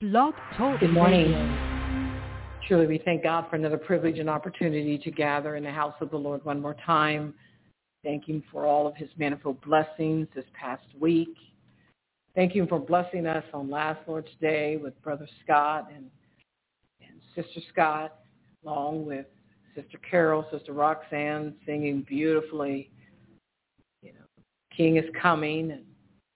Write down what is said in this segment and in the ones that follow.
Blog Talk Good morning. Radio. Truly, we thank God for another privilege and opportunity to gather in the house of the Lord one more time. Thank Him for all of His manifold blessings this past week. Thank you for blessing us on last Lord's Day with Brother Scott and Sister Scott, along with Sister Carol, Sister Roxanne, singing beautifully. King is coming, and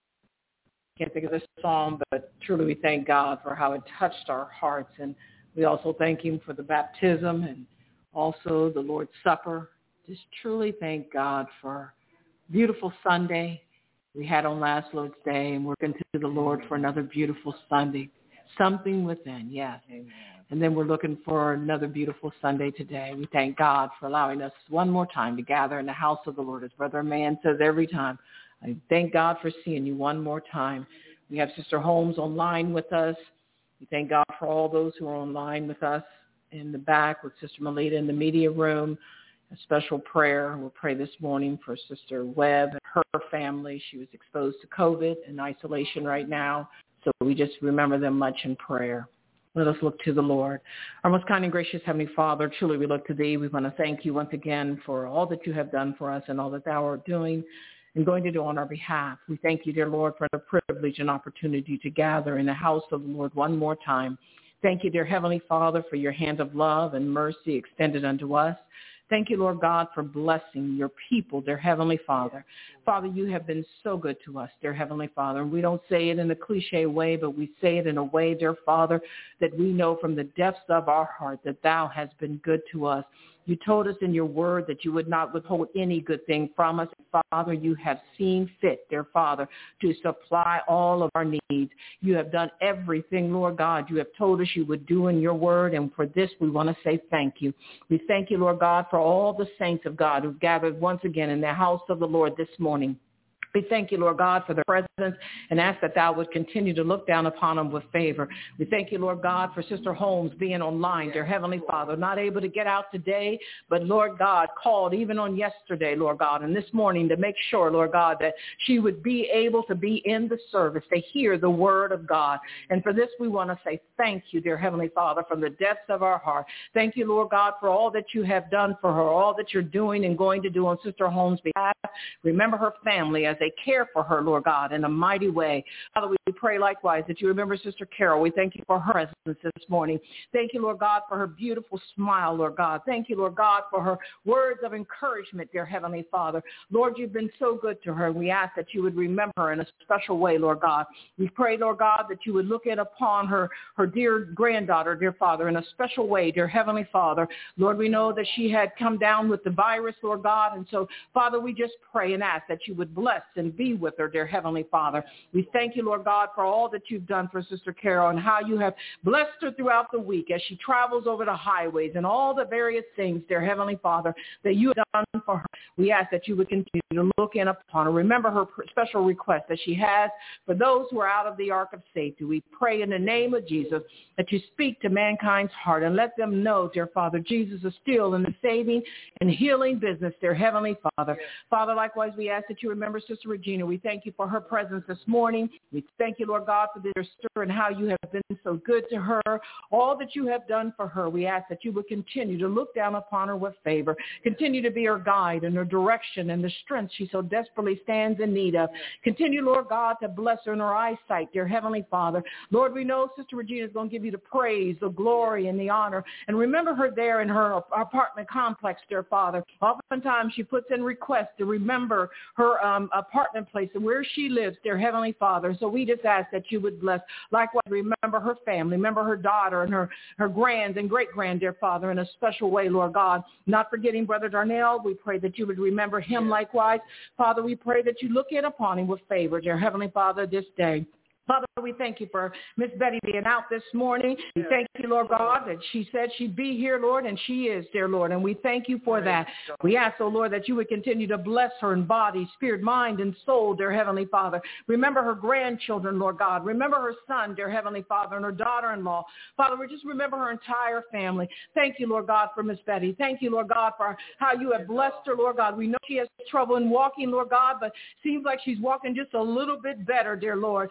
can't think of this song, but truly we thank God for how it touched our hearts. And we also thank Him for the baptism and also the Lord's Supper. Just truly thank God for a beautiful Sunday we had on last Lord's Day, and we're looking to the Lord for another beautiful Sunday. Something within, yes. Amen. And then we're looking for another beautiful Sunday today. We thank God for allowing us one more time to gather in the house of the Lord. As Brother Mann says every time, I thank God for seeing you one more time. We have Sister Holmes online with us. We thank God for all those who are online with us in the back with Sister Melita in the media room. A special prayer. We'll pray this morning for Sister Webb and her family. She was exposed to COVID in isolation right now. So we just remember them much in prayer. Let us look to the Lord. Our most kind and gracious Heavenly Father, truly we look to Thee. We want to thank You once again for all that You have done for us and all that Thou art doing and going to do on our behalf. We thank You, dear Lord, for the privilege and opportunity to gather in the house of the Lord one more time. Thank You, dear Heavenly Father, for Your hand of love and mercy extended unto us. Thank You, Lord God, for blessing Your people, dear Heavenly Father. Father, You have been so good to us, dear Heavenly Father. And we don't say it in a cliche way, but we say it in a way, dear Father, that we know from the depths of our heart that Thou hast been good to us. You told us in Your word that You would not withhold any good thing from us. Father, You have seen fit, dear Father, to supply all of our needs. You have done everything, Lord God, You have told us You would do in Your word, and for this we want to say thank You. We thank You, Lord God, for all the saints of God who've gathered once again in the house of the Lord this morning. We thank You, Lord God, for their presence and ask that Thou would continue to look down upon them with favor. We thank You, Lord God, for Sister Holmes being online, dear Heavenly Father, not able to get out today, but Lord God, called even on yesterday, Lord God, and this morning to make sure, Lord God, that she would be able to be in the service, to hear the word of God. And for this, we want to say thank You, dear Heavenly Father, from the depths of our heart. Thank You, Lord God, for all that You have done for her, all that You're doing and going to do on Sister Holmes' behalf. Remember her family as they care for her, Lord God, in a mighty way. Father, we pray likewise that You remember Sister Carol. We thank You for her presence this morning. Thank You, Lord God, for her beautiful smile, Lord God. Thank You, Lord God, for her words of encouragement, dear Heavenly Father. Lord, You've been so good to her. We ask that You would remember her in a special way, Lord God. We pray, Lord God, that You would look in upon her dear granddaughter, dear Father, in a special way, dear Heavenly Father. Lord, we know that she had come down with the virus, Lord God, and so, Father, we just pray and ask that You would bless and be with her, dear Heavenly Father. We thank You, Lord God, for all that You've done for Sister Carol and how You have blessed her throughout the week as she travels over the highways and all the various things, dear Heavenly Father, that You have done for her. We ask that You would continue to look in upon her. Remember her special request that she has for those who are out of the ark of safety. We pray in the name of Jesus that You speak to mankind's heart and let them know, dear Father, Jesus is still in the saving and healing business, dear Heavenly Father. Father, likewise, we ask that You remember Sister Regina. We thank You for her presence this morning. We thank You, Lord God, for their sister and how You have been so good to her, all that You have done for her. We ask that You would continue to look down upon her with favor, continue to be her guide and her direction and the strength she so desperately stands in need of. Continue, Lord God, to bless her in her eyesight, dear Heavenly Father. Lord, we know Sister Regina is going to give You the praise, the glory, and the honor. And remember her there in her apartment complex, dear Father. Oftentimes she puts in requests to remember her apartment place and where she lives, dear Heavenly Father. So we just ask that You would bless. Likewise, remember her family, remember her daughter and her grands and great-grand, dear Father, in a special way, Lord God. Not forgetting Brother Darnell, we pray that You would remember him likewise. Father, we pray that You look in upon him with favor, dear Heavenly Father, this day. Father, we thank You for Miss Betty being out this morning. We thank You, Lord God, that she said she'd be here, Lord, and she is, dear Lord, and we thank You for that. We ask, oh Lord, that You would continue to bless her in body, spirit, mind, and soul, dear Heavenly Father. Remember her grandchildren, Lord God. Remember her son, dear Heavenly Father, and her daughter-in-law. Father, we just remember her entire family. Thank You, Lord God, for Miss Betty. Thank You, Lord God, for how You have blessed her, Lord God. We know she has trouble in walking, Lord God, but seems like she's walking just a little bit better, dear Lord. And so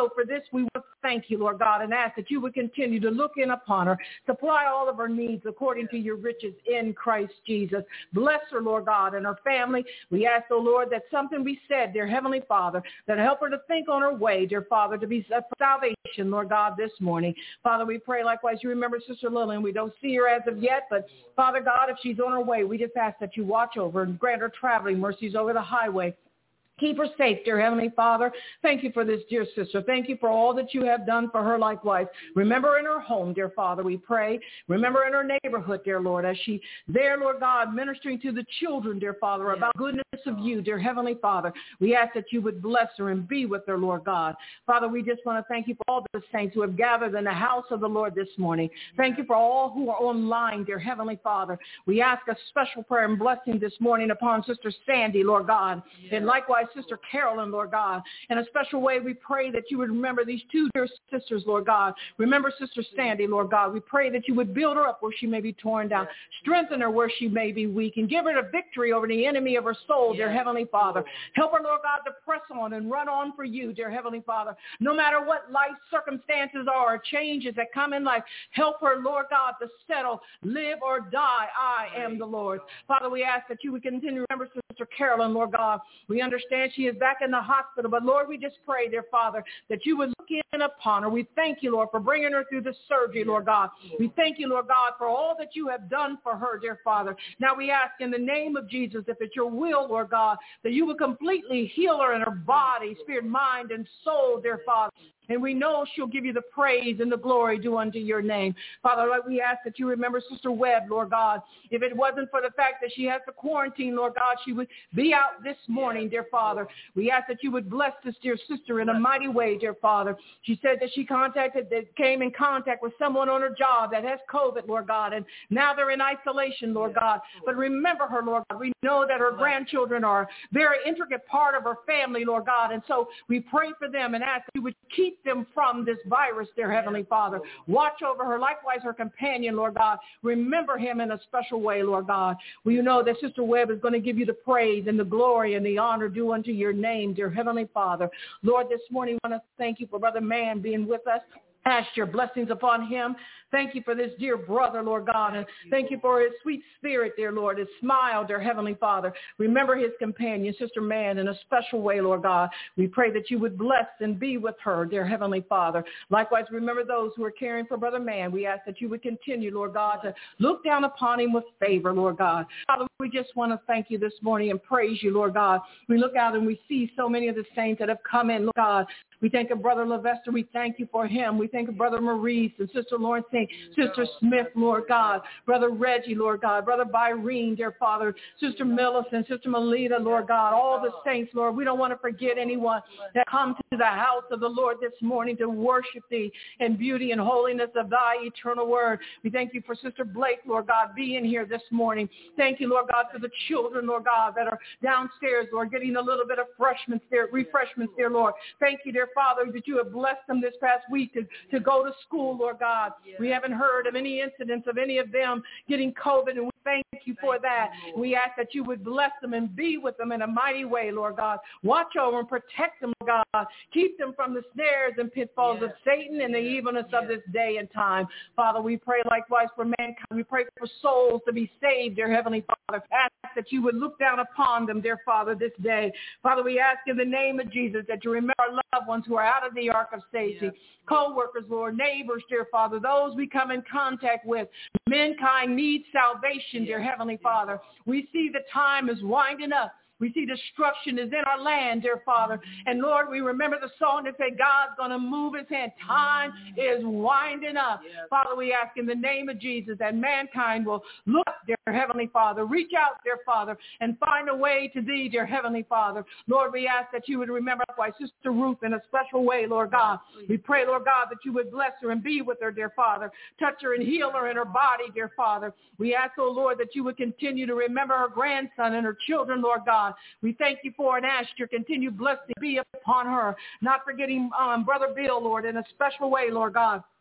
so for this, we want to thank you, Lord God, and ask that you would continue to look in upon her, supply all of her needs according to your riches in Christ Jesus. Bless her, Lord God, and her family. We ask, oh Lord, that something be said, dear Heavenly Father, that help her to think on her way, dear Father, to be set for salvation, Lord God, this morning. Father, we pray likewise you remember Sister Lillian. We don't see her as of yet, but Father God, if she's on her way, we just ask that you watch over and grant her traveling mercies over the highway. Keep her safe, dear Heavenly Father. Thank you for this dear sister. Thank you for all that you have done for her likewise. Remember in her home, dear Father, we pray. Remember in her neighborhood, dear Lord, as she there, Lord God, ministering to the children, dear Father, about goodness of you, dear Heavenly Father. We ask that you would bless her and be with her, Lord God. Father, we just want to thank you for all the saints who have gathered in the house of the Lord this morning. Thank you for all who are online, dear Heavenly Father. We ask a special prayer and blessing this morning upon Sister Sandy, Lord God, and likewise Sister Carolyn, Lord God. In a special way, we pray that you would remember these two dear sisters, Lord God. Remember Sister Sandy, Lord God. We pray that you would build her up where she may be torn down, strengthen her where she may be weak, and give her the victory over the enemy of her soul, dear Heavenly Father. Help her, Lord God, to press on and run on for you, dear Heavenly Father. No matter what life circumstances are or changes that come in life, help her, Lord God, to settle, live or die. I am the Lord. Father, we ask that you would continue to remember Sister Carolyn, Lord God. We understand she is back in the hospital, but Lord, we just pray, dear Father, that you would look in upon her. We thank you, Lord, for bringing her through this surgery, Lord God. We thank you, Lord God, for all that you have done for her, dear Father. Now we ask in the name of Jesus, if it's your will, Lord God, that you would completely heal her in her body, spirit, mind, and soul, dear Father. And we know she'll give you the praise and the glory due unto your name. Father, Lord, we ask that you remember Sister Webb, Lord God. If it wasn't for the fact that she has to quarantine, Lord God, she would be out this morning, dear Father. We ask that you would bless this dear sister in a mighty way, dear Father. She said that she came in contact with someone on her job that has COVID, Lord God, and now they're in isolation, Lord God. But remember her, Lord God. We know that her grandchildren are a very intricate part of her family, Lord God, and so we pray for them and ask that you would keep them from this virus, dear Heavenly Father. Watch over her, likewise her companion, Lord God. Remember him in a special way, Lord God. We know that Sister Webb is going to give you the praise and the glory and the honor due unto your name, dear Heavenly Father. Lord, this morning we want to thank you for Brother Mann being with us. Ask your blessings upon him. Thank you for this dear brother, Lord God, and thank you for his sweet spirit, dear Lord, his smile, dear Heavenly Father. Remember his companion, Sister Mann, in a special way, Lord God. We pray that you would bless and be with her, dear Heavenly Father. Likewise, remember those who are caring for Brother Mann. We ask that you would continue, Lord God, to look down upon him with favor, Lord God. Father, we just want to thank you this morning and praise you, Lord God. We look out and we see so many of the saints that have come in, Lord God. We thank of Brother Levester. We thank you for him. We thank of Brother Maurice and Sister Lawrence, Sister Smith, Lord God, Brother Reggie, Lord God, Brother Byrene, dear Father, Sister Millicent, Sister Melita, Lord God, all the saints, Lord. We don't want to forget anyone that come to the house of the Lord this morning to worship thee in beauty and holiness of thy eternal word. We thank you for Sister Blake, Lord God, being here this morning. Thank you, Lord God, for the children, Lord God, that are downstairs, Lord, getting a little bit of refreshments there, Lord. Thank you, dear Father, that you have blessed them this past week to go to school, Lord God. We haven't heard of any incidents of any of them getting COVID, and we thank you for that. We ask that you would bless them and be with them in a mighty way, Lord God. Watch over and protect them, Lord God. Keep them from the snares and pitfalls of Satan and the evilness of this day and time. Father, we pray likewise for mankind. We pray for souls to be saved, dear Heavenly Father. Ask that you would look down upon them, dear Father, this day. Father, we ask in the name of Jesus that you remember our loved ones who are out of the ark of safety, co-workers, Lord, neighbors, dear Father, those we come in contact with. Mankind needs salvation, dear Heavenly Father. We see the time is winding up. We see destruction is in our land, dear Father. And Lord, we remember the song that said God's going to move his hand. Time is winding up. Father, we ask in the name of Jesus that mankind will look, dear Heavenly Father, reach out, dear Father, and find a way to thee, dear Heavenly Father. Lord, we ask that you would remember my Sister Ruth in a special way, Lord God. We pray, Lord God, that you would bless her and be with her, dear Father. Touch her and heal her in her body, dear Father. We ask, oh Lord, that you would continue to remember her grandson and her children, Lord God. We thank you for and ask your continued blessing be upon her. Not forgetting Brother Bill, Lord, in a special way, Lord God.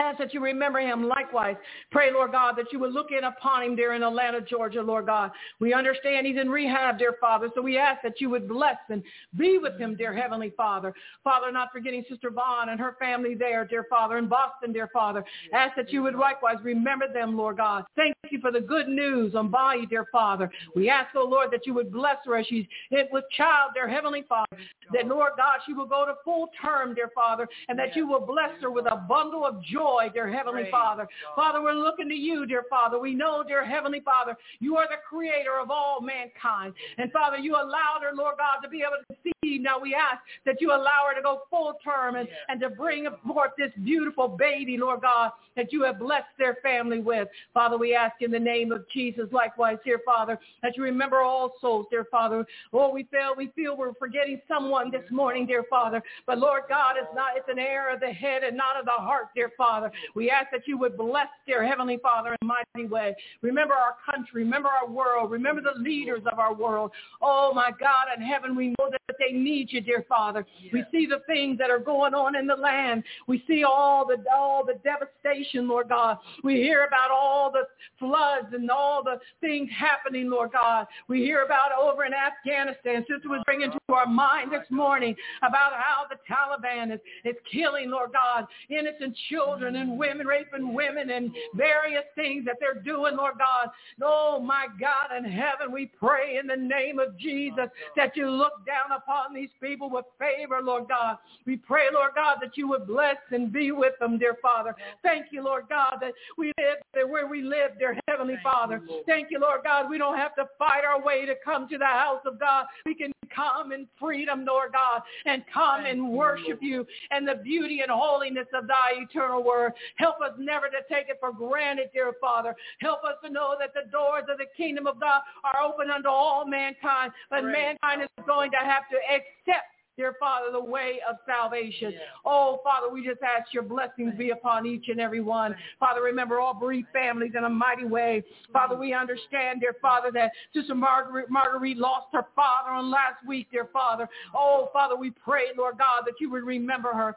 Ask that you remember him likewise. Pray, Lord God, that you would look in upon him there in Atlanta, Georgia, Lord God. We understand he's in rehab, dear Father, so we ask that you would bless and be with him, dear Heavenly Father. Father, not forgetting Sister Vaughn and her family there, dear Father, in Boston, dear Father. Ask that you would likewise remember them, Lord God. Thank you for the good news on Bayou, dear Father. We ask, oh Lord, that you would bless her as she's with child, dear Heavenly Father, that, Lord God, she will go to full term, dear Father, and that you will bless her with a bundle of joy, dear Heavenly Father. Father, we're looking to you, dear Father. We know, dear Heavenly Father, you are the creator of all mankind. And Father, you allowed her, Lord God, to be able to see. Now we ask that you allow her to go full term and to bring forth this beautiful baby, Lord God, that you have blessed their family with. Father, we ask in the name of Jesus, likewise, dear Father, that you remember all souls, dear Father. Oh, we feel we're forgetting someone this morning, dear Father. But Lord God, it's an error of the head and not of the heart, dear Father. We ask that you would bless, dear Heavenly Father, in a mighty way. Remember our country. Remember our world. Remember the leaders of our world. Oh, my God, in heaven, we know that they need you, dear Father. We see the things that are going on in the land. We see all the devastation, Lord God. We hear about all the floods and all the things happening, Lord God. We hear about over in Afghanistan. Sister was bringing to our mind this morning about how the Taliban is killing, Lord God, innocent children and women, raping women and various things that they're doing, Lord God. Oh, my God, in heaven, we pray in the name of Jesus that you look down upon these people with favor, Lord God. We pray, Lord God, that you would bless and be with them, dear Father. Thank you, Lord God, that we live there where we live, dear Heavenly Father. Thank you, Lord God, we don't have to fight our way to come to the house of God. We can come in freedom, Lord God, and come and worship you and the beauty and holiness of thy eternal word. Help us never to take it for granted, dear Father. Help us to know that the doors of the kingdom of God are open unto all mankind, but mankind is going to have to accept, dear Father, the way of salvation. Oh, Father, we just ask your blessings be upon each and every one. Father, remember all bereaved families in a mighty way. Father, we understand, dear Father, that Sister Marguerite lost her father on last week, dear Father. Oh, Father, we pray, Lord God, that you would remember her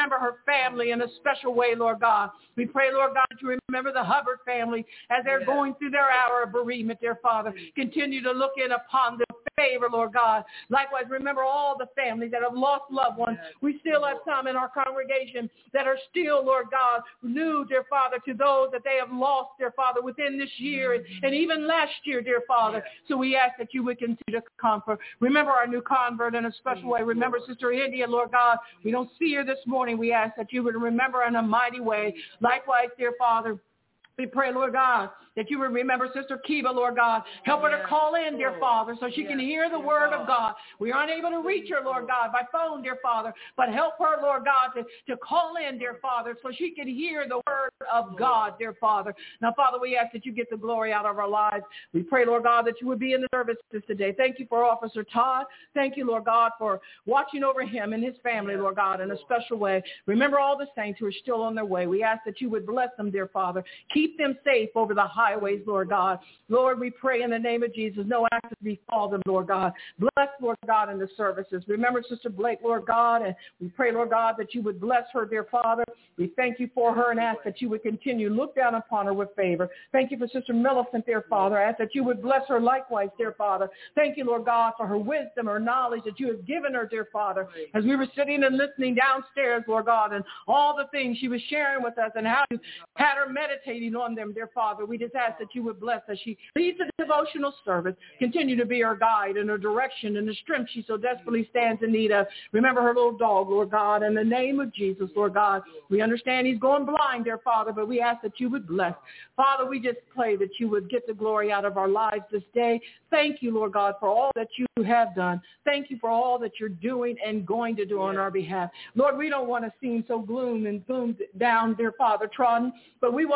family in a special way, Lord God. We pray, Lord God, that you remember the Hubbard family as they're going through their hour of bereavement, dear Father. Continue to look in upon them favor, Lord God. Likewise, remember all the families that have lost loved ones. We still have some in our congregation that are still, Lord God, new, dear Father, to those that they have lost, dear Father, within this year and even last year, dear Father. So we ask that you would continue to comfort. Remember our new convert in a special way. Remember Sister India, Lord God. We don't see her this morning. We ask that you would remember her in a mighty way. Likewise, dear Father, we pray, Lord God, that you would remember Sister Kiva, Lord God. Help her to call in, dear Father, so she can hear the word of God. We aren't able to reach her, Lord God, by phone, dear Father, but help her, Lord God, to call in, dear Father, so she can hear the word of God, dear Father. Now, Father, we ask that you get the glory out of our lives. We pray, Lord God, that you would be in the services today. Thank you for Officer Todd. Thank you, Lord God, for watching over him and his family, Lord God, in a special way. Remember all the saints who are still on their way. We ask that you would bless them, dear Father. Keep them safe over the highways, Lord God. Lord, we pray in the name of Jesus, no accidents befall them, Lord God. Bless, Lord God, in the services. Remember Sister Blake, Lord God, and we pray, Lord God, that you would bless her, dear Father. We thank you for her and ask that you would continue to look down upon her with favor. Thank you for Sister Millicent, dear Father. I ask that you would bless her likewise, dear Father. Thank you, Lord God, for her wisdom, her knowledge that you have given her, dear Father. As we were sitting and listening downstairs, Lord God, and all the things she was sharing with us and how you had her meditating on them, dear Father. We just ask that you would bless as she leads the devotional service. Continue to be her guide and her direction and the strength she so desperately stands in need of. Remember her little dog, Lord God, in the name of Jesus, Lord God. We understand he's going blind, dear Father, but we ask that you would bless. Father, we just pray that you would get the glory out of our lives this day. Thank you, Lord God, for all that you have done. Thank you for all that you're doing and going to do on our behalf. Lord, we don't want to seem so gloom and boomed down, dear Father, trodden, but we want to be upright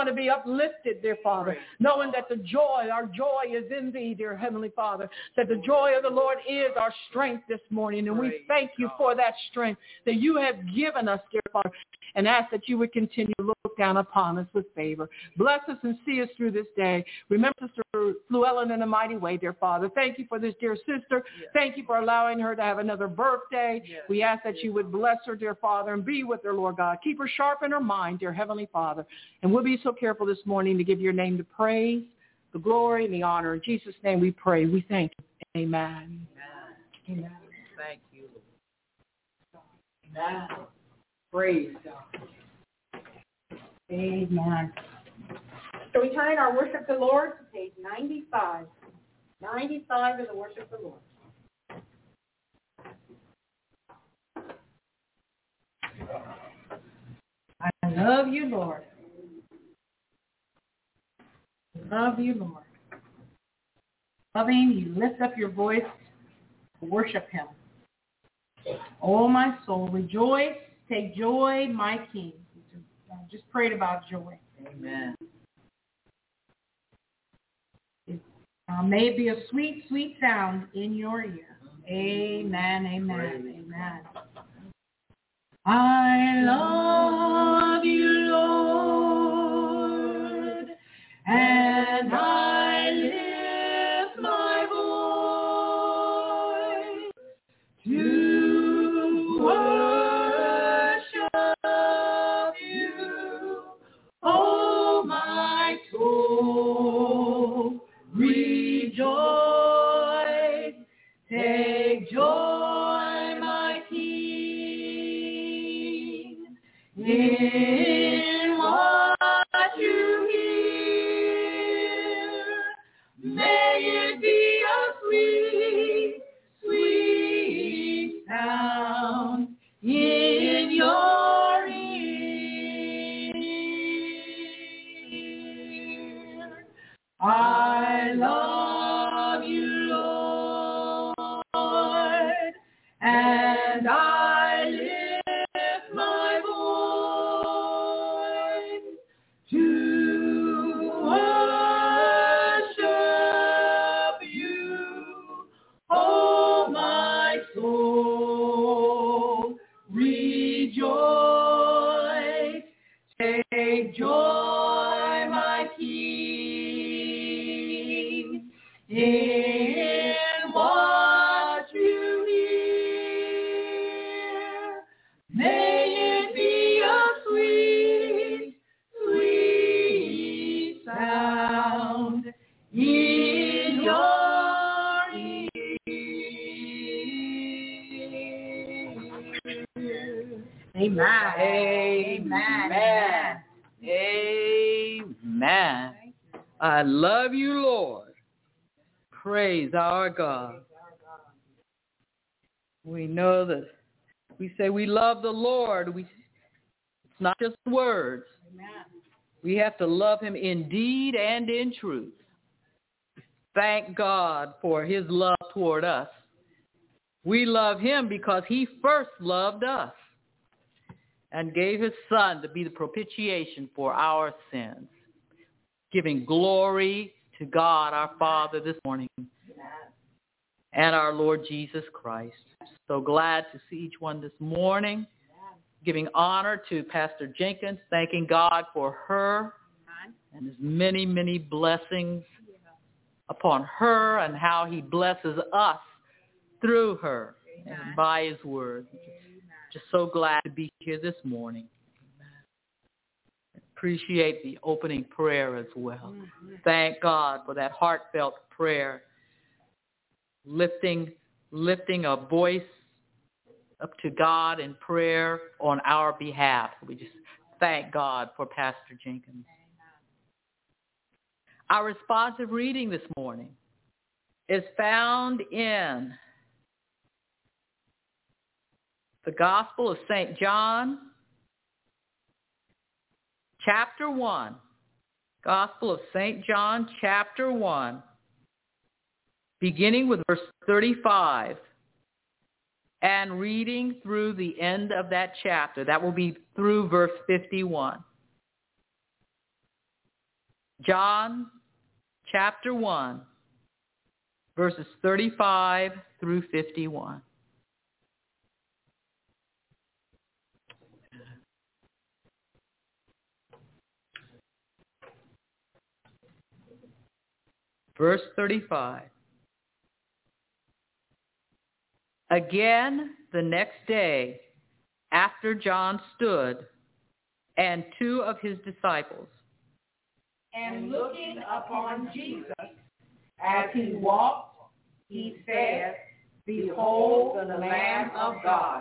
uplifted, dear Father, knowing that our joy is in thee, dear Heavenly Father, that the joy of the Lord is our strength this morning. And we thank you for that strength that you have given us, dear Father, and ask that you would continue to look down upon us with favor. Bless us and see us through this day. Remember Sister Llewellyn in a mighty way, dear Father. Thank you for this dear sister. Yes. Thank you for allowing her to have another birthday. Yes. We ask that you would bless her, dear Father, and be with her, Lord God. Keep her sharp in her mind, dear Heavenly Father. And we'll be so careful this morning to give your name the praise, the glory, and the honor. In Jesus' name we pray. We thank you. Amen. Amen. Amen. Thank you. Amen. Praise God. Amen. So we turn our worship to the Lord to page 95. 95 is the worship of the Lord. I love you, Lord. Love you, Lord. Loving, you lift up your voice to worship him. Oh, my soul, rejoice. Take joy, my King. Just prayed about joy. Amen. May it be a sweet, sweet sound in your ear. Amen, amen, amen. I love you, Lord, and I lift my voice to worship you, oh my soul, rejoice, take joy, my King, in what you hear. May it be a sweet, sweet sound in your ear. I love you, Lord, and I lift my voice to worship you, oh my soul, rejoice, take joy, my King, in what you hear. May it be a sweet, sweet sound in your ear. Amen. Amen. Amen. I love you, Lord. Praise our God. We know that we say we love the Lord. It's not just words. Amen. We have to love him in deed and in truth. Thank God for his love toward us. We love him because he first loved us and gave his son to be the propitiation for our sins, giving glory to God our Father this morning and our Lord Jesus Christ. So glad to see each one this morning, giving honor to Pastor Jenkins, thanking God for her and his many, many blessings upon her and how he blesses us through her and by his word. Just so glad to be here this morning. Appreciate the opening prayer as well. Thank God for that heartfelt prayer, lifting a voice up to God in prayer on our behalf. We just thank God for Pastor Jenkins. Our responsive reading this morning is found in the Gospel of St. John, chapter 1. Gospel of St. John, chapter 1, beginning with verse 35 and reading through the end of that chapter. That will be through verse 51. John chapter 1, verses 35 through 51. Verse 35. Again, the next day, after John stood, and two of his disciples, and looking upon Jesus as he walked, he said, Behold the Lamb of God.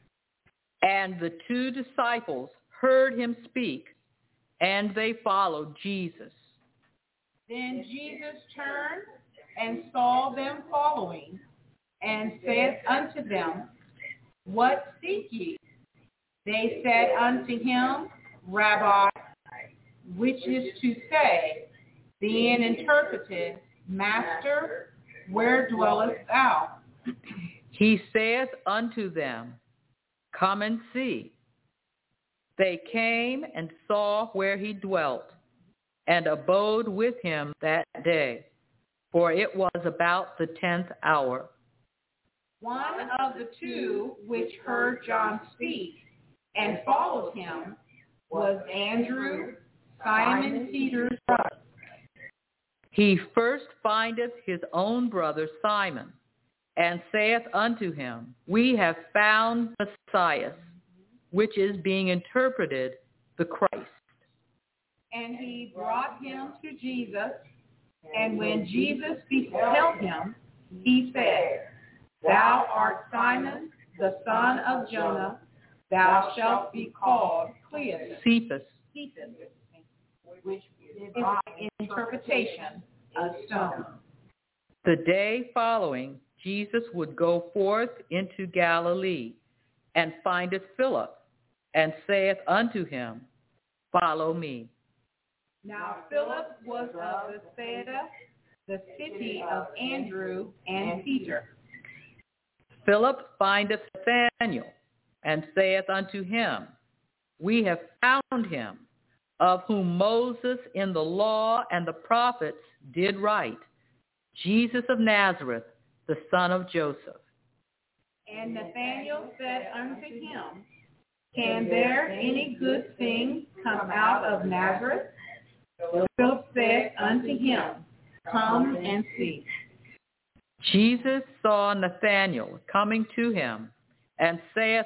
And the two disciples heard him speak, and they followed Jesus. Then Jesus turned and saw them following, and said unto them, What seek ye? They said unto him, Rabbi, which is to say, being interpreted, Master, where dwellest thou? He saith unto them, Come and see. They came and saw where he dwelt, and abode with him that day, for it was about the 10th hour. One of the two which heard John speak and followed him was Andrew, Simon Peter's brother. He first findeth his own brother Simon, and saith unto him, We have found Messiah, which is being interpreted, the Christ. And he brought him to Jesus, and when Jesus beheld him, he said, Thou art Simon, the son of Jonah, thou shalt be called Cephas, which is by interpretation a stone. The day following, Jesus would go forth into Galilee, and findeth Philip, and saith unto him, Follow me. Now Philip was of Bethsaida, the city of Andrew and Peter. Philip findeth Nathanael, and saith unto him, We have found him, of whom Moses in the law and the prophets did write, Jesus of Nazareth, the son of Joseph. And Nathanael said unto him, Can there any good thing come out of Nazareth? Philip said unto him, Come and see. Jesus saw Nathanael coming to him, and saith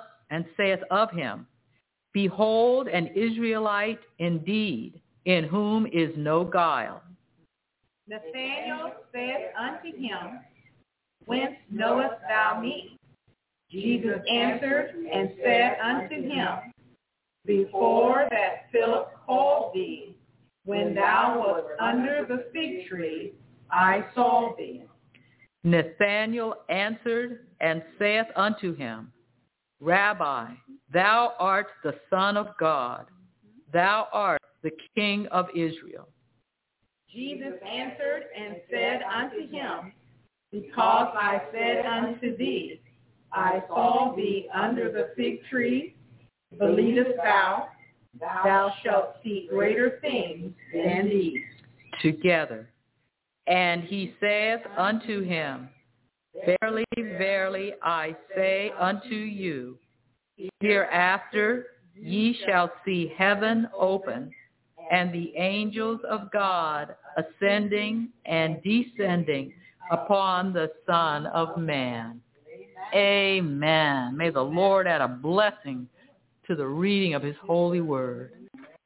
of him, Behold, an Israelite indeed, in whom is no guile. Nathanael said unto him, Whence knowest thou me? Jesus answered and said unto him, Before that Philip called thee, when thou wast under the fig tree, I saw thee. Nathanael answered and saith unto him, Rabbi, thou art the Son of God. Thou art the King of Israel. Jesus answered and said unto him, Because I said unto thee, I saw thee under the fig tree, believest thou? Thou shalt see greater things than these. Together. And he saith unto him, Verily, verily, I say unto you, hereafter ye shall see heaven open, and the angels of God ascending and descending upon the Son of Man. Amen. May the Lord add a blessing to the reading of his holy word.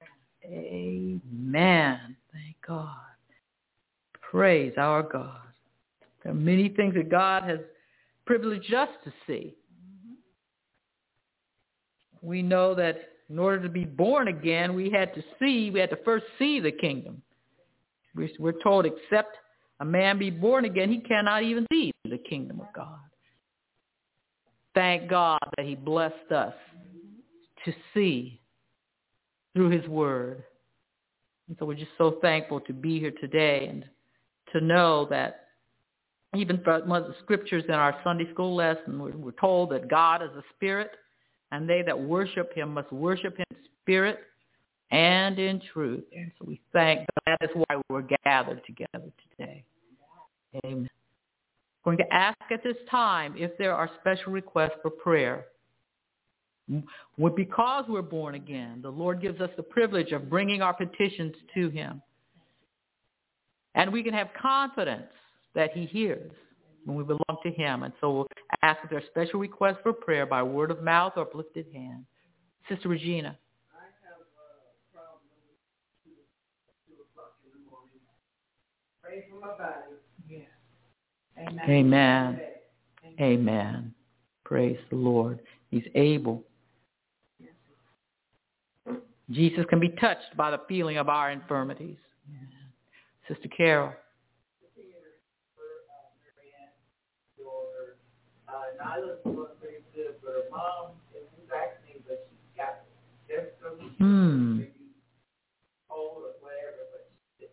Amen. Thank God. Praise our God. There are many things that God has privileged us to see. We know that in order to be born again, we had to first see the kingdom. We're told, except a man be born again, he cannot even see the kingdom of God. Thank God that he blessed us to see through his word. And so we're just so thankful to be here today and to know that even from one of the scriptures in our Sunday school lesson, we're told that God is a spirit, and they that worship him must worship him in spirit and in truth. And so we thank God. That is why we're gathered together today. Amen. I'm going to ask at this time if there are special requests for prayer. Because we're born again, the Lord gives us the privilege of bringing our petitions to him. And we can have confidence that he hears when we belong to him. And so we'll ask if there are special requests for prayer by word of mouth or uplifted hand. Sister Regina. I have a problem with 2 o'clock in the morning. Pray for my body. Yes. Amen. Amen. Amen. Praise the Lord. He's able. Jesus can be touched by the feeling of our infirmities. Amen. Sister Carol. Nyla's doing pretty good, but her mom is vaccinated, but she's got just maybe cold or whatever, but she's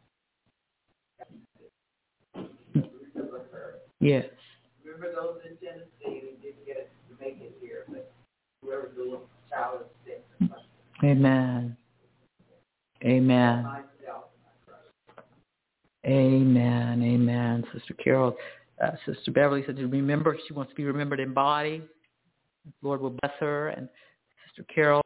remember her. Yes. Remember those in Tennessee who didn't get to make it here, but whoever the little child is sick. Amen. Amen. Amen. Amen. Sister Carol. Sister Beverly said to remember, she wants to be remembered in body. The Lord will bless her. And Sister Carol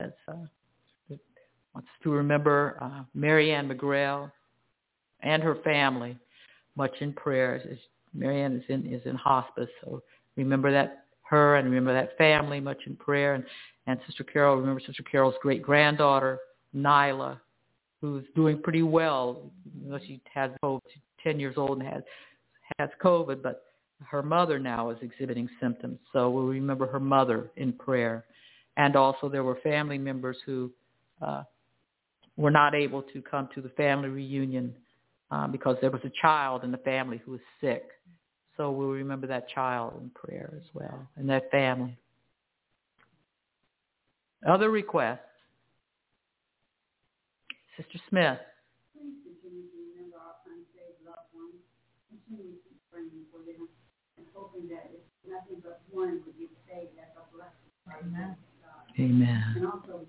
wants to remember Marianne McGrail and her family much in prayer. Marianne is in hospice, so remember that her and remember that family much in prayer. And Sister Carol, remember Sister Carol's great-granddaughter, Nyla, who's doing pretty well. You know, she has COVID. She's 10 years old and has COVID, but her mother now is exhibiting symptoms. So we'll remember her mother in prayer. And also there were family members who were not able to come to the family reunion because there was a child in the family who was sick. So we'll remember that child in prayer as well, and that family. Other requests? Sister Smith. Please continue to remember our unsaved loved ones. Continue to pray for them and hoping that if nothing but one would be saved, that's a blessing. Amen. Amen. And also,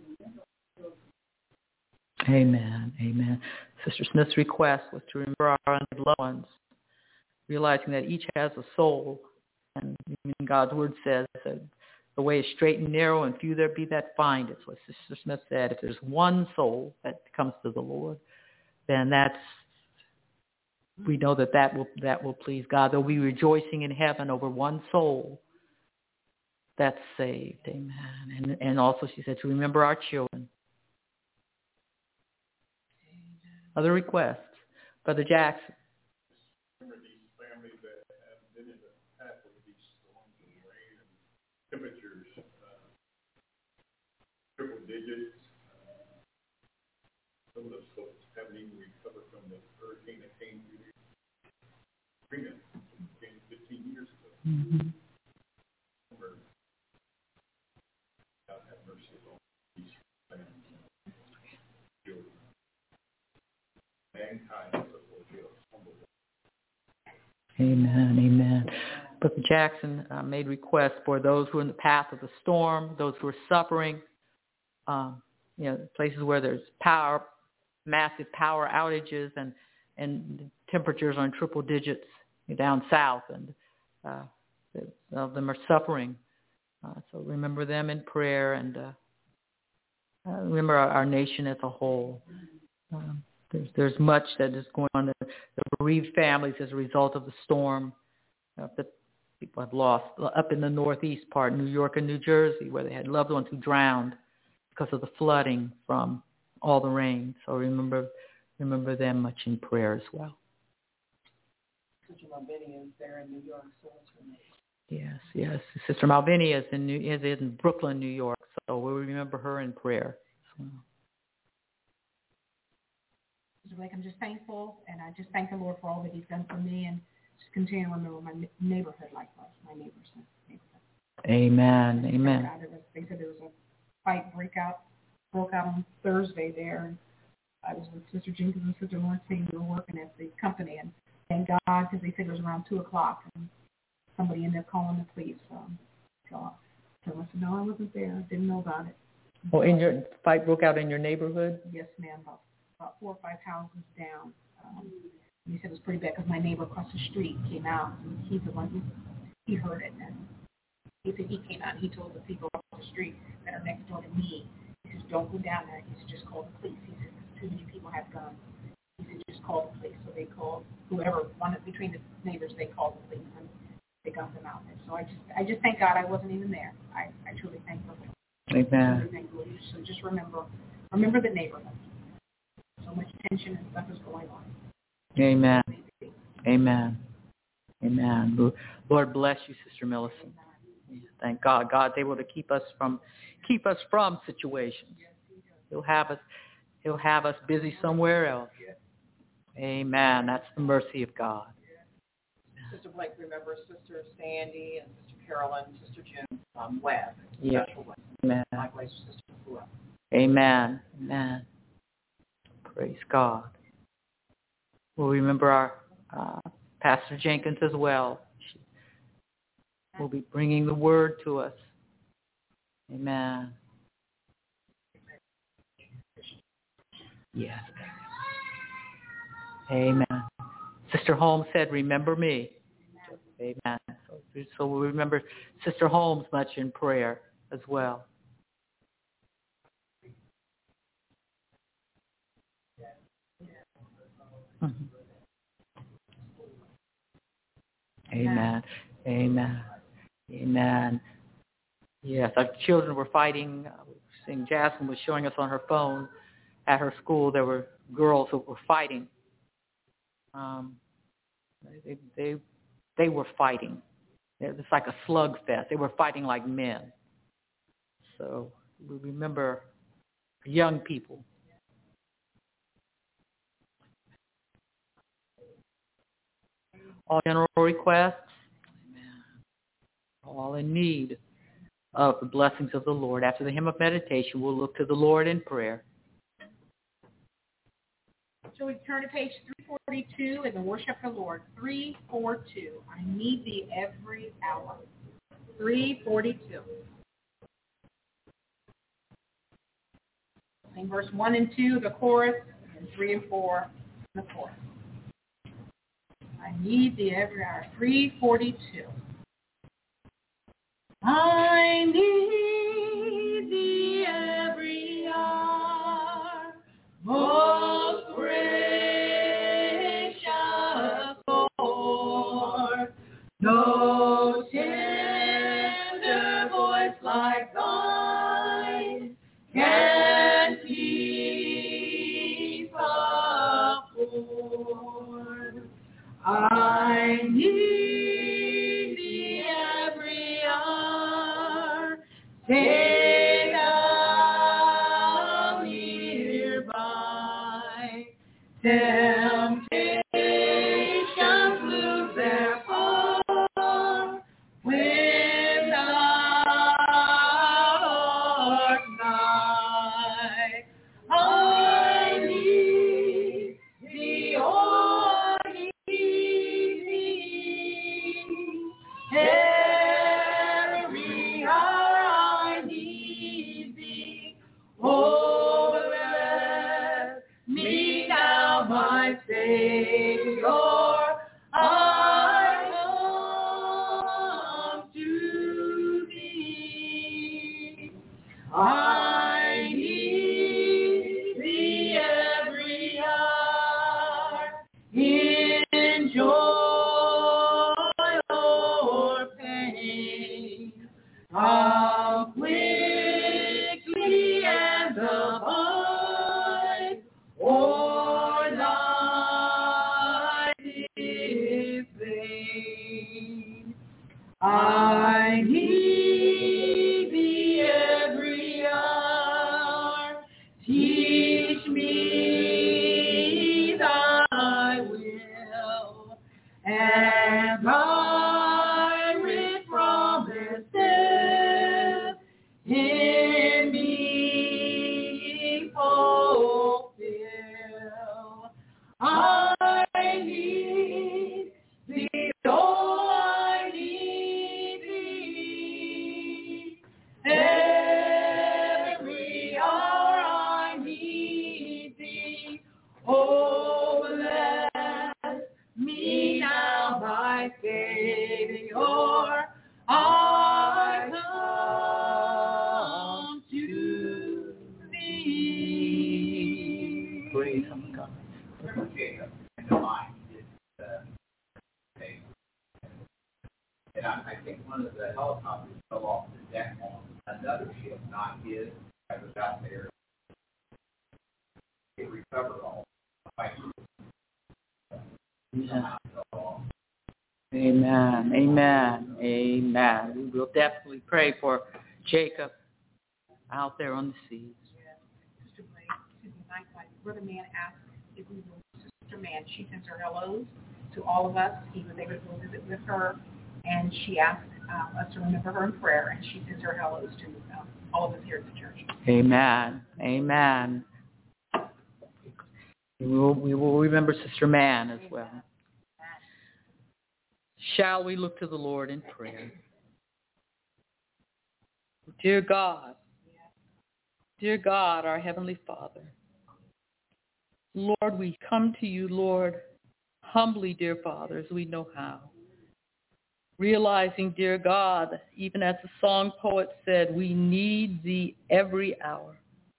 amen. Amen. Sister Smith's request was to remember our unsaved loved ones, realizing that each has a soul. And God's word says that the way is straight and narrow, and few there be that find it. So Sister Smith said, if there's one soul that comes to the Lord, then we know that will please God. There'll be rejoicing in heaven over one soul that's saved. Amen. And also she said to remember our children. Other requests? Brother Jackson. Remember these families that have been in the path of these storms and rain and temperatures, triple digits. Some of those folks haven't even recovered from the hurricane that came through Katrina 15 years ago. Mm-hmm. God have mercy on these families and children. Mankind is a humble. Amen. Amen. Brother Jackson made requests for those who are in the path of the storm, those who are suffering, places where there's massive power outages and temperatures are in triple digits down south, and some of them are suffering. So remember them in prayer, and remember our nation as a whole. There's much that is going on. The bereaved families as a result of the storm that people have lost up in the northeast part, New York and New Jersey, where they had loved ones who drowned because of the flooding from all the rain. So remember them much in prayer as well. Sister Malvinia is there in New York, so it's her name. Yes. Sister Malvinia is in Brooklyn, New York, so we'll remember her in prayer as well. Blake, I'm just thankful, and I just thank the Lord for all that he's done for me, and just continue to remember my neighborhood likewise, my neighbors. Amen. Amen. They said there was a fight broke out on Thursday there, and I was with Sister Jenkins and Sister Lawrence. We were working at the company, and thank God, because they said it was around 2 o'clock, and somebody ended up calling the police. So I said, no, I wasn't there. I didn't know about it. Oh, in your fight broke out in your neighborhood? Yes, ma'am, about 4 or 5 houses down. He said it was pretty bad because my neighbor across the street came out. And he's the one he heard it. And he said he came out and he told the people across the street that are next door to me, he says, don't go down there. He said, just call the police. He said, too many people have guns. He said, just call the police. So they called whoever, between the neighbors, they called the police and they got them out there. So I just thank God I wasn't even there. I truly thank the Lord. Amen. So just remember the neighborhood. So much tension and stuff is going on. Amen. Amen. Amen. Lord bless you, Sister Millicent. Thank God. God's able to keep us from situations. He'll have us busy somewhere else. Amen. That's the mercy of God. Sister Blake remembers Sister Sandy and Sister Carolyn, Sister June Webb. Yes. Amen. Likewise, Sister Flora. Amen. Amen. Praise God. We'll remember our Pastor Jenkins as well. She will be bringing the word to us. Amen. Yes. Amen. Sister Holmes said, remember me. Amen. So we'll remember Sister Holmes much in prayer as well. Mm-hmm. Amen. Amen. Amen. Yes, our children were fighting. Seeing Jasmine was showing us on her phone at her school. There were girls who were fighting. They were fighting. It was like a slugfest. They were fighting like men. So we remember young people. All general requests, all in need of the blessings of the Lord. After the hymn of meditation, we'll look to the Lord in prayer. So we turn to page 342 in the Worship of the Lord. 342. I need thee every hour. 342. Sing verse 1 and 2, the chorus, and 3 and 4, the chorus. I need thee every hour. 342. I need thee every hour, most gracious Lord. No tender voice like thine can keep afford. I need thee every hour. Stay thou nearby. Temptations lose their power when thou art nigh. I need thee, oh, I need thee. Every hour I need thee. Oh, bless me now, my Savior. I come to thee. I need thee every hour, in joy or pain. Come quickly and abide, or life is vain. I need thee every hour. Teach me thy will, and thy rich promises in me fulfill. I need thee, oh, I need thee every remember Jacob and the line. And I think one of the helicopters fell off the deck on another ship, not his. I was out there. It recovered all. Yeah. Amen. Amen. Amen. We will definitely pray for Jacob out there on the seas. Sister Mike, Brother Mann asked if we were Sister Mann. She sends her hellos to all of us. He was able to go visit with her, and she asked us to remember her in prayer, and she sends her hellos to all of us here at the church. Amen. Amen. We will remember Sister Mann as well. Shall we look to the Lord in prayer? Dear God, our Heavenly Father, Lord, we come to you, Lord, humbly, dear Father, as we know how. Realizing, dear God, even as the song poet said, we need thee every hour.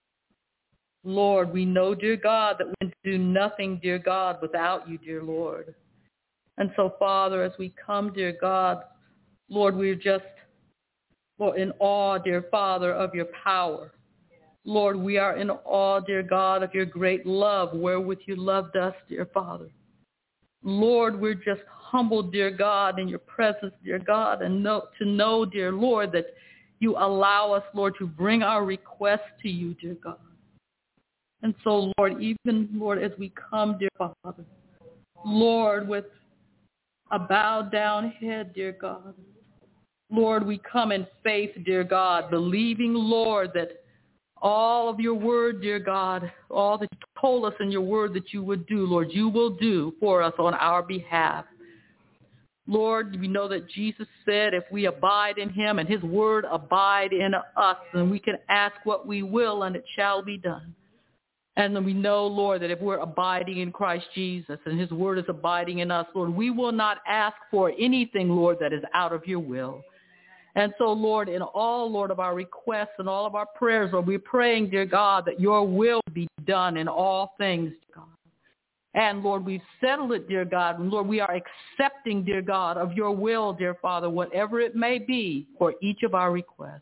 Lord, we know, dear God, that we can do nothing, dear God, without you, dear Lord. And so, Father, as we come, dear God, Lord, we're just, Lord, in awe, dear Father, of your power. Lord, we are in awe, dear God, of your great love, wherewith you loved us, dear Father. Lord, we're just humbled, dear God, in your presence, dear God, and to know, dear Lord, that you allow us, Lord, to bring our requests to you, dear God. And so, Lord, even, Lord, as we come, dear Father, Lord, with a bowed down head, dear God, Lord, we come in faith, dear God, believing, Lord, that all of your word, dear God, all that you told us in your word that you would do, Lord, you will do for us on our behalf. Lord, we know that Jesus said if we abide in him and his word abide in us, then we can ask what we will and it shall be done. And then we know, Lord, that if we're abiding in Christ Jesus and his word is abiding in us, Lord, we will not ask for anything, Lord, that is out of your will. And so, Lord, in all, Lord, of our requests and all of our prayers, Lord, we're praying, dear God, that your will be done in all things, dear God. And, Lord, we've settled it, dear God. And, Lord, we are accepting, dear God, of your will, dear Father, whatever it may be for each of our requests.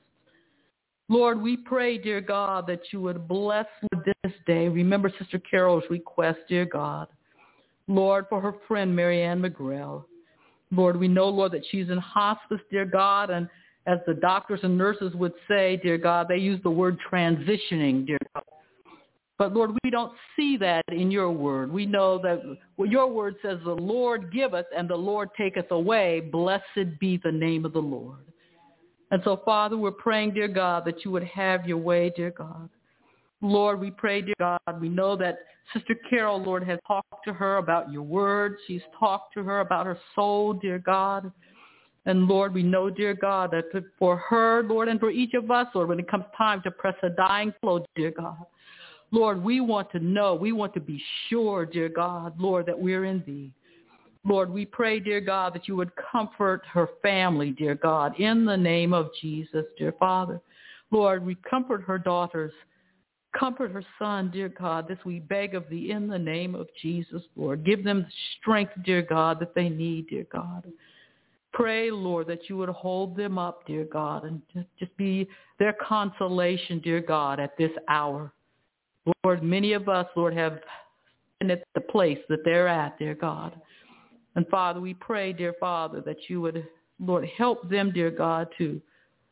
Lord, we pray, dear God, that you would bless this day. Remember Sister Carol's request, dear God. Lord, for her friend, Marianne McGrail. Lord, we know, Lord, that she's in hospice, dear God, and as the doctors and nurses would say, dear God, they use the word transitioning, dear God. But, Lord, we don't see that in your word. We know that your word says, the Lord giveth and the Lord taketh away. Blessed be the name of the Lord. And so, Father, we're praying, dear God, that you would have your way, dear God. Lord, we pray, dear God, we know that Sister Carol, Lord, has talked to her about your word. She's talked to her about her soul, dear God. And, Lord, we know, dear God, that for her, Lord, and for each of us, Lord, when it comes time to press a dying blow, dear God, Lord, we want to know, we want to be sure, dear God, Lord, that we're in thee. Lord, we pray, dear God, that you would comfort her family, dear God, in the name of Jesus, dear Father. Lord, we comfort her daughters. Comfort her son, dear God. This we beg of thee in the name of Jesus, Lord. Give them the strength, dear God, that they need, dear God. Pray, Lord, that you would hold them up, dear God, and just be their consolation, dear God, at this hour. Lord, many of us, Lord, have been at the place that they're at, dear God. And, Father, we pray, dear Father, that you would, Lord, help them, dear God, to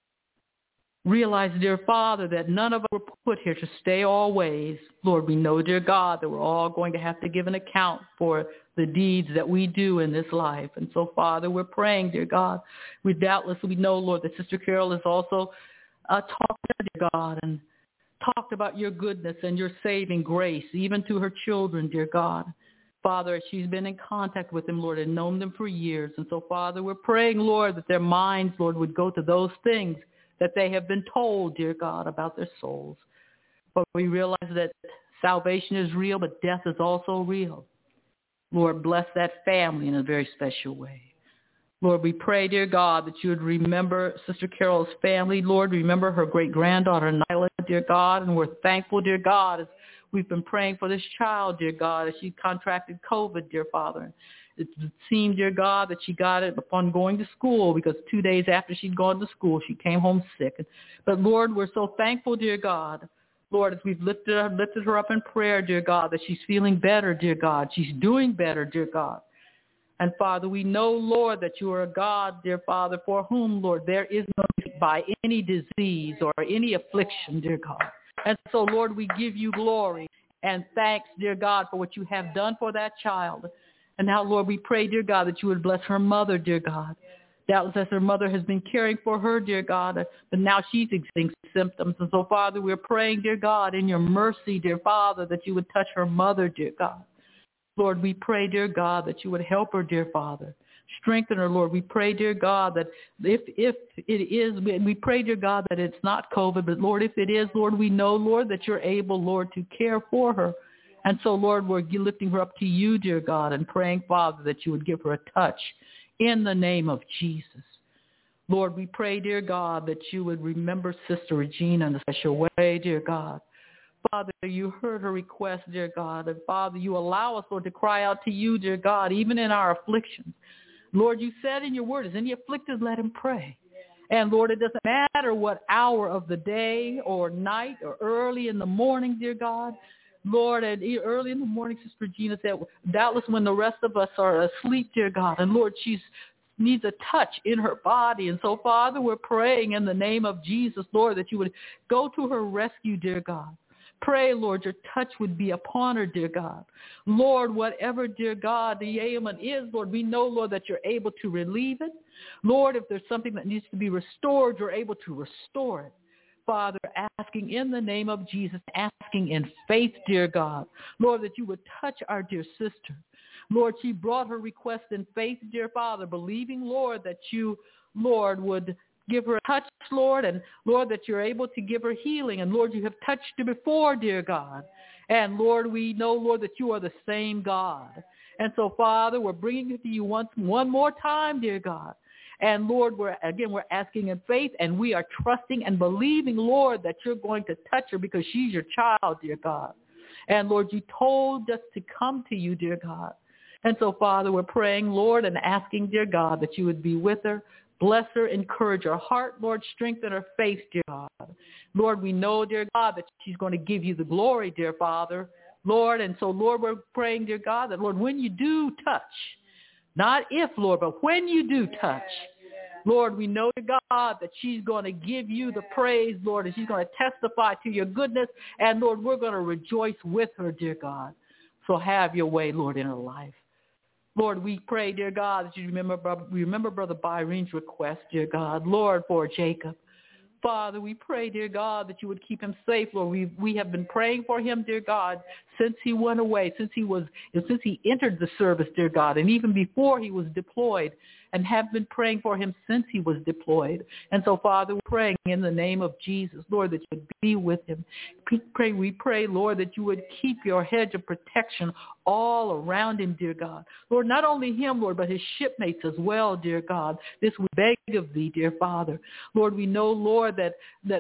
realize, dear Father, that none of us were put here to stay always. Lord, we know, dear God, that we're all going to have to give an account for the deeds that we do in this life. And so, Father, we're praying, dear God. We know, Lord, that Sister Carol has also talked, dear God, and talked about your goodness and your saving grace, even to her children, dear God. Father, she's been in contact with them, Lord, and known them for years. And so, Father, we're praying, Lord, that their minds, Lord, would go to those things that they have been told, dear God, about their souls. But we realize that salvation is real, but death is also real. Lord, bless that family in a very special way. Lord, we pray, dear God, that you would remember Sister Carol's family. Lord, remember her great-granddaughter, Nyla, dear God, and we're thankful, dear God, as we've been praying for this child, dear God, as she contracted COVID, dear Father. It seemed, dear God, that she got it upon going to school, because 2 days after she'd gone to school, she came home sick. But, Lord, we're so thankful, dear God. Lord, as we've lifted her up in prayer, dear God, that she's feeling better, dear God. She's doing better, dear God. And, Father, we know, Lord, that you are a God, dear Father, for whom, Lord, there is no by any disease or any affliction, dear God. And so, Lord, we give you glory and thanks, dear God, for what you have done for that child. And now, Lord, we pray, dear God, that you would bless her mother, dear God. Doubtless as her mother has been caring for her, dear God, but now she's experiencing symptoms. And so, Father, we're praying, dear God, in your mercy, dear Father, that you would touch her mother, dear God. Lord, we pray, dear God, that you would help her, dear Father. Strengthen her, Lord. We pray, dear God, that if it is, we pray, dear God, that it's not COVID, but, Lord, if it is, Lord, we know, Lord, that you're able, Lord, to care for her. And so, Lord, we're lifting her up to you, dear God, and praying, Father, that you would give her a touch in the name of Jesus. Lord, we pray, dear God, that you would remember Sister Regina in a special way, dear God. Father, you heard her request, dear God. And, Father, you allow us, Lord, to cry out to you, dear God, even in our afflictions. Lord, you said in your word, as any afflicted, let him pray. And, Lord, it doesn't matter what hour of the day or night or early in the morning, dear God. Lord, and early in the morning, Sister Regina said, doubtless when the rest of us are asleep, dear God. And, Lord, she needs a touch in her body. And so, Father, we're praying in the name of Jesus, Lord, that you would go to her rescue, dear God. Pray, Lord, your touch would be upon her, dear God. Lord, whatever, dear God, the ailment is, Lord, we know, Lord, that you're able to relieve it. Lord, if there's something that needs to be restored, you're able to restore it. Father, asking in the name of Jesus, asking in faith, dear God, Lord, that you would touch our dear sister. Lord, she brought her request in faith, dear Father, believing, Lord, that you, Lord, would give her a touch, Lord, and, Lord, that you're able to give her healing. And, Lord, you have touched her before, dear God. And, Lord, we know, Lord, that you are the same God. And so, Father, we're bringing it to you one more time, dear God. And, Lord, we're asking in faith, and we are trusting and believing, Lord, that you're going to touch her because she's your child, dear God. And, Lord, you told us to come to you, dear God. And so, Father, we're praying, Lord, and asking, dear God, that you would be with her. Bless her, encourage her heart, Lord, strengthen her faith, dear God. Lord, we know, dear God, that she's going to give you the glory, dear Father. Lord, and so, Lord, we're praying, dear God, that, Lord, when you do touch, not if, Lord, but when you do touch, Lord, we know, dear God, that she's going to give you the praise, Lord, and she's going to testify to your goodness. And, Lord, we're going to rejoice with her, dear God. So have your way, Lord, in her life. Lord, we pray, dear God, that you remember Brother Byron's request, dear God, Lord, for Jacob. Father, we pray, dear God, that you would keep him safe, Lord. We have been praying for him, dear God, since he went away, since he entered the service, dear God, and even before he was deployed, and have been praying for him since he was deployed. And so, Father, we're praying in the name of Jesus, Lord, that you would be with him. We pray, Lord, that you would keep your hedge of protection all around him, dear God. Lord, not only him, Lord, but his shipmates as well, dear God. This we beg of thee, dear Father. Lord, we know, Lord, that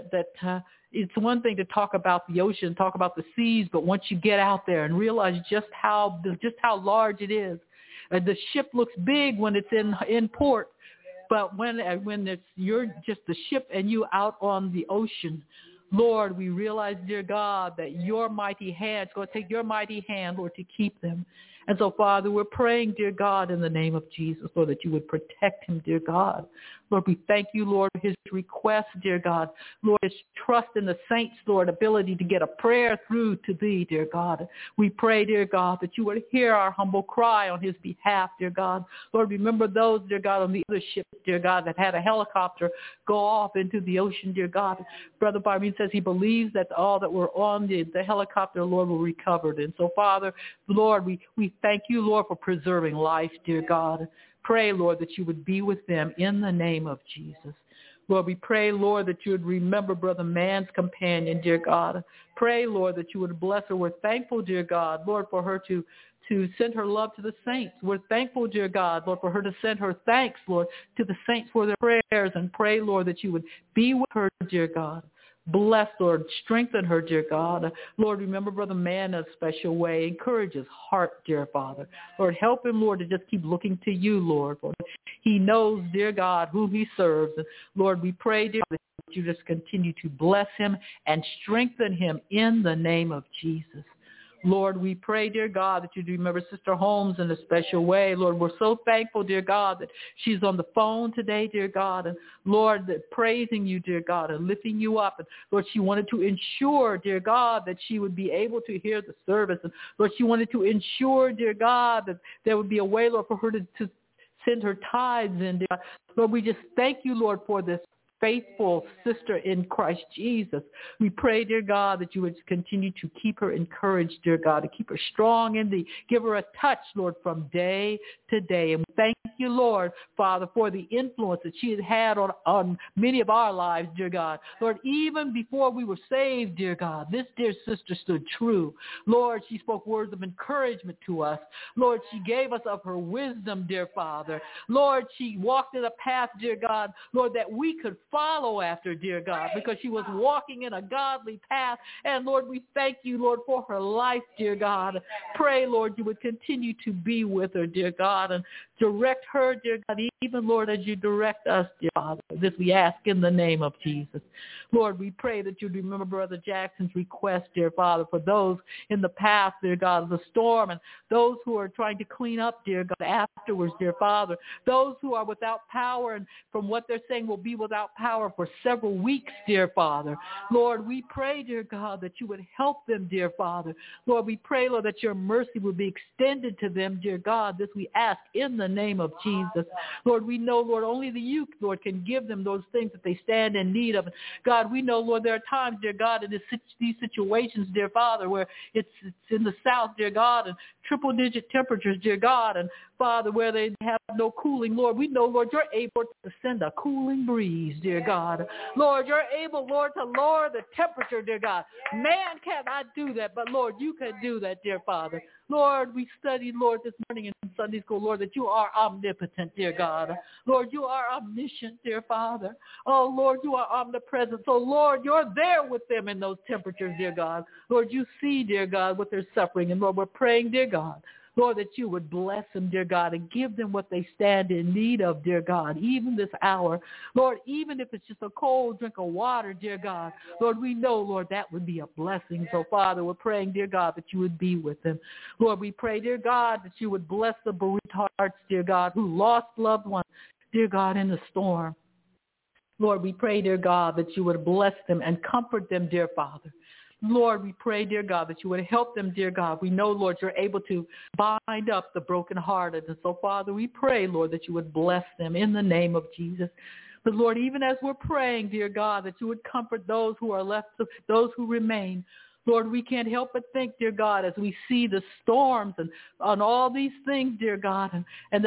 it's one thing to talk about the ocean, talk about the seas, but once you get out there and realize just how large it is, the ship looks big when it's in port, but when you're just the ship and you out on the ocean, Lord, we realize, dear God, that your mighty hand, it's going to take your mighty hand, Lord, to keep them. And so, Father, we're praying, dear God, in the name of Jesus, Lord, that you would protect him, dear God. Lord, we thank you, Lord, for his request, dear God. Lord, his trust in the saints, Lord, ability to get a prayer through to thee, dear God. We pray, dear God, that you would hear our humble cry on his behalf, dear God. Lord, remember those, dear God, on the other ship, dear God, that had a helicopter go off into the ocean, dear God. Brother Barmin says he believes that all that were on the helicopter, Lord, were recovered. And so, Father, Lord, we thank you, Lord, for preserving life, dear God. Pray, Lord, that you would be with them in the name of Jesus. Lord, we pray, Lord, that you would remember Brother Man's companion, dear God. Pray, Lord, that you would bless her. We're thankful, dear God, Lord, for her to send her love to the saints. We're thankful, dear God, Lord, for her to send her thanks, Lord, to the saints for their prayers. And pray, Lord, that you would be with her, dear God. Bless, Lord. Strengthen her, dear God. Lord, remember Brother Man in a special way. Encourage his heart, dear Father. Lord, help him, Lord, to just keep looking to you, Lord. He knows, dear God, whom he serves. And Lord, we pray, dear God, that you just continue to bless him and strengthen him in the name of Jesus. Lord, we pray, dear God, that you do remember Sister Holmes in a special way. Lord, we're so thankful, dear God, that she's on the phone today, dear God. And Lord, that praising you, dear God, and lifting you up. And Lord, she wanted to ensure, dear God, that she would be able to hear the service. And Lord, she wanted to ensure, dear God, that there would be a way, Lord, for her to send her tithes in, dear God. Lord, we just thank you, Lord, for this faithful sister in Christ Jesus. We pray, dear God, that you would continue to keep her encouraged, dear God, to keep her strong in thee. Give her a touch, Lord, from day to day. And we thank you, Lord, Father, for the influence that she has had on many of our lives, dear God. Lord, even before we were saved, dear God, this dear sister stood true. Lord, she spoke words of encouragement to us. Lord, she gave us of her wisdom, dear Father. Lord, she walked in a path, dear God, Lord, that we could follow after, dear God, because she was walking in a godly path. And Lord, we thank you, Lord, for her life, dear God. Pray, Lord, you would continue to be with her, dear God, and direct her, dear God, even, Lord, as you direct us, dear Father. This we ask in the name of Jesus. Lord, we pray that you remember Brother Jackson's request, dear Father, for those in the path, dear God, of the storm, and those who are trying to clean up, dear God, afterwards, dear Father. Those who are without power, and from what they're saying will be without power for several weeks, dear Father. Lord, we pray, dear God, that you would help them, dear Father. Lord, we pray, Lord, that your mercy would be extended to them, dear God. This we ask in the name of Jesus. Lord, we know, Lord, only the youth, Lord, can give them those things that they stand in need of. God, we know, Lord, there are times, dear God, in these situations, dear Father, where it's in the south, dear God, and triple-digit temperatures, dear God, and Father, where they have no cooling. Lord, we know, Lord, you're able to send a cooling breeze, dear God. Lord, you're able, Lord, to lower the temperature, dear God. Man cannot do that, but Lord, you can do that, dear Father. Lord, we studied, Lord, this morning in Sunday school, Lord, that you are omnipotent, dear God. Lord, you are omniscient, dear Father. Oh, Lord, you are omnipresent. So, Lord, you're there with them in those temperatures, dear God. Lord, you see, dear God, what they're suffering. And, Lord, we're praying, dear God, Lord, that you would bless them, dear God, and give them what they stand in need of, dear God, even this hour. Lord, even if it's just a cold drink of water, dear God, Lord, we know, Lord, that would be a blessing. So, Father, we're praying, dear God, that you would be with them. Lord, we pray, dear God, that you would bless the bereaved hearts, dear God, who lost loved ones, dear God, in the storm. Lord, we pray, dear God, that you would bless them and comfort them, dear Father. Lord, we pray, dear God, that you would help them, dear God. We know, Lord, you're able to bind up the brokenhearted. And so, Father, we pray, Lord, that you would bless them in the name of Jesus. But, Lord, even as we're praying, dear God, that you would comfort those who are left, those who remain. Lord, we can't help but think, dear God, as we see the storms and on all these things, dear God, and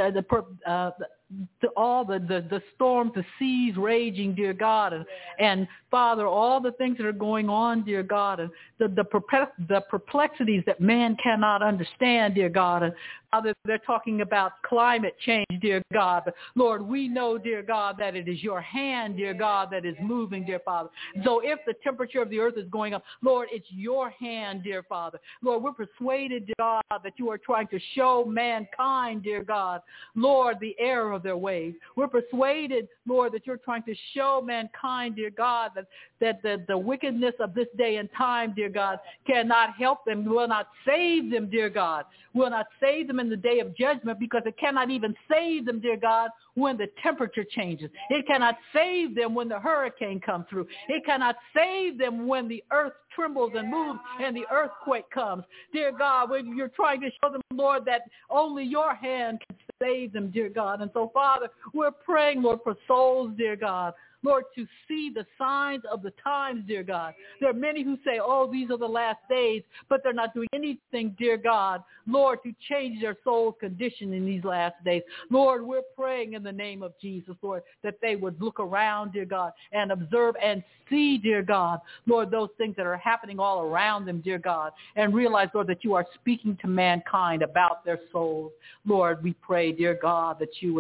all the storms, the seas raging, dear God, and Father, all the things that are going on, dear God, and the perplexities that man cannot understand, dear God, and Father, they're talking about climate change, dear God. But Lord, we know, dear God, that it is your hand, dear God, that is moving, dear Father. So if the temperature of the earth is going up, Lord, it's your hand, dear Father. Lord, we're persuaded, dear God, that you are trying to show mankind, dear God, Lord, the error of their ways. We're persuaded, Lord, that you're trying to show mankind, dear God, that the wickedness of this day and time, dear God, cannot help them, will not save them, dear God, will not save them in the day of judgment, because it cannot even save them, dear God, when the temperature changes. It cannot save them when the hurricane comes through. It cannot save them when the earth trembles and moves and the earthquake comes. Dear God, when you're trying to show them, Lord, that only your hand can save them, dear God. And so, Father, we're praying, Lord, for souls, dear God. Lord, to see the signs of the times, dear God. There are many who say, oh, these are the last days, but they're not doing anything, dear God, Lord, to change their soul's condition in these last days. Lord, we're praying in the name of Jesus, Lord, that they would look around, dear God, and observe and see, dear God, Lord, those things that are happening all around them, dear God, and realize, Lord, that you are speaking to mankind about their souls. Lord, we pray, dear God, that you would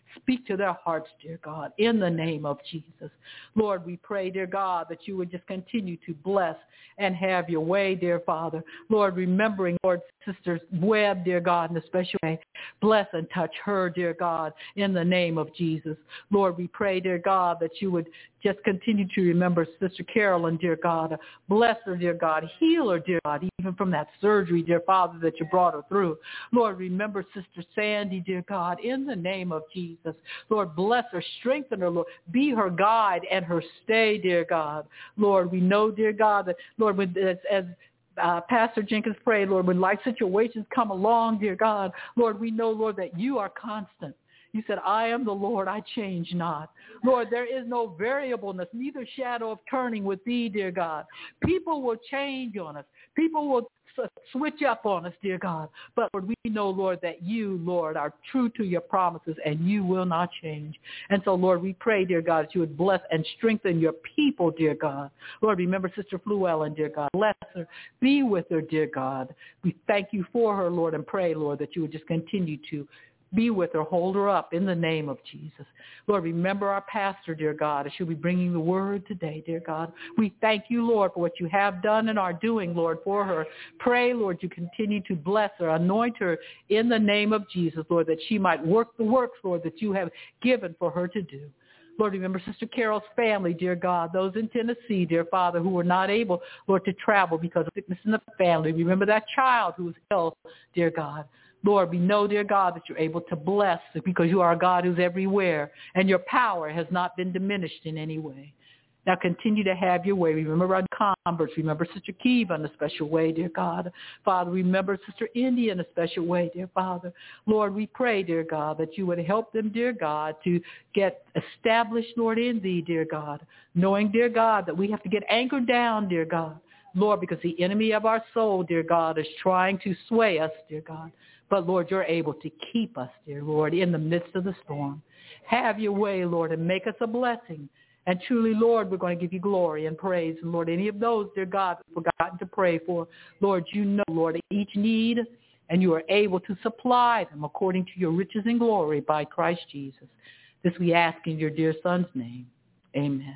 Speak to their hearts, dear God, in the name of Jesus. Lord, we pray, dear God, that you would just continue to bless and have your way, dear Father. Lord, remembering, Lord, Sister Webb, dear God, in a special way. Bless and touch her, dear God, in the name of Jesus. Lord, we pray, dear God, that you would just continue to remember Sister Carolyn, dear God. Bless her, dear God. Heal her, dear God, even from that surgery, dear Father, that you brought her through. Lord, remember Sister Sandy, dear God, in the name of Jesus. Lord, bless her, strengthen her, Lord. Be her guide and her stay, dear God. Lord, we know, dear God, that, Lord, as Pastor Jenkins prayed, Lord, when life situations come along, dear God, Lord, we know, Lord, that you are constant. You said, I am the Lord, I change not. Lord, there is no variableness, neither shadow of turning with thee, dear God. People will change on us. People will switch up on us, dear God. But Lord, we know, Lord, that you, Lord, are true to your promises and you will not change. And so, Lord, we pray, dear God, that you would bless and strengthen your people, dear God. Lord, remember Sister Fluellen, dear God. Bless her. Be with her, dear God. We thank you for her, Lord, and pray, Lord, that you would just continue to be with her, hold her up in the name of Jesus. Lord, remember our pastor, dear God, as she'll be bringing the word today, dear God. We thank you, Lord, for what you have done and are doing, Lord, for her. Pray, Lord, you continue to bless her, anoint her in the name of Jesus, Lord, that she might work the works, Lord, that you have given for her to do. Lord, remember Sister Carol's family, dear God, those in Tennessee, dear Father, who were not able, Lord, to travel because of sickness in the family. Remember that child who was ill, dear God. Lord, we know, dear God, that you're able to bless because you are a God who's everywhere, and your power has not been diminished in any way. Now continue to have your way. Remember our converts. Remember Sister Kiva in a special way, dear God. Father, remember Sister India in a special way, dear Father. Lord, we pray, dear God, that you would help them, dear God, to get established, Lord, in thee, dear God, knowing, dear God, that we have to get anchored down, dear God. Lord, because the enemy of our soul, dear God, is trying to sway us, dear God. But, Lord, you're able to keep us, dear Lord, in the midst of the storm. Have your way, Lord, and make us a blessing. And truly, Lord, we're going to give you glory and praise. And, Lord, any of those, dear God, we've forgotten to pray for, Lord, you know, Lord, each need, and you are able to supply them according to your riches and glory by Christ Jesus. This we ask in your dear Son's name. Amen.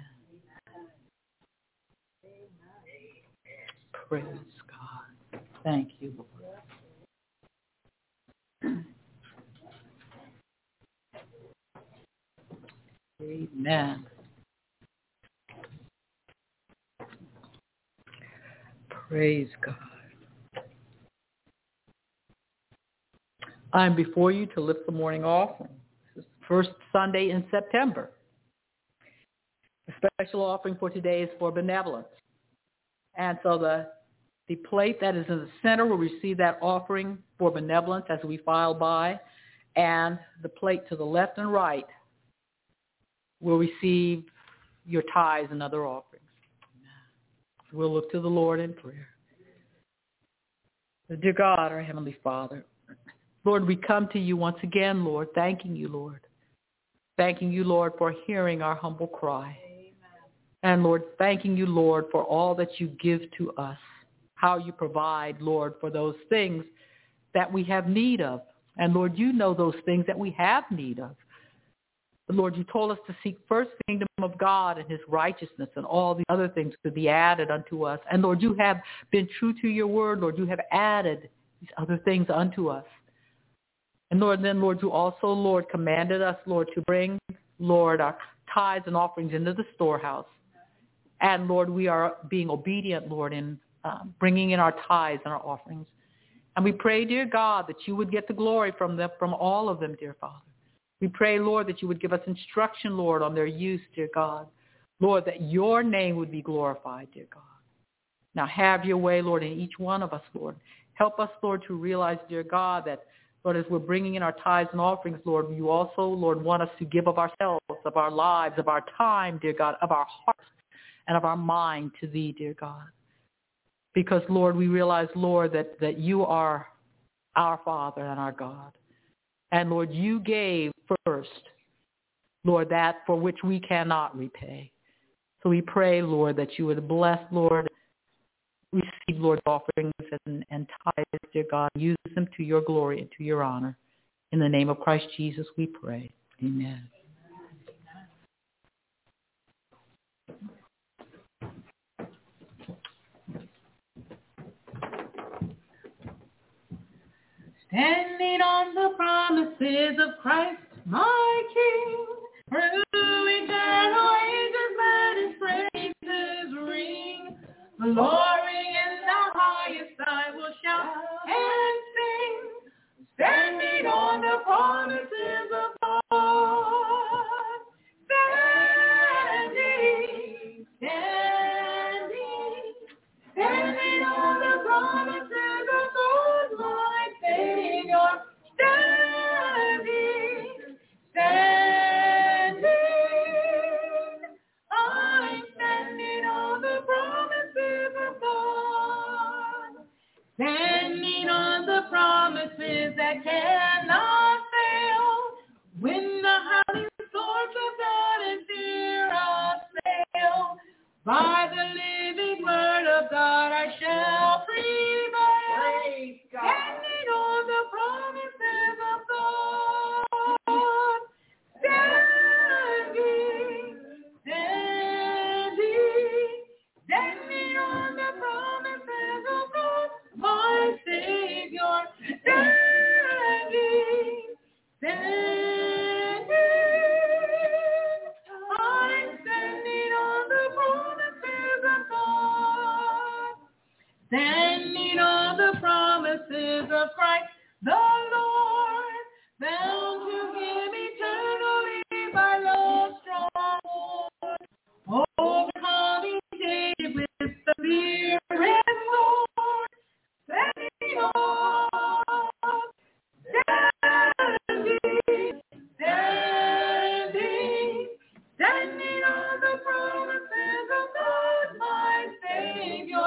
Praise God. Thank you, Lord. Amen. Praise God. I'm before you to lift the morning offering. This is the first Sunday in September. The special offering for today is for benevolence. And so the plate that is in the center will receive that offering for benevolence as we file by, and the plate to the left and right will receive your tithes and other offerings. We'll look to the Lord in prayer. Dear God, our Heavenly Father, Lord, we come to you once again, Lord, thanking you, Lord. Thanking you, Lord, for hearing our humble cry. Amen. And, Lord, thanking you, Lord, for all that you give to us, how you provide, Lord, for those things that we have need of. And, Lord, you know those things that we have need of. But, Lord, you told us to seek first the kingdom of God and his righteousness, and all the other things to be added unto us. And, Lord, you have been true to your word. Lord, you have added these other things unto us. And, Lord, then, Lord, you also, Lord, commanded us, Lord, to bring, Lord, our tithes and offerings into the storehouse. And, Lord, we are being obedient, Lord, in bringing in our tithes and our offerings. And we pray, dear God, that you would get the glory from them, from all of them, dear Father. We pray, Lord, that you would give us instruction, Lord, on their use, dear God. Lord, that your name would be glorified, dear God. Now have your way, Lord, in each one of us, Lord. Help us, Lord, to realize, dear God, that, Lord, as we're bringing in our tithes and offerings, Lord, you also, Lord, want us to give of ourselves, of our lives, of our time, dear God, of our hearts and of our mind to thee, dear God. Because, Lord, we realize, Lord, that you are our Father and our God. And, Lord, you gave first, Lord, that for which we cannot repay. So we pray, Lord, that you would bless, Lord, receive, Lord, offerings and tithes, dear God. Use them to your glory and to your honor. In the name of Christ Jesus, we pray. Amen. Standing on the promises of Christ, my King, through eternal ages let his praises ring. Glory in the highest I will shout and sing, standing on the promises of God. Standing on the promises of God, my Savior. I'm standing on the promises of God. Standing on the promises that cannot fail. When the howling storms of God and fear assail, by the living word of God I shall prevail. Standing on the promises of God. Standing on the promises of God, my Savior. I'm standing on the promises of God. Standing on the promises of Christ the Lord, bound to him eternally by love's strong cord, overcoming David with the Spirit sword, standing on the promises of God, my Savior.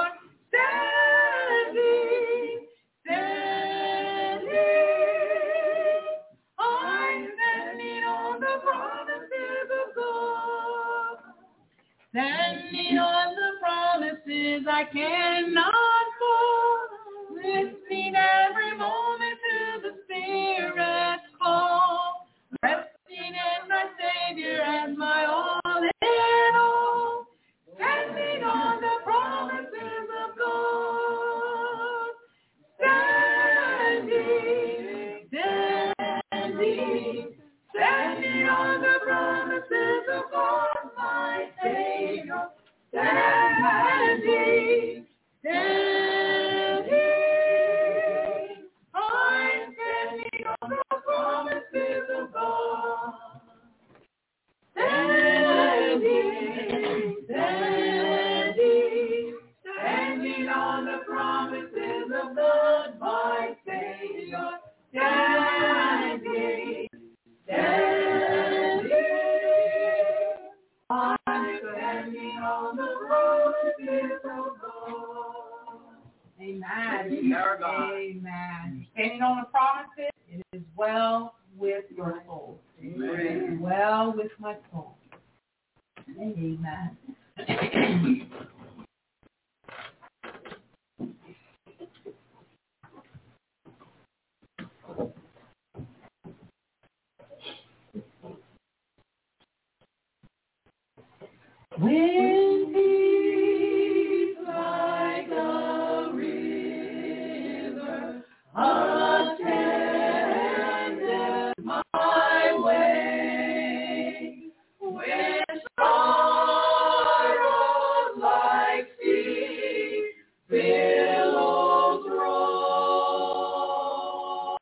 I'm standing on the promises of God. Standing on the promises I cannot fall. Listening every moment to the Spirit's call. Resting in my Savior as my all in all. Standing on the promises of God. Standing on the promises of God, my Savior. Standing. I'm standing on the promises of God. Standing on the promises of God, my Savior. Standing. I'm standing on the promises of God. Amen. Amen. Standing on the promises, it is well with your soul. Amen. Well with my soul. Amen. When peace like a river attended my way, when sorrows like sea billows roll,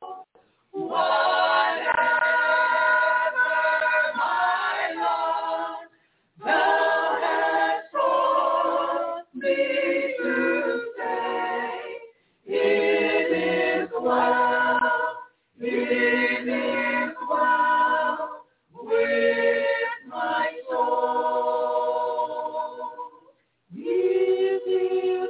whatever my lot, thou hast taught me to say, it is well with my soul. It is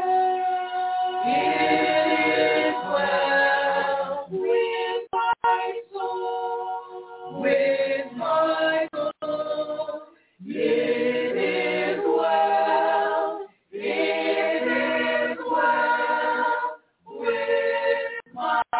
well with my soul. With my soul. It is well with my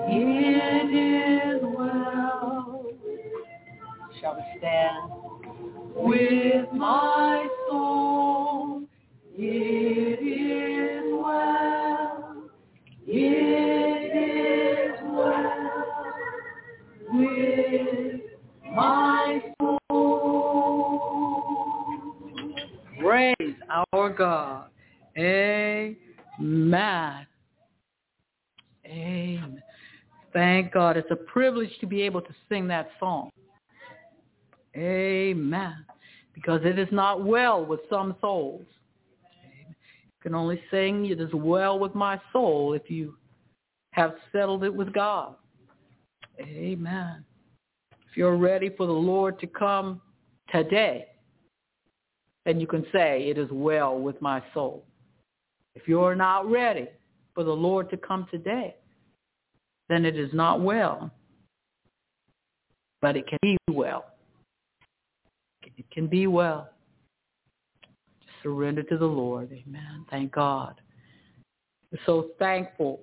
It is well. Shall we stand? With my soul, it is well. It is well with my soul. Praise our God. Amen. Amen. Thank God. It's a privilege to be able to sing that song. Amen. Because it is not well with some souls. Amen. You can only sing it is well with my soul if you have settled it with God. Amen. If you're ready for the Lord to come today, then you can say it is well with my soul. If you're not ready for the Lord to come today, then it is not well. But it can be well. It can be well. Just surrender to the Lord. Amen. Thank God. We're so thankful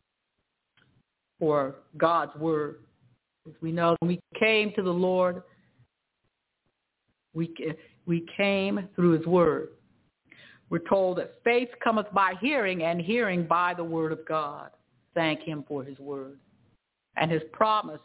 for God's word. As we know, when we came to the Lord, we came through his word. We're told that faith cometh by hearing, and hearing by the word of God. Thank him for his word and his promise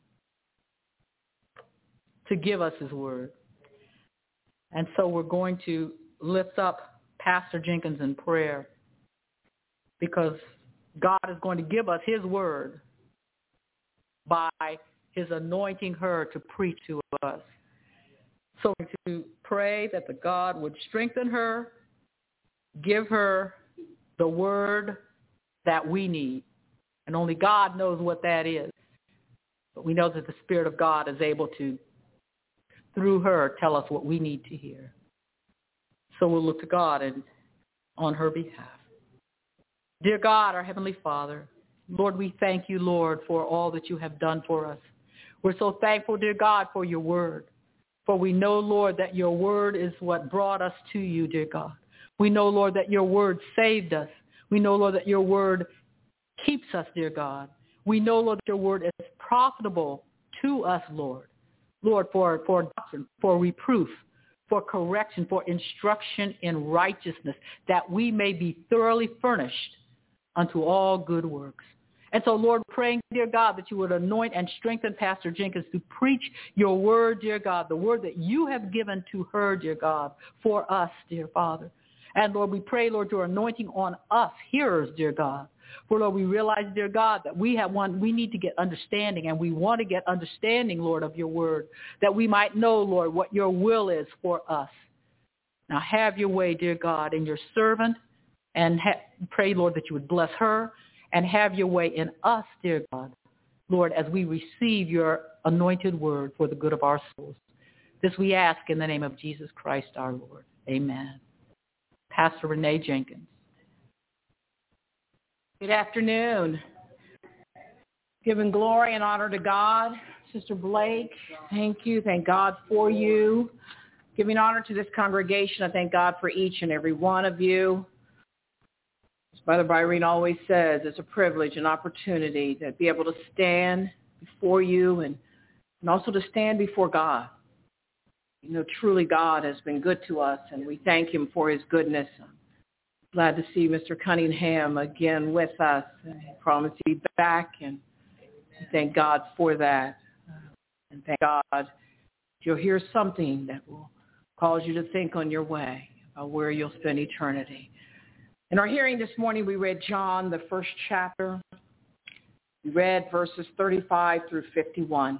to give us his word. And so we're going to lift up Pastor Jenkins in prayer, because God is going to give us his word by his anointing her to preach to us. So to pray that the God would strengthen her, give her the word that we need. And only God knows what that is. But we know that the Spirit of God is able to, through her, tell us what we need to hear. So we'll look to God and on her behalf. Dear God, our Heavenly Father, Lord, we thank you, Lord, for all that you have done for us. We're so thankful, dear God, for your word. For we know, Lord, that your word is what brought us to you, dear God. We know, Lord, that your word saved us. We know, Lord, that your word keeps us, dear God. We know, Lord, that your word is profitable to us, Lord. Lord, for doctrine, for reproof, for correction, for instruction in righteousness, that we may be thoroughly furnished unto all good works. And so, Lord, praying, dear God, that you would anoint and strengthen Pastor Jenkins to preach your word, dear God, the word that you have given to her, dear God, for us, dear Father. And, Lord, we pray, Lord, your anointing on us, hearers, dear God. For, Lord, we realize, dear God, that we need to get understanding, and we want to get understanding, Lord, of your word, that we might know, Lord, what your will is for us. Now have your way, dear God, in your servant, and pray, Lord, that you would bless her, and have your way in us, dear God, Lord, as we receive your anointed word for the good of our souls. This we ask in the name of Jesus Christ our Lord. Amen. Pastor Renee Jenkins. Good afternoon. Giving glory and honor to God. Sister Blake, thank you. Thank God for you. Giving honor to this congregation. I thank God for each and every one of you. As Brother Byrene always says, it's a privilege, an opportunity to be able to stand before you and also to stand before God. You know, truly God has been good to us, and we thank him for his goodness. I'm glad to see Mr. Cunningham again with us. He promised to be back, and we thank God for that. And thank God you'll hear something that will cause you to think on your way about where you'll spend eternity. In our hearing this morning, we read John, the first chapter. We read verses 35 through 51.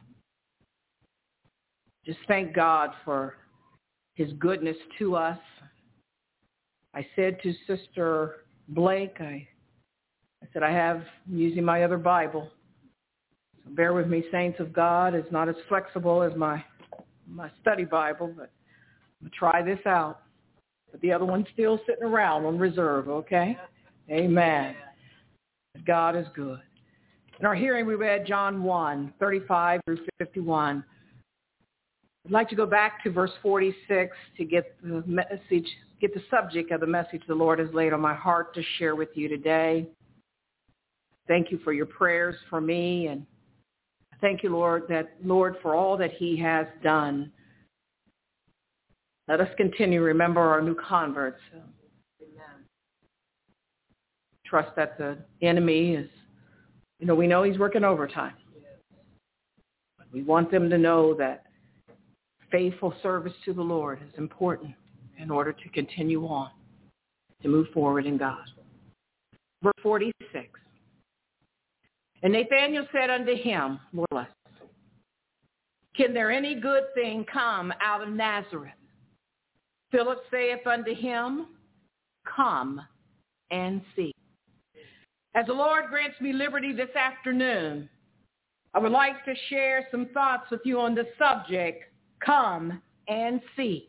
Just thank God for his goodness to us. I said to Sister Blake, I said, I'm using my other Bible. So bear with me, saints of God. It's not as flexible as my study Bible, but I'm going to try this out. But the other one's still sitting around on reserve, okay? Amen. God is good. In our hearing, we read John 1, 35 through 51. I'd like to go back to verse 46 to get the message, get the subject of the message the Lord has laid on my heart to share with you today. Thank you for your prayers for me. And thank you, Lord, for all that he has done. Let us continue to remember our new converts. Amen. Trust that the enemy is, we know he's working overtime. We want them to know that faithful service to the Lord is important in order to continue on, to move forward in God. Verse 46. And Nathanael said unto him, more or less, can there any good thing come out of Nazareth? Philip saith unto him, come and see. As the Lord grants me liberty this afternoon, I would like to share some thoughts with you on the subject, come and see.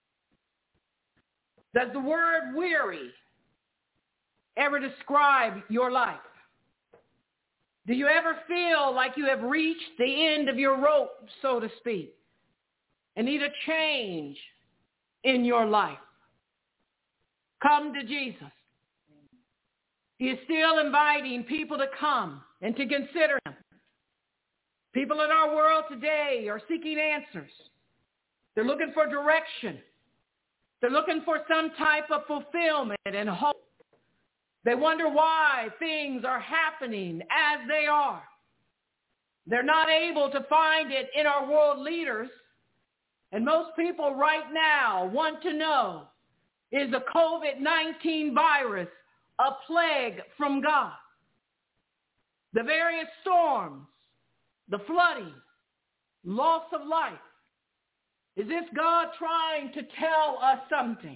Does the word weary ever describe your life? Do you ever feel like you have reached the end of your rope, so to speak, and need a change in your life? Come to Jesus. He is still inviting people to come and to consider him. People in our world today are seeking answers. They're looking for direction. They're looking for some type of fulfillment and hope. They wonder why things are happening as they are. They're not able to find it in our world leaders. And most people right now want to know, is the COVID-19 virus a plague from God? The various storms, the flooding, loss of life. Is this God trying to tell us something?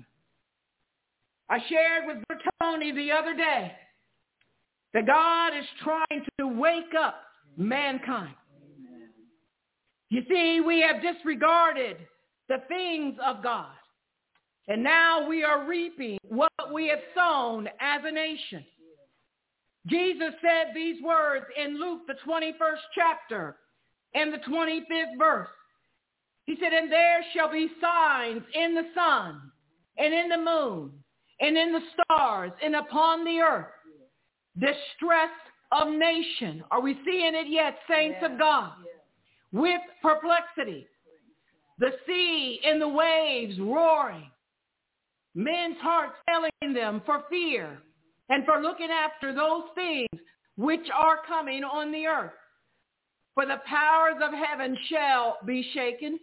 I shared with Tony the other day that God is trying to wake up mankind. Amen. You see, we have disregarded the things of God. And now we are reaping what we have sown as a nation. Jesus said these words in Luke, the 21st chapter and the 25th verse. He said, and there shall be signs in the sun and in the moon and in the stars and upon the earth, distress of nation. Are we seeing it yet, saints of God? With perplexity, the sea and the waves roaring, men's hearts failing them for fear and for looking after those things which are coming on the earth. For the powers of heaven shall be shaken.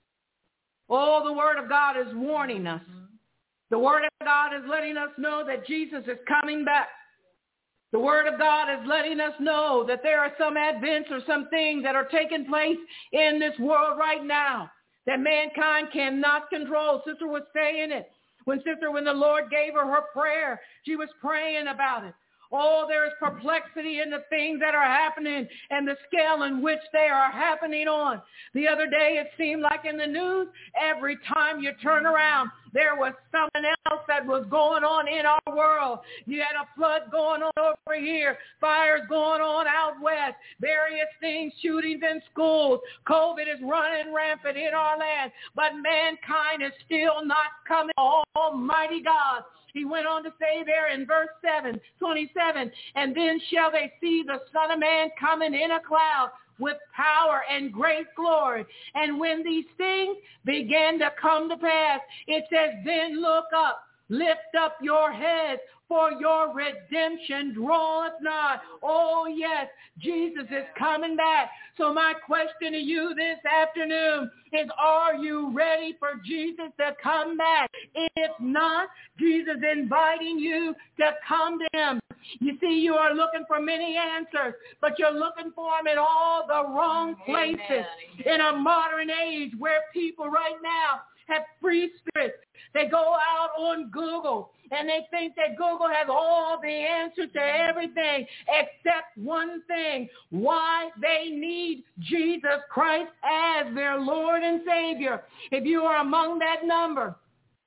Oh, the word of God is warning us. The word of God is letting us know that Jesus is coming back. The word of God is letting us know that there are some advents or some things that are taking place in this world right now that mankind cannot control. Sister was saying it. When the Lord gave her prayer, she was praying about it. Oh, there is perplexity in the things that are happening and the scale in which they are happening on. The other day, it seemed like in the news, every time you turn around, there was something else that was going on in our world. You had a flood going on over here, fires going on out west, various things, shootings in schools. COVID is running rampant in our land, but mankind is still not coming. Almighty God. He went on to say there in verse 27, and then shall they see the Son of Man coming in a cloud with power and great glory. And when these things began to come to pass, it says, then look up, lift up your heads, for your redemption draweth nigh. Oh, yes, Jesus is coming back. So my question to you this afternoon is, are you ready for Jesus to come back? If not, Jesus is inviting you to come to him. You see, you are looking for many answers, but you're looking for them in all the wrong places. Amen. In a modern age where people right now have free spirits, they go out on Google and they think that Google has all the answers to everything except one thing: why they need Jesus Christ as their Lord and Savior. If you are among that number,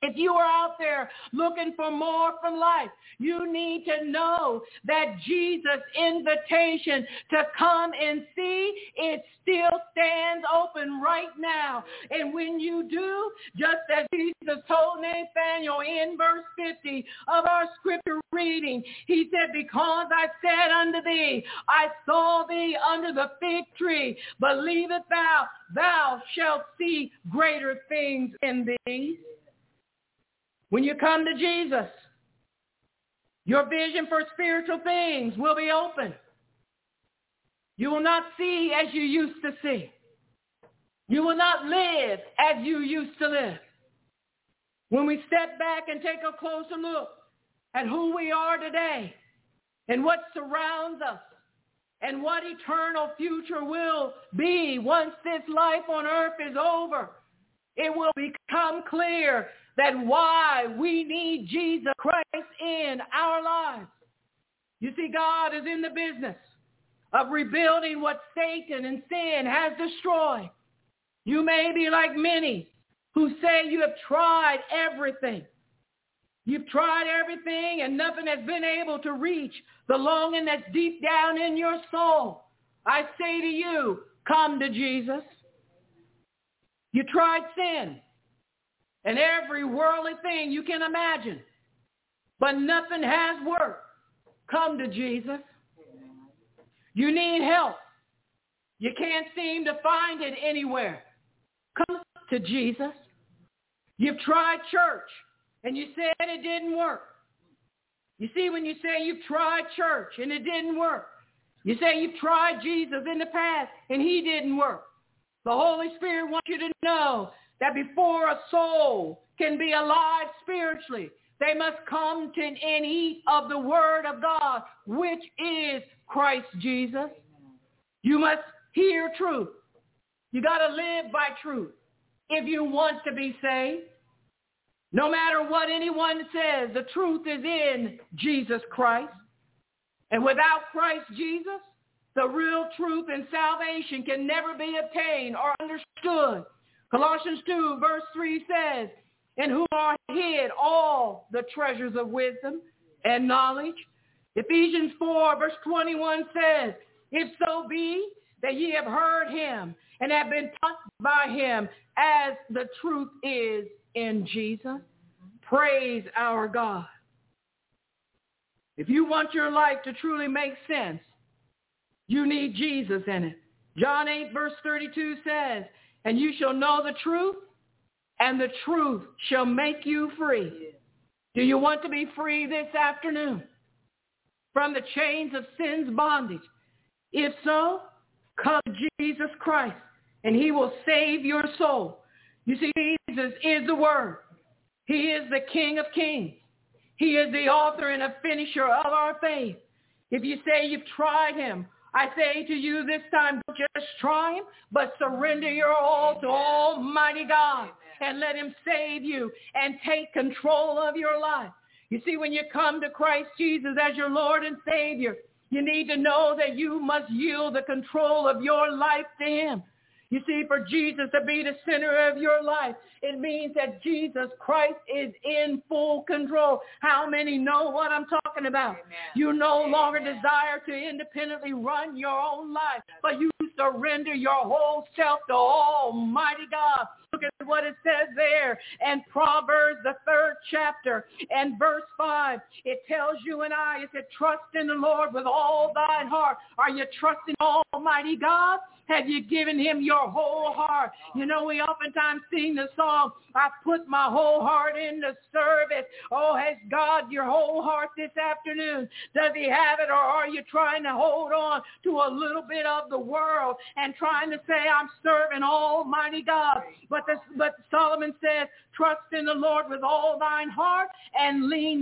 If you are out there looking for more from life, you need to know that Jesus' invitation to come and see, it still stands open right now. And when you do, just as Jesus told Nathanael in verse 50 of our scripture reading, he said, because I said unto thee, I saw thee under the fig tree, believest thou, thou shalt see greater things in thee. When you come to Jesus, your vision for spiritual things will be open. You will not see as you used to see. You will not live as you used to live. When we step back and take a closer look at who we are today and what surrounds us and what eternal future will be once this life on earth is over, it will become clear that why we need Jesus Christ in our lives. You see, God is in the business of rebuilding what Satan and sin has destroyed. You may be like many who say you have tried everything. You've tried everything and nothing has been able to reach the longing that's deep down in your soul. I say to you, come to Jesus. You tried sin and every worldly thing you can imagine, but nothing has worked. Come to Jesus. You need help. You can't seem to find it anywhere. Come to Jesus. You've tried church and you said it didn't work. You see, when you say you've tried church and it didn't work, you say you've tried Jesus in the past and he didn't work. The Holy Spirit wants you to know that before a soul can be alive spiritually, they must come to and eat of the Word of God, which is Christ Jesus. You must hear truth. You got to live by truth if you want to be saved. No matter what anyone says, the truth is in Jesus Christ. And without Christ Jesus, the real truth and salvation can never be obtained or understood. Colossians 2 verse 3 says, in whom are hid all the treasures of wisdom and knowledge. Ephesians 4 verse 21 says, if so be that ye have heard him and have been taught by him as the truth is in Jesus. Praise our God. If you want your life to truly make sense, you need Jesus in it. John 8 verse 32 says, and you shall know the truth, and the truth shall make you free. Do you want to be free this afternoon from the chains of sin's bondage? If so, come to Jesus Christ, and he will save your soul. You see, Jesus is the Word. He is the King of kings. He is the author and a finisher of our faith. If you say you've tried him, I say to you this time, don't just try him, but surrender your all to Almighty God and let him save you and take control of your life. You see, when you come to Christ Jesus as your Lord and Savior, you need to know that you must yield the control of your life to him. You see, for Jesus to be the center of your life, it means that Jesus Christ is in full control. How many know what I'm talking about? Amen. You no longer desire to independently run your own life, but you surrender your whole self to Almighty God. Look at what it says there in Proverbs, the 3rd chapter, and verse 5. It tells you and I, it said, trust in the Lord with all thine heart. Are you trusting Almighty God? Have you given him your whole heart? You know, we oftentimes sing the song, I put my whole heart in the service. Oh, has God your whole heart this afternoon? Does he have it, or are you trying to hold on to a little bit of the world and trying to say, I'm serving Almighty God? But Solomon says, trust in the Lord with all thine heart and lean not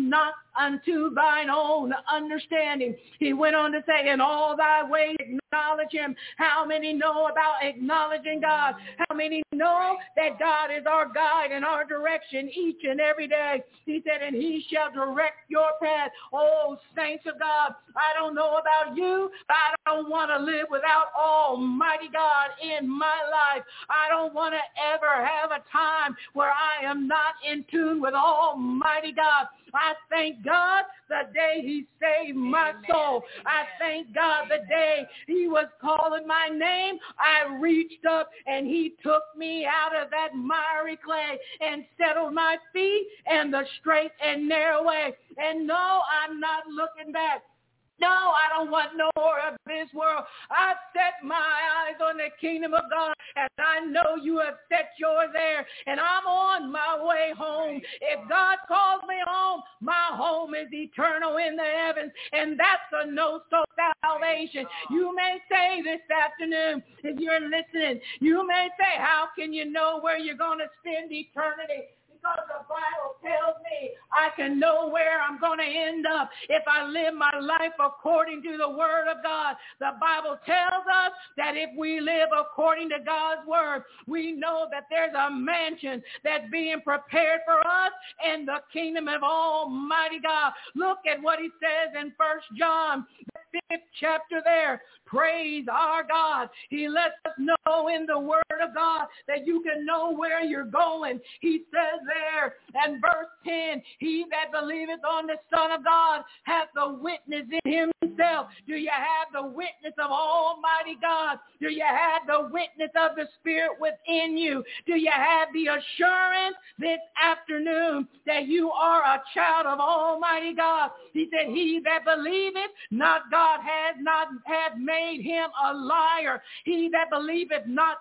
unto thine own understanding. He went on to say, in all thy ways acknowledge him. How many know about acknowledging God? How many know that God is our guide and our direction each and every day? He said, and he shall direct your path. Oh, saints of God, I don't know about you, but I don't want to live without Almighty God in my life. I don't want to ever have a time where I am not in tune with Almighty God. I thank God the day he saved my soul. I thank God the day he was calling my name. I reached up and he took me out of that miry clay and settled my feet in the straight and narrow way. And no, I'm not looking back. No, I don't want no more of this world. I've set my eyes on the kingdom of God, and I know you have set yours there, and I'm on my way home. If God calls me home, my home is eternal in the heavens, and that's a no-so salvation. You may say this afternoon, if you're listening, you may say, how can you know where you're going to spend eternity? Because the Bible tells me I can know where I'm going to end up if I live my life according to the word of God. The Bible tells us that if we live according to God's word, we know that there's a mansion that's being prepared for us in the kingdom of Almighty God. Look at what he says in 1 John, the 5th chapter there. Praise our God. He lets us know in the word of God that you can know where you're going. He says there in verse 10, he that believeth on the Son of God hath the witness in himself. Do you have the witness of Almighty God? Do you have the witness of the Spirit within you? Do you have the assurance this afternoon that you are a child of Almighty God? He said, he that believeth, not God has not had made him a liar. He that believeth not,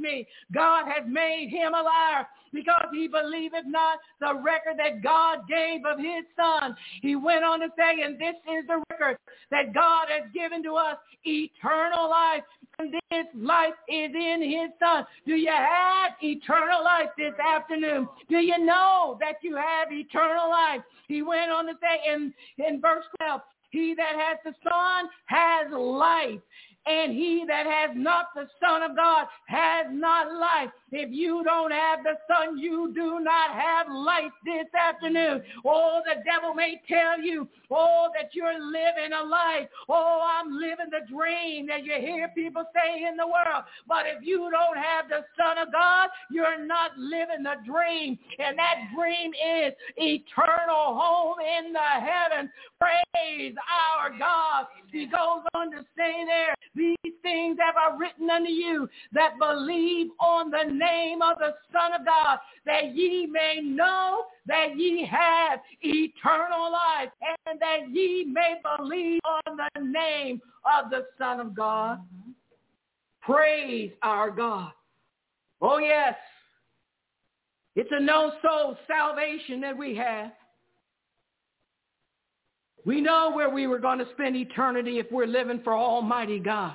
God has made him a liar, because he believeth not the record that God gave of his Son. He went on to say, and this is the record that God has given to us, eternal life, and this life is in his Son. Do you have eternal life this afternoon? Do you know that you have eternal life? He went on to say in verse 12, he that has the Son has life, and he that has not the Son of God has not life. If you don't have the Son, you do not have life this afternoon. Oh, the devil may tell you, oh, that you're living a life. Oh, I'm living the dream that you hear people say in the world. But if you don't have the Son of God, you're not living the dream. And that dream is eternal home in the heavens. Praise our God. He goes on to say there, these things have I written unto you that believe on the name of the Son of God, that ye may know that ye have eternal life, and that ye may believe on the name of the Son of God. Praise our God. Oh, yes. It's a no-soul salvation that we have. We know where we were going to spend eternity if we're living for Almighty God.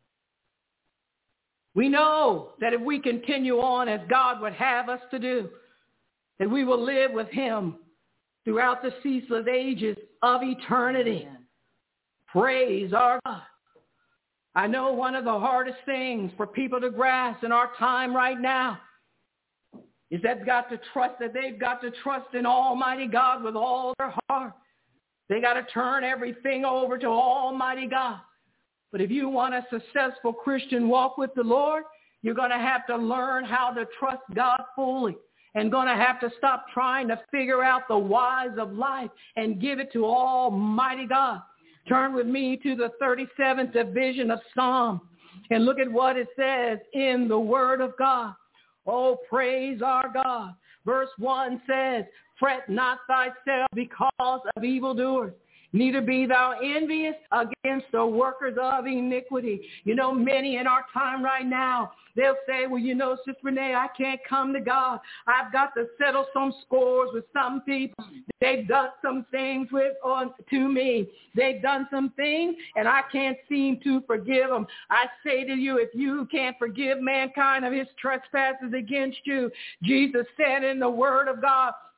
We know that if we continue on as God would have us to do, that we will live with him throughout the ceaseless ages of eternity. Praise our God. I know one of the hardest things for people to grasp in our time right now is that they've got to trust in Almighty God with all their heart. They got to turn everything over to Almighty God. But if you want a successful Christian walk with the Lord, you're going to have to learn how to trust God fully, and going to have to stop trying to figure out the whys of life and give it to Almighty God. Turn with me to the 37th division of Psalm and look at what it says in the Word of God. Oh, praise our God. Verse 1 says, fret not thyself because of evildoers, neither be thou envious against the workers of iniquity. You know, many in our time right now, they'll say, well, you know, Sister Renee, I can't come to God. I've got to settle some scores with some people. They've done some things to me. They've done some things, and I can't seem to forgive them. I say to you, if you can't forgive mankind of his trespasses against you, Jesus said in the Word of God,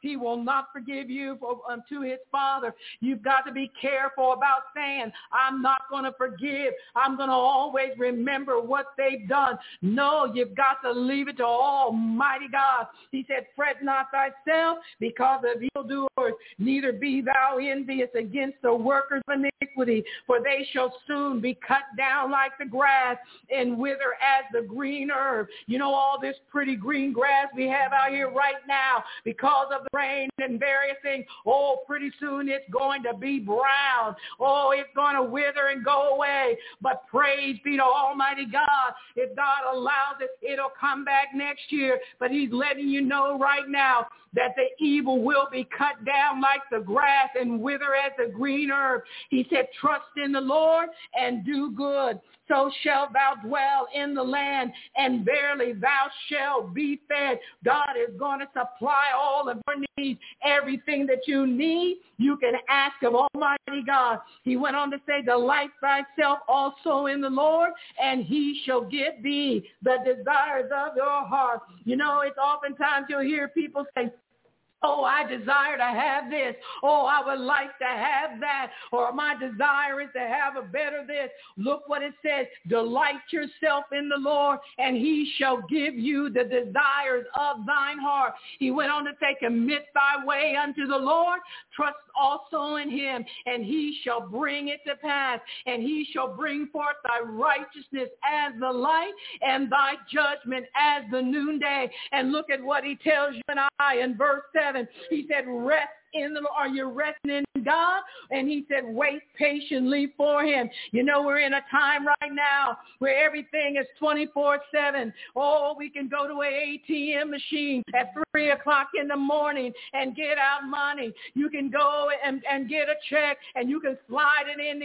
he will not forgive you to his Father. You've got to be careful about saying, I'm not going to forgive. I'm going to always remember what they've done. No, you've got to leave it to Almighty God. He said, fret not thyself because of evildoers, neither be thou envious against the workers of iniquity, for they shall soon be cut down like the grass and wither as the green herb. You know, all this pretty green grass we have out here right now because of the rain and various things, oh, pretty soon it's going to be brown. Oh, it's going to wither and go away. But praise be to Almighty God. If God allows it, it'll come back next year. But he's letting you know right now that the evil will be cut down like the grass and wither as the green herb. He said, trust in the Lord and do good. So shalt thou dwell in the land, and verily thou shalt be fed. God is going to supply all of your needs. Everything that you need, you can ask of Almighty God. He went on to say, delight thyself also in the Lord, and he shall give thee the desires of your heart. You know, it's oftentimes you'll hear people say, oh, I desire to have this. Oh, I would like to have that. Or my desire is to have a better this. Look what it says. Delight yourself in the Lord, and he shall give you the desires of thine heart. He went on to say, commit thy way unto the Lord. Trust also in him, and he shall bring it to pass. And he shall bring forth thy righteousness as the light, and thy judgment as the noonday. And look at what he tells you and I in verse 7. He said, rest in the Lord. Are you resting in God? And he said, wait patiently for him. You know, we're in a time right now where everything is 24/7. Oh, we can go to an ATM machine at 3 o'clock in the morning and get out money. You can go and get a check, and you can slide it in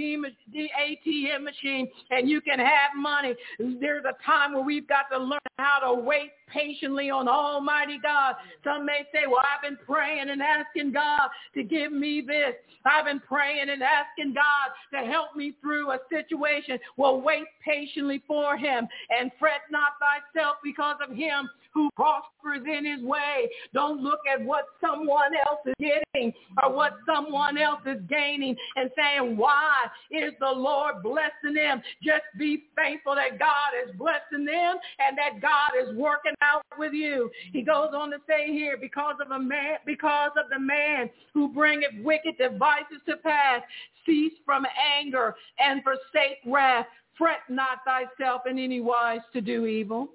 the ATM machine, and you can have money. There's a time where we've got to learn how to wait patiently on Almighty God. Some may say, well, I've been praying and asking God to give me this. I've been praying and asking God to help me through a situation. Well, wait patiently for him, and fret not thyself because of him who prospers in his way. Don't look at what someone else is getting or what someone else is gaining and saying, why is the Lord blessing them? Just be thankful that God is blessing them and that God is working out with you. He goes on to say here, because of the man who bringeth wicked devices to pass, cease from anger and forsake wrath. Fret not thyself in any wise to do evil.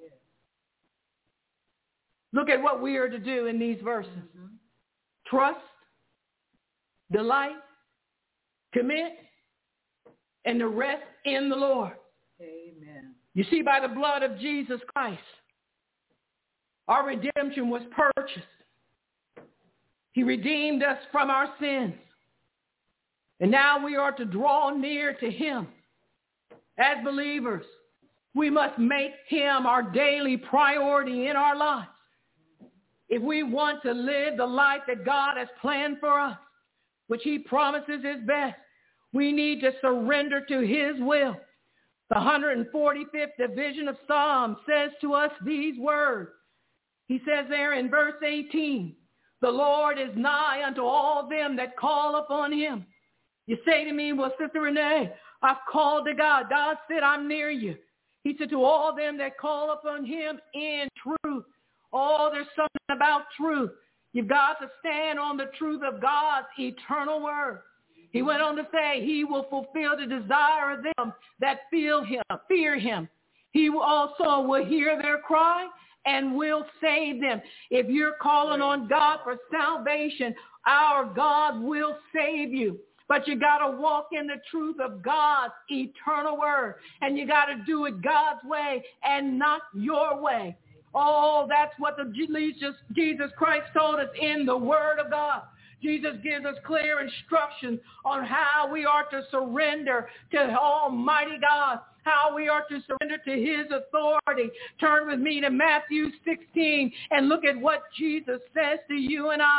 Look at what we are to do in these verses. Trust, delight, commit, and the rest in the Lord. Amen. You see, by the blood of Jesus Christ, our redemption was purchased. He redeemed us from our sins. And now we are to draw near to him. As believers, we must make him our daily priority in our lives. If we want to live the life that God has planned for us, which he promises is best, we need to surrender to his will. The 145th division of Psalms says to us these words. He says there in verse 18, the Lord is nigh unto all them that call upon him. You say to me, well, Sister Renee, I've called to God. God said, I'm near you. He said, to all them that call upon him in truth. Oh, there's something about truth. You've got to stand on the truth of God's eternal word. He went on to say, he will fulfill the desire of them that fear him. He also will hear their cry and will save them. If you're calling on God for salvation, our God will save you. But you got to walk in the truth of God's eternal word. And you got to do it God's way and not your way. Oh, that's what Jesus Christ told us in the word of God. Jesus gives us clear instructions on how we are to surrender to Almighty God, how we are to surrender to his authority. Turn with me to Matthew 16 and look at what Jesus says to you and I.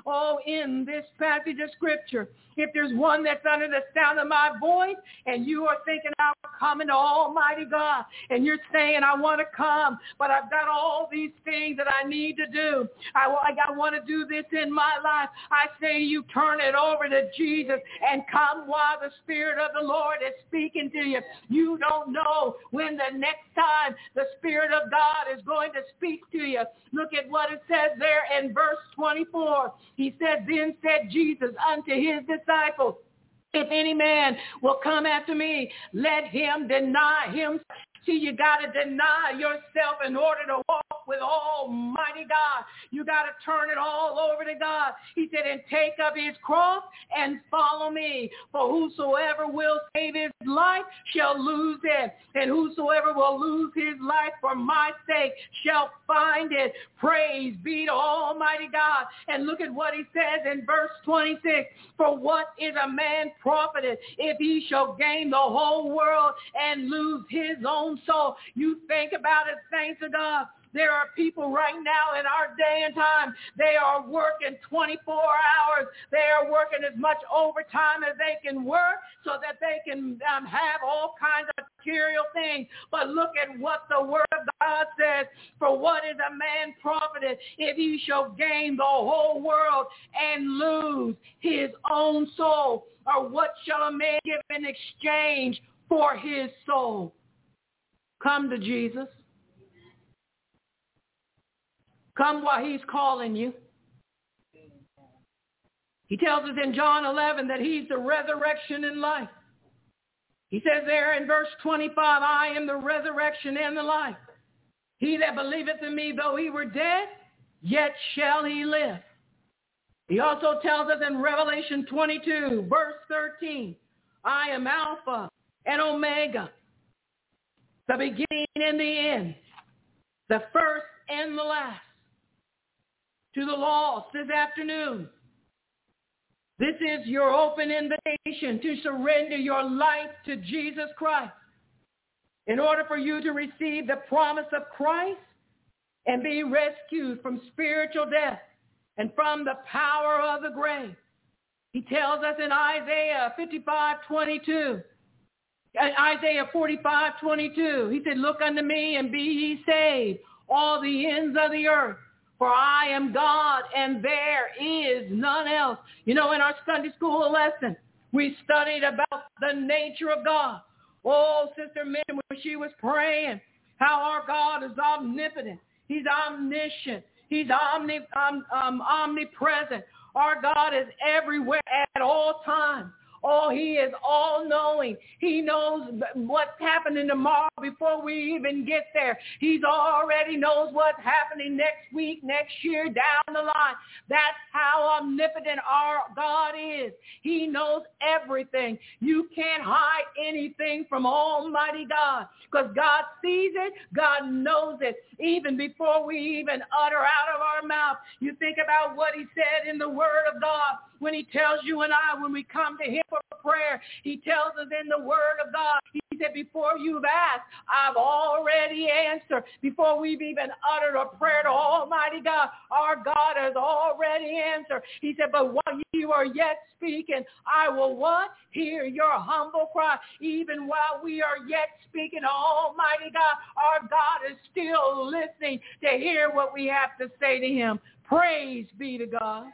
in this passage of Scripture, if there's one that's under the sound of my voice and you are thinking about coming to Almighty God and you're saying, I want to come, but I've got all these things that I need to do. I want to do this in my life. I say you turn it over to Jesus and come while the Spirit of the Lord is speaking to you. You don't know when the next time the Spirit of God is going to speak to you. Look at what it says there in verse 24. He said, then said Jesus unto his disciples, if any man will come after me, let him deny him. See, you got to deny yourself in order to walk with Almighty God. You got to turn it all over to God. He said, and take up his cross and follow me. For whosoever will save his life shall lose it. And whosoever will lose his life for my sake shall find it. Praise be to Almighty God. And look at what he says in verse 26. For what is a man profited if he shall gain the whole world and lose his own soul? You think about it, saints of God. There are people right now in our day and time, they are working 24 hours. They are working as much overtime as they can work so that they can have all kinds of material things. But look at what the Word of God says. For what is a man profited if he shall gain the whole world and lose his own soul? Or what shall a man give in exchange for his soul? Come to Jesus. Come while he's calling you. He tells us in John 11 that he's the resurrection and life. He says there in verse 25, I am the resurrection and the life. He that believeth in me, though he were dead, yet shall he live. He also tells us in Revelation 22, verse 13, I am Alpha and Omega, the beginning and the end, the first and the last. To the lost this afternoon, this is your open invitation to surrender your life to Jesus Christ in order for you to receive the promise of Christ and be rescued from spiritual death and from the power of the grave. He tells us in Isaiah 55:22, Isaiah 45:22, he said, look unto me and be ye saved, all the ends of the earth. For I am God, and there is none else. You know, in our Sunday school lesson, we studied about the nature of God. Oh, Sister Minnie, when she was praying, how our God is omnipotent. He's omniscient. He's omnipresent. Our God is everywhere at all times. Oh, he is all-knowing. He knows what's happening tomorrow before we even get there. He already knows what's happening next week, next year, down the line. That's how omnipotent our God is. He knows everything. You can't hide anything from Almighty God because God sees it. God knows it even before we even utter out of our mouth. You think about what he said in the Word of God when he tells you and I, when we come to him for prayer, he tells us in the Word of God, he said, before you've asked, I've already answered. Before we've even uttered a prayer to Almighty God, our God has already answered. He said, but while you are yet speaking, I will what? Hear your humble cry. Even while we are yet speaking to Almighty God, our God is still listening to hear what we have to say to him. Praise be to God.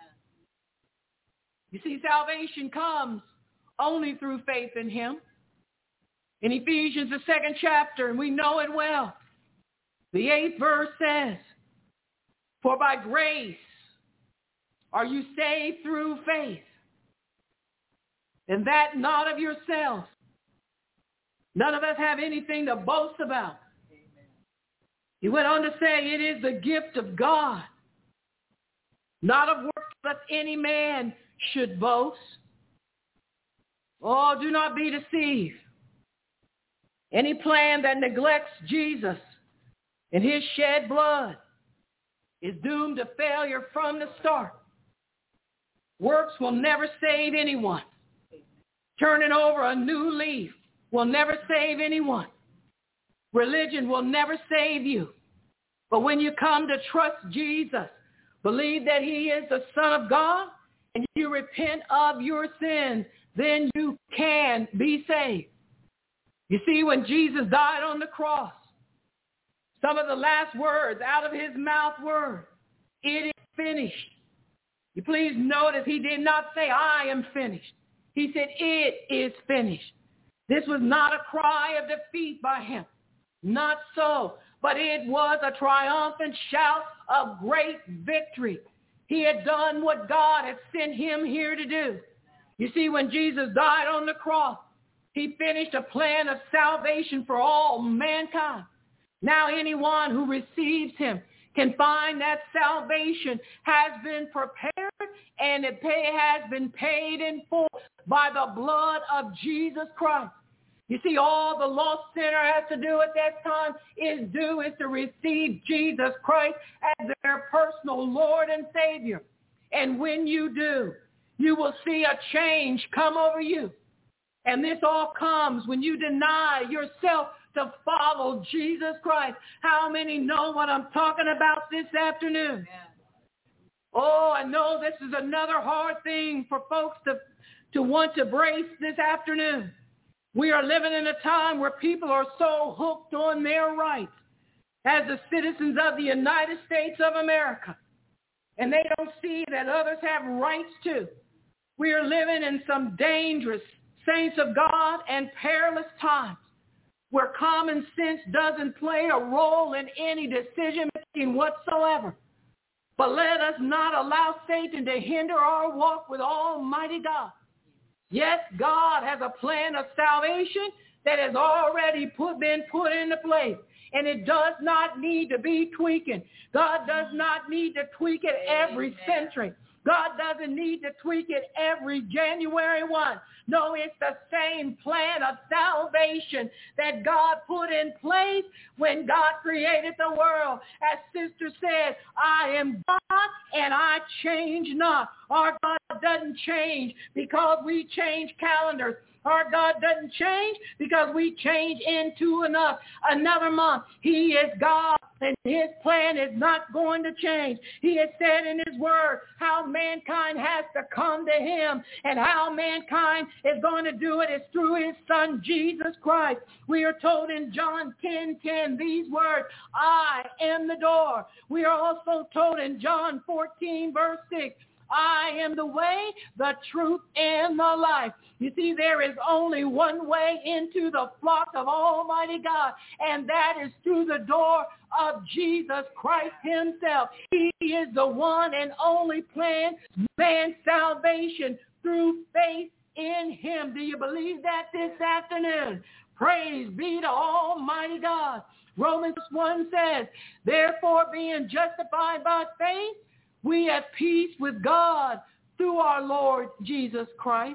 You see, salvation comes only through faith in him. In Ephesians, the 2nd chapter, and we know it well, the 8th verse says, for by grace are you saved through faith, and that not of yourselves. None of us have anything to boast about. He went on to say, it is the gift of God, not of works that any man should boast. Oh, do not be deceived. Any plan that neglects Jesus and his shed blood is doomed to failure from the start. Works will never save anyone. Turning over a new leaf will never save anyone. Religion will never save you. But when you come to trust Jesus, believe that he is the Son of God, and you repent of your sins, then you can be saved. You see, when Jesus died on the cross, some of the last words out of his mouth were, "It is finished." You please notice he did not say, "I am finished." He said, "It is finished." This was not a cry of defeat by him. Not so. But it was a triumphant shout of great victory. He had done what God had sent him here to do. You see, when Jesus died on the cross, he finished a plan of salvation for all mankind. Now anyone who receives him can find that salvation has been prepared and it has been paid in full by the blood of Jesus Christ. You see, all the lost sinner has to do at that time is to receive Jesus Christ as their personal Lord and Savior. And when you do, you will see a change come over you. And this all comes when you deny yourself to follow Jesus Christ. How many know what I'm talking about this afternoon? Oh, I know this is another hard thing for folks to want to brace this afternoon. We are living in a time where people are so hooked on their rights as the citizens of the United States of America. And they don't see that others have rights too. We are living in some dangerous, saints of God, and perilous times where common sense doesn't play a role in any decision-making whatsoever. But let us not allow Satan to hinder our walk with Almighty God. Yes, God has a plan of salvation that has already been put into place. And it does not need to be tweaking. God does not need to tweak it every century. God doesn't need to tweak it every January 1. No, it's the same plan of salvation that God put in place when God created the world. As Sister said, I am God and I change not. Our God doesn't change because we change calendars. Our God doesn't change because we change into another month. He is God, and his plan is not going to change. He has said in his word how mankind has to come to him, and how mankind is going to do it is through his Son, Jesus Christ. We are told in John 10:10 these words, I am the door. We are also told in John 14, verse 6, I am the way, the truth, and the life. You see, there is only one way into the flock of Almighty God, and that is through the door of Jesus Christ himself. He is the one and only plan, man's salvation through faith in him. Do you believe that this afternoon? Praise be to Almighty God. Romans 1 says, therefore, being justified by faith, we have peace with God through our Lord Jesus Christ.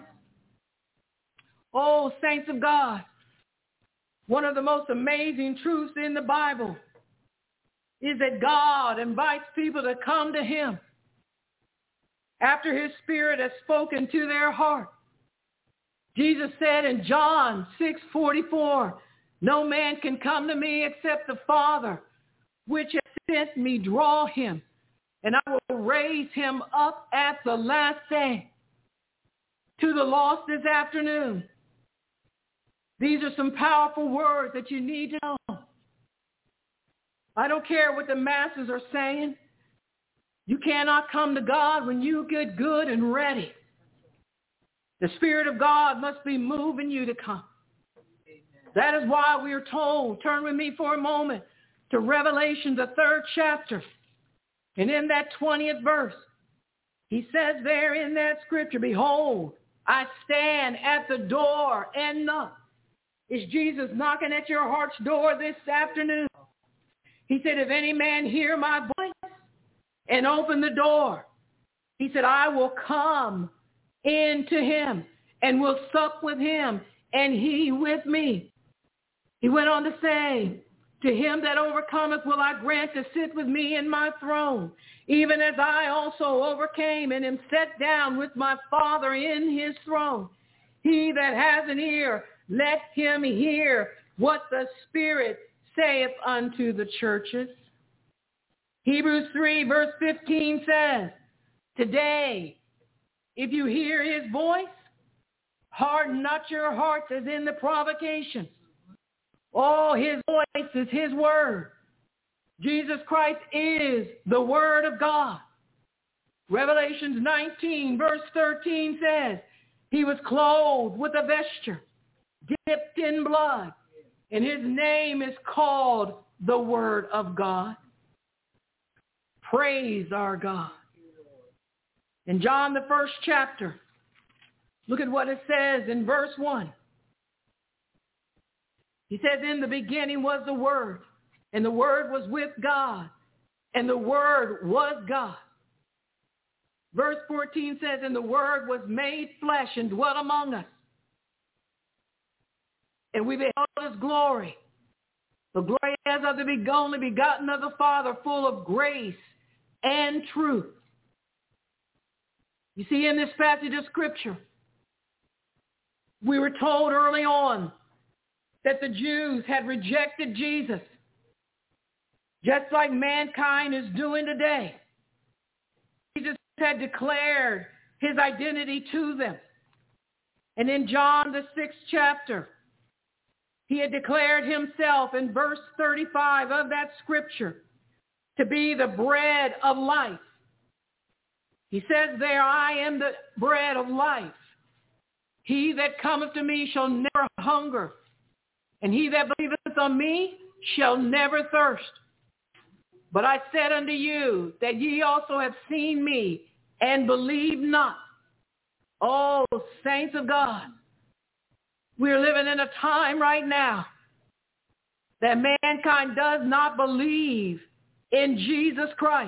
Oh, saints of God, one of the most amazing truths in the Bible is that God invites people to come to him after his Spirit has spoken to their heart. Jesus said in John 6:44, no man can come to me except the Father, which has sent me, draw him. And I will raise him up at the last day. To the lost this afternoon, these are some powerful words that you need to know. I don't care what the masses are saying. You cannot come to God when you get good and ready. The Spirit of God must be moving you to come. That is why we are told, turn with me for a moment to Revelation, the 3rd chapter. And in that 20th verse, he says there in that scripture, behold, I stand at the door and knock. Is Jesus knocking at your heart's door this afternoon? He said, if any man hear my voice and open the door, he said, I will come into him and will sup with him and he with me. He went on to say, to him that overcometh will I grant to sit with me in my throne, even as I also overcame and am set down with my Father in his throne. He that has an ear, let him hear what the Spirit saith unto the churches. Hebrews 3 verse 15 says, today, if you hear his voice, harden not your hearts as in the provocation. Oh, his voice is his word. Jesus Christ is the word of God. Revelations 19 verse 13 says, he was clothed with a vesture dipped in blood, and his name is called the Word of God. Praise our God. In John, the 1st chapter, look at what it says in verse 1. He says, in the beginning was the Word, and the Word was with God, and the Word was God. Verse 14 says, and the Word was made flesh and dwelt among us. And we beheld his glory, the glory as of the only begotten of the Father, full of grace and truth. You see, in this passage of Scripture, we were told early on that the Jews had rejected Jesus, just like mankind is doing today. Jesus had declared his identity to them. And in John, the 6th chapter, he had declared himself in verse 35 of that scripture to be the bread of life. He says there, I am the bread of life. He that cometh to me shall never hunger, and he that believeth on me shall never thirst. But I said unto you that ye also have seen me and believe not. Oh, saints of God, we're living in a time right now that mankind does not believe in Jesus Christ.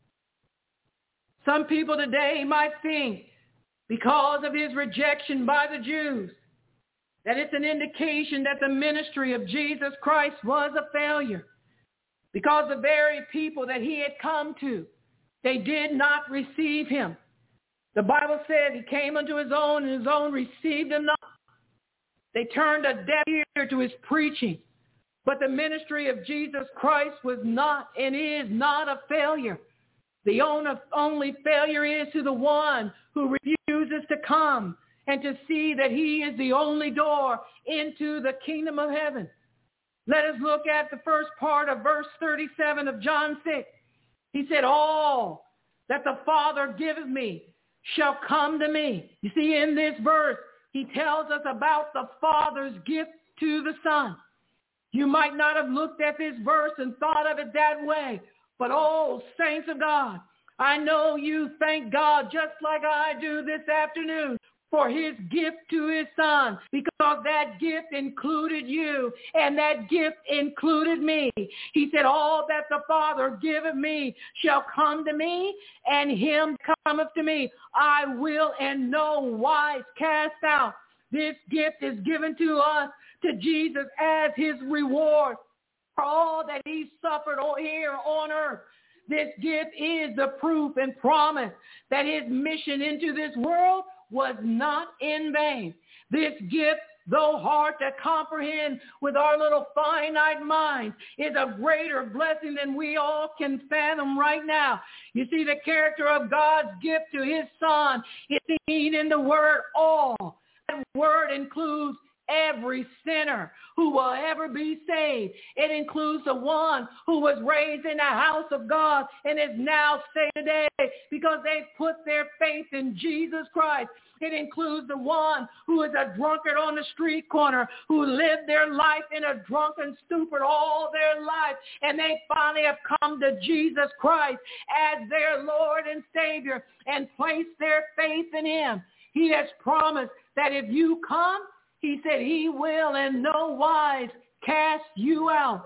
Some people today might think, because of his rejection by the Jews, that it's an indication that the ministry of Jesus Christ was a failure. Because the very people that he had come to, they did not receive him. The Bible said he came unto his own, and his own received him not. They turned a deaf ear to his preaching. But the ministry of Jesus Christ was not and is not a failure. The only failure is to the one who refuses to come and to see that he is the only door into the kingdom of heaven. Let us look at the first part of verse 37 of John 6. He said, all that the Father giveth me shall come to me. You see, in this verse, he tells us about the Father's gift to the Son. You might not have looked at this verse and thought of it that way, but oh, saints of God, I know you thank God just like I do this afternoon for his gift to his Son, because that gift included you and that gift included me. He said, all that the Father giveth me shall come to me, and him cometh to me I will in no wise cast out. This gift is given to us, to Jesus, as his reward for all that he suffered here on earth. This gift is the proof and promise that his mission into this world was not in vain. This gift, though hard to comprehend with our little finite minds, is a greater blessing than we all can fathom right now. You see, the character of God's gift to his Son is seen in the word all. That word includes every sinner who will ever be saved. It includes the one who was raised in the house of God and is now saved today because they put their faith in Jesus Christ. It includes the one who is a drunkard on the street corner, who lived their life in a drunken stupor all their life, and they finally have come to Jesus Christ as their Lord and Savior and placed their faith in him. He has promised that if you come, he said he will in no wise cast you out.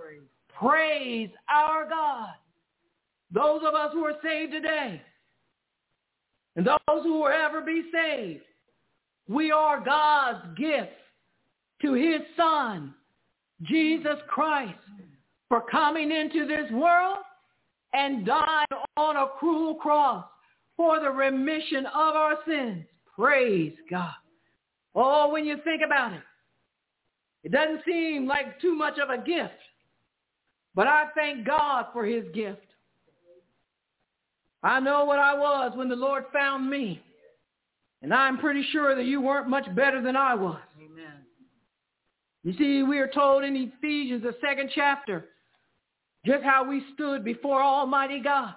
Praise our God. Those of us who are saved today, and those who will ever be saved, we are God's gift to his Son, Jesus Christ, for coming into this world and dying on a cruel cross for the remission of our sins. Praise God. Oh, when you think about it, it doesn't seem like too much of a gift, but I thank God for his gift. I know what I was when the Lord found me. And I'm pretty sure that you weren't much better than I was. Amen. You see, we are told in Ephesians, the 2nd chapter, just how we stood before Almighty God.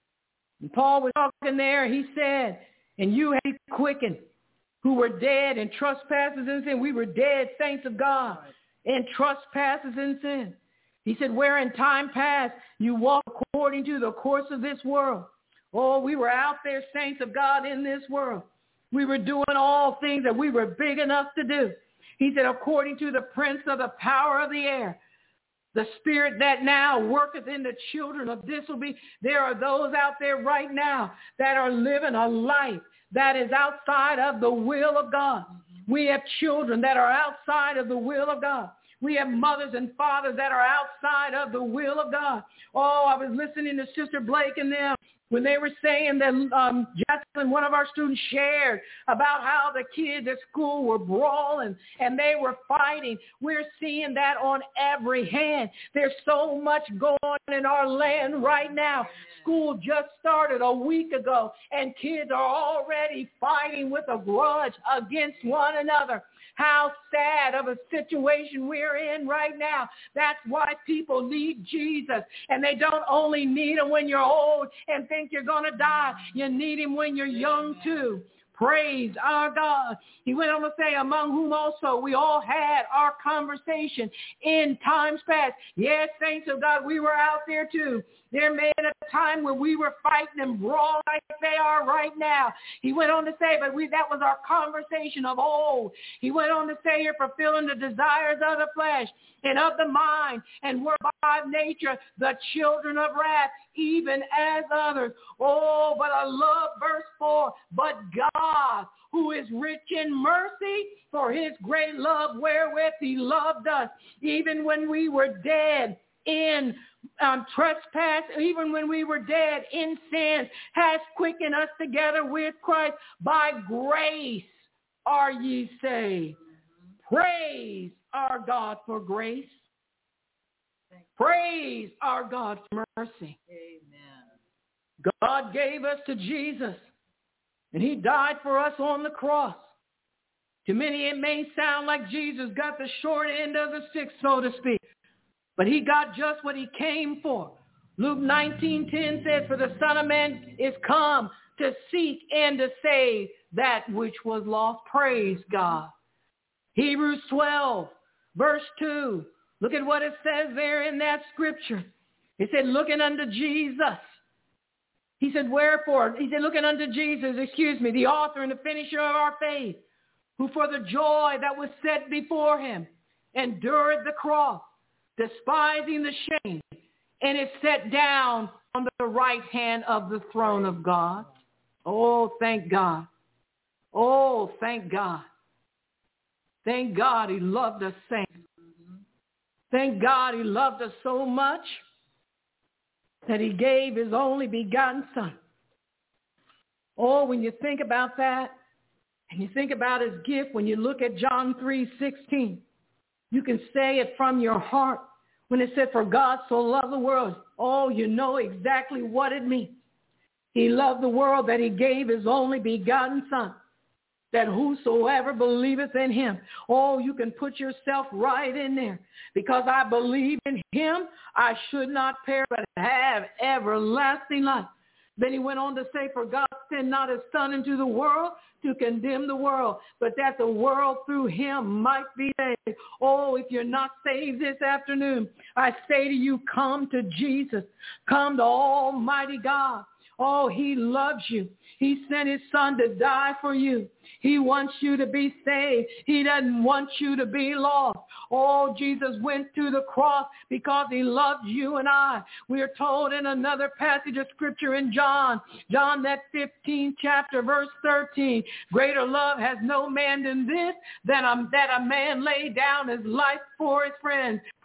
And Paul was talking there, he said, and you have been quickened, who were dead in trespasses and sin. We were dead, saints of God, in trespasses and sin. He said, where in time past you walked according to the course of this world. Oh, we were out there, saints of God, in this world. We were doing all things that we were big enough to do. He said, according to the prince of the power of the air, the spirit that now worketh in the children of disobedience. There are those out there right now that are living a life that is outside of the will of God. We have children that are outside of the will of God. We have mothers and fathers that are outside of the will of God. Oh, I was listening to Sister Blake and them when they were saying that Jocelyn, one of our students, shared about how the kids at school were brawling and they were fighting. We're seeing that on every hand. There's so much going on in our land right now. School just started a week ago, and kids are already fighting with a grudge against one another. How sad of a situation we're in right now. That's why people need Jesus. And they don't only need him when you're old and think you're going to die. You need him when you're young too. Praise our God. He went on to say, among whom also we all had our conversation in times past. Yes, saints of God, we were out there too. There may have been a time where we were fighting and brawling like they are right now. He went on to say, but that was our conversation of old. He went on to say here, fulfilling the desires of the flesh and of the mind, and were by nature the children of wrath, even as others. Oh, but I love verse 4. But God, who is rich in mercy, for his great love wherewith he loved us, even when we were dead in trespass, even when we were dead in sin, has quickened us together with Christ. By grace are ye saved. Praise our God for grace. Praise our God for mercy. Amen. God gave us to Jesus, and he died for us on the cross. To many, it may sound like Jesus got the short end of the stick, so to speak. But he got just what he came for. Luke 19:10 says, for the Son of Man is come to seek and to save that which was lost. Praise God. Hebrews 12, verse 2. Look at what it says there in that scripture. It said, looking unto Jesus. He said, wherefore? He said, looking unto Jesus, the author and the finisher of our faith, who for the joy that was set before him endured the cross, despising the shame, and is set down on the right hand of the throne of God. Oh, thank God. Oh, thank God. Thank God he loved us, saints. Thank God he loved us so much that he gave his only begotten Son. Oh, when you think about that, and you think about his gift, when you look at John 3:16, you can say it from your heart. When it said, for God so loved the world, oh, you know exactly what it means. He loved the world that he gave his only begotten Son, that whosoever believeth in him. Oh, you can put yourself right in there. Because I believe in him, I should not perish, but have everlasting life. Then he went on to say, for God sent not his Son into the world to condemn the world, but that the world through him might be saved. Oh, if you're not saved this afternoon, I say to you, come to Jesus. Come to Almighty God. Oh, he loves you. He sent his Son to die for you. He wants you to be saved. He doesn't want you to be lost. Oh, Jesus went to the cross because he loved you and I. We are told in another passage of scripture in John that 15th chapter, verse 13, greater love has no man than this, that a man lay down his life for his friends.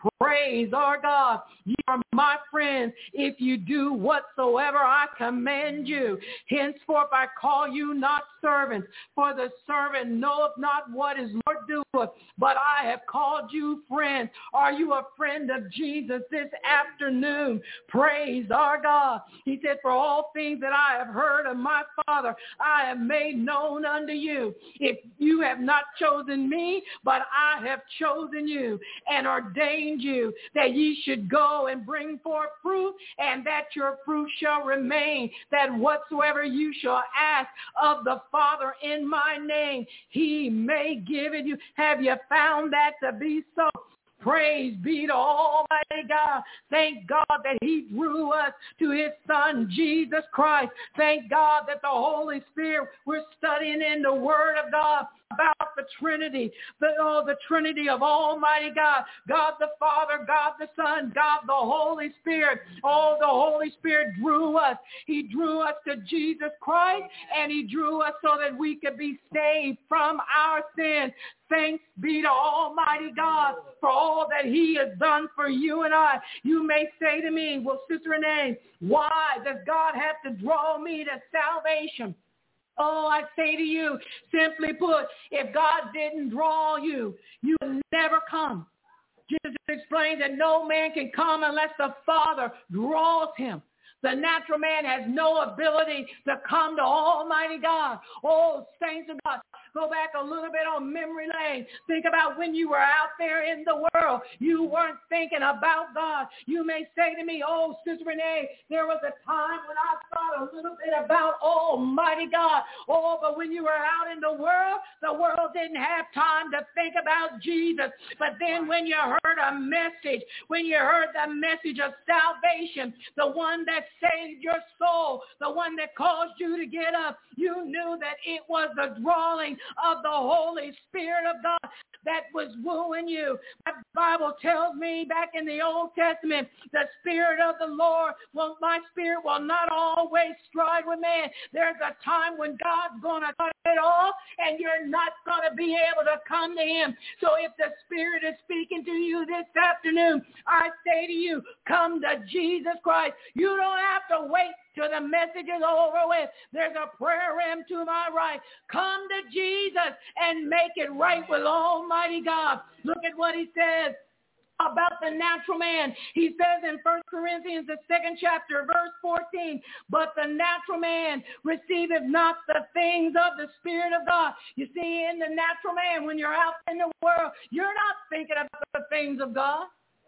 Praise our God. You are my friends if you do whatsoever I command you. Henceforth I call you not servants, for the servant knoweth not what his Lord doeth, but I have called you friends. Are you a friend of Jesus this afternoon? Praise our God. He said, for all things that I have heard of my Father, I have made known unto you. If you have not chosen me, but I have chosen you and ordained you that ye should go and bring forth fruit, and that your fruit shall remain, that whatsoever you shall ask of the Father in my name, he may give it you. Have you found that to be so? Praise be to Almighty God. Thank God that he drew us to his Son, Jesus Christ. Thank God that the Holy Spirit, we're studying in the Word of God about the Trinity, the Trinity of Almighty God, God the Father, God the Son, God the Holy Spirit. Oh, the Holy Spirit drew us. He drew us to Jesus Christ, and he drew us so that we could be saved from our sins. Thanks be to Almighty God for all that he has done for you and I. You may say to me, well, Sister Renee, why does God have to draw me to salvation? Oh, I say to you, simply put, if God didn't draw you, you would never come. Jesus explained that no man can come unless the Father draws him. The natural man has no ability to come to Almighty God. Oh, saints of God, go back a little bit on memory lane. Think about when you were out there in the world. You weren't thinking about God. You may say to me, oh, Sister Renee, there was a time when I thought a little bit about Almighty God. Oh, but when you were out in the world didn't have time to think about Jesus. But then when you heard a message, when you heard the message of salvation, the one that saved your soul, the one that caused you to get up, you knew that it was the drawing of the Holy Spirit of God that was wooing you. The Bible tells me back in the Old Testament, the Spirit of the Lord, well, my spirit will not always strive with man. There's a time when God's going to cut it off, and you're not going to be able to come to him. So if the Spirit is speaking to you this afternoon, I say to you, come to Jesus Christ. You don't have to wait till the message is over with. There's a prayer rim to my right. Come to Jesus and make it right with Almighty God. Look at what he says about the natural man. He says in 1 Corinthians, the 2nd chapter, verse 14, but the natural man receiveth not the things of the Spirit of God. You see, in the natural man, when you're out in the world, you're not thinking about the things of God.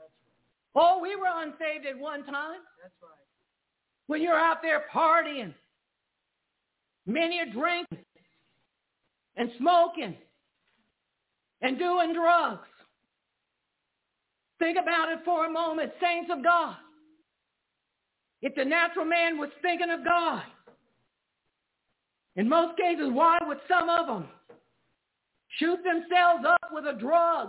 Oh, we were unsaved at one time. That's right. When you're out there partying, many are drinking and smoking and doing drugs. Think about it for a moment, saints of God. If the natural man was thinking of God, in most cases, why would some of them shoot themselves up with a drug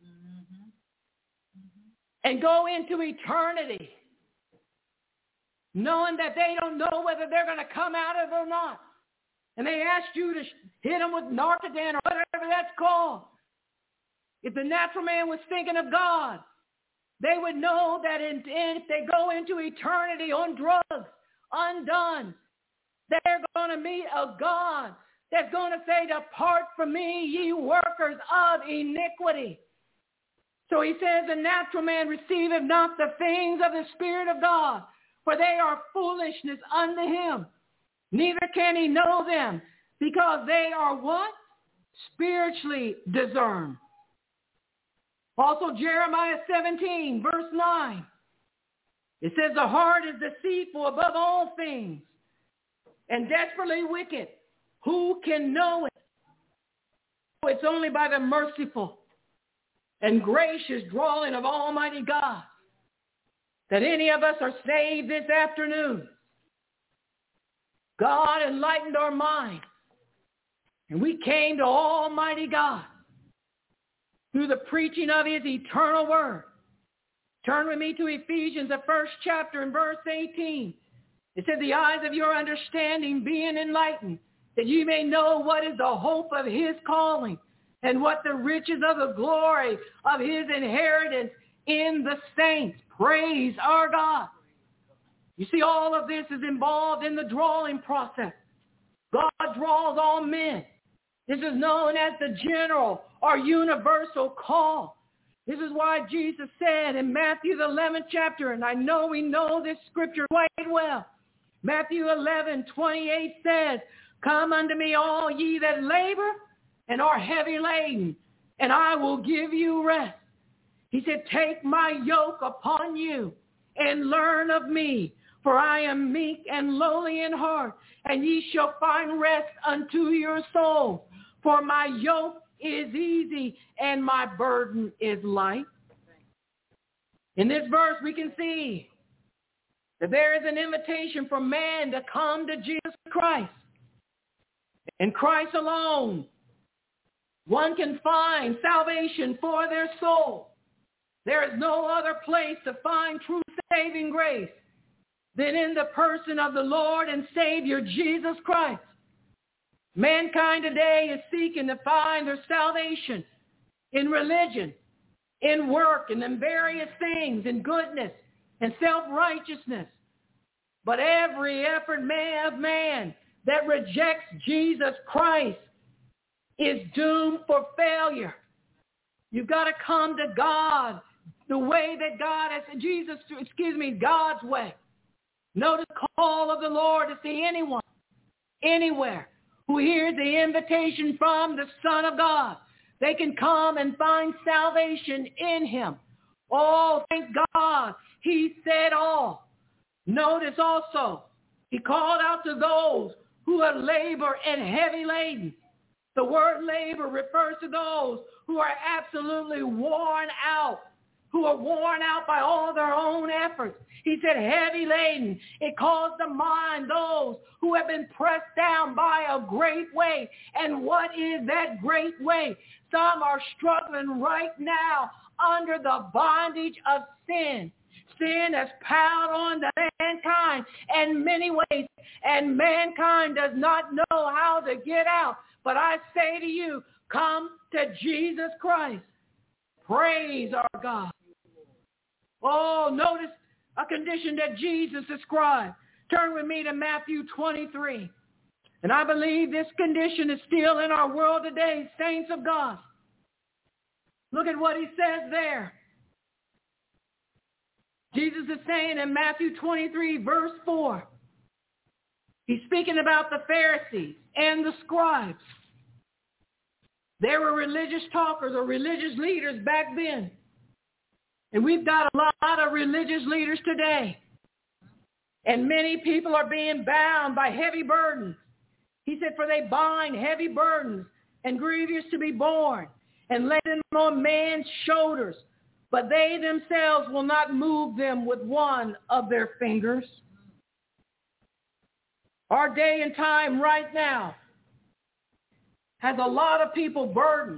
and go into eternity, knowing that they don't know whether they're going to come out of it or not? And they ask you to hit them with Narcodan or whatever that's called. If the natural man was thinking of God, they would know that if they go into eternity on drugs, undone, they're going to meet a God that's going to say, depart from me, ye workers of iniquity. So he says, the natural man receiveth not the things of the Spirit of God, for they are foolishness unto him. Neither can he know them, because they are what? Spiritually discerned. Also Jeremiah 17, verse 9. It says, the heart is deceitful above all things and desperately wicked. Who can know it? It's only by the merciful and gracious drawing of Almighty God that any of us are saved this afternoon. God enlightened our mind, and we came to Almighty God through the preaching of his eternal word. Turn with me to Ephesians, the 1st chapter, and verse 18. It says, the eyes of your understanding being enlightened, that you may know what is the hope of his calling, and what the riches of the glory of his inheritance in the saints. Praise our God. You see, all of this is involved in the drawing process. God draws all men. This is known as the general or universal call. This is why Jesus said in Matthew the 11th chapter, and I know we know this scripture quite well. Matthew 11:28 says, "Come unto me, all ye that labor and are heavy laden, and I will give you rest." He said, "Take my yoke upon you and learn of me, for I am meek and lowly in heart, and ye shall find rest unto your souls. For my yoke is easy and my burden is light." In this verse, we can see that there is an invitation for man to come to Jesus Christ. And Christ alone, one can find salvation for their soul. There is no other place to find true saving grace than in the person of the Lord and Savior, Jesus Christ. Mankind today is seeking to find their salvation in religion, in work, and in various things, in goodness and self-righteousness. But every effort of man that rejects Jesus Christ is doomed for failure. You've got to come to God the way that God has, God's way. Notice the call of the Lord to see anyone, anywhere, who hears the invitation from the Son of God. They can come and find salvation in him. Oh, thank God. He said all. Notice also, he called out to those who are labor and heavy laden. The word labor refers to those who are absolutely worn out, who are worn out by all their own efforts. He said heavy laden. It calls to mind those who have been pressed down by a great weight. And what is that great weight? Some are struggling right now under the bondage of sin. Sin has piled on to mankind in many ways, and mankind does not know how to get out. But I say to you, come to Jesus Christ. Praise our God. Oh, notice a condition that Jesus described. Turn with me to Matthew 23. And I believe this condition is still in our world today, saints of God. Look at what he says there. Jesus is saying in Matthew 23, verse 4, he's speaking about the Pharisees and the scribes. They were religious talkers or religious leaders back then. And we've got a lot of religious leaders today. And many people are being bound by heavy burdens. He said, for they bind heavy burdens and grievous to be borne and lay them on man's shoulders. But they themselves will not move them with one of their fingers. Our day and time right now has a lot of people burdened.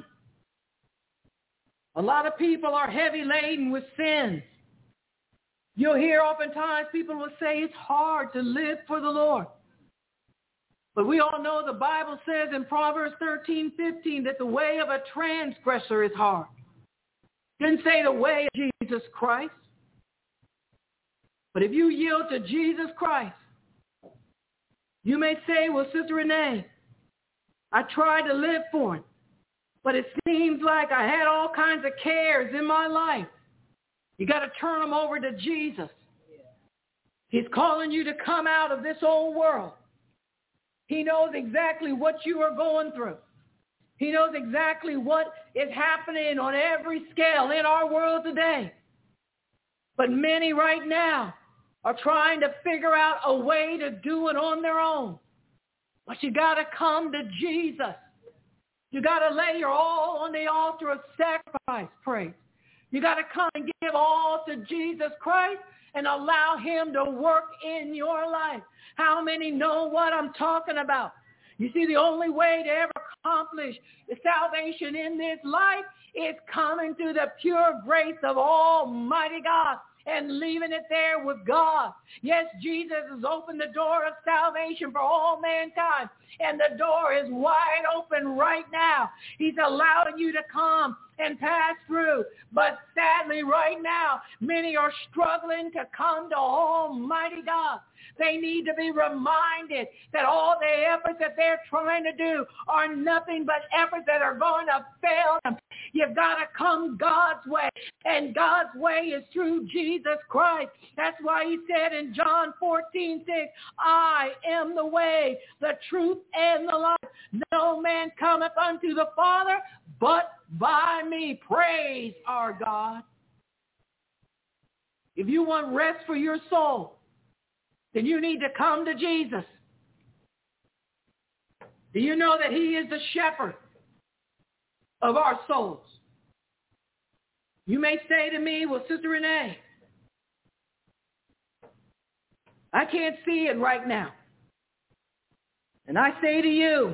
A lot of people are heavy laden with sins. You'll hear oftentimes people will say it's hard to live for the Lord. But we all know the Bible says in Proverbs 13:15 that the way of a transgressor is hard. Didn't say the way of Jesus Christ. But if you yield to Jesus Christ, you may say, well, Sister Renee, I tried to live for him, but it seems like I had all kinds of cares in my life. You got to turn them over to Jesus. He's calling you to come out of this old world. He knows exactly what you are going through. He knows exactly what is happening on every scale in our world today. But many right now are trying to figure out a way to do it on their own. But you got to come to Jesus. You got to lay your all on the altar of sacrifice, praise. You got to come and give all to Jesus Christ and allow him to work in your life. How many know what I'm talking about? You see, the only way to ever accomplish the salvation in this life is coming through the pure grace of Almighty God and leaving it there with God. Yes, Jesus has opened the door of salvation for all mankind, and the door is wide open right now. He's allowing you to come and pass through. But sadly, right now, many are struggling to come to Almighty God. They need to be reminded that all the efforts that they're trying to do are nothing but efforts that are going to fail them. You've got to come God's way, and God's way is through Jesus Christ. That's why he said in John 14:6, I am the way, the truth, and the life. No man cometh unto the Father but by me. Praise our God. If you want rest for your soul, then you need to come to Jesus. Do you know that he is the shepherd of our souls? You may say to me, well, Sister Renee, I can't see it right now. And I say to you,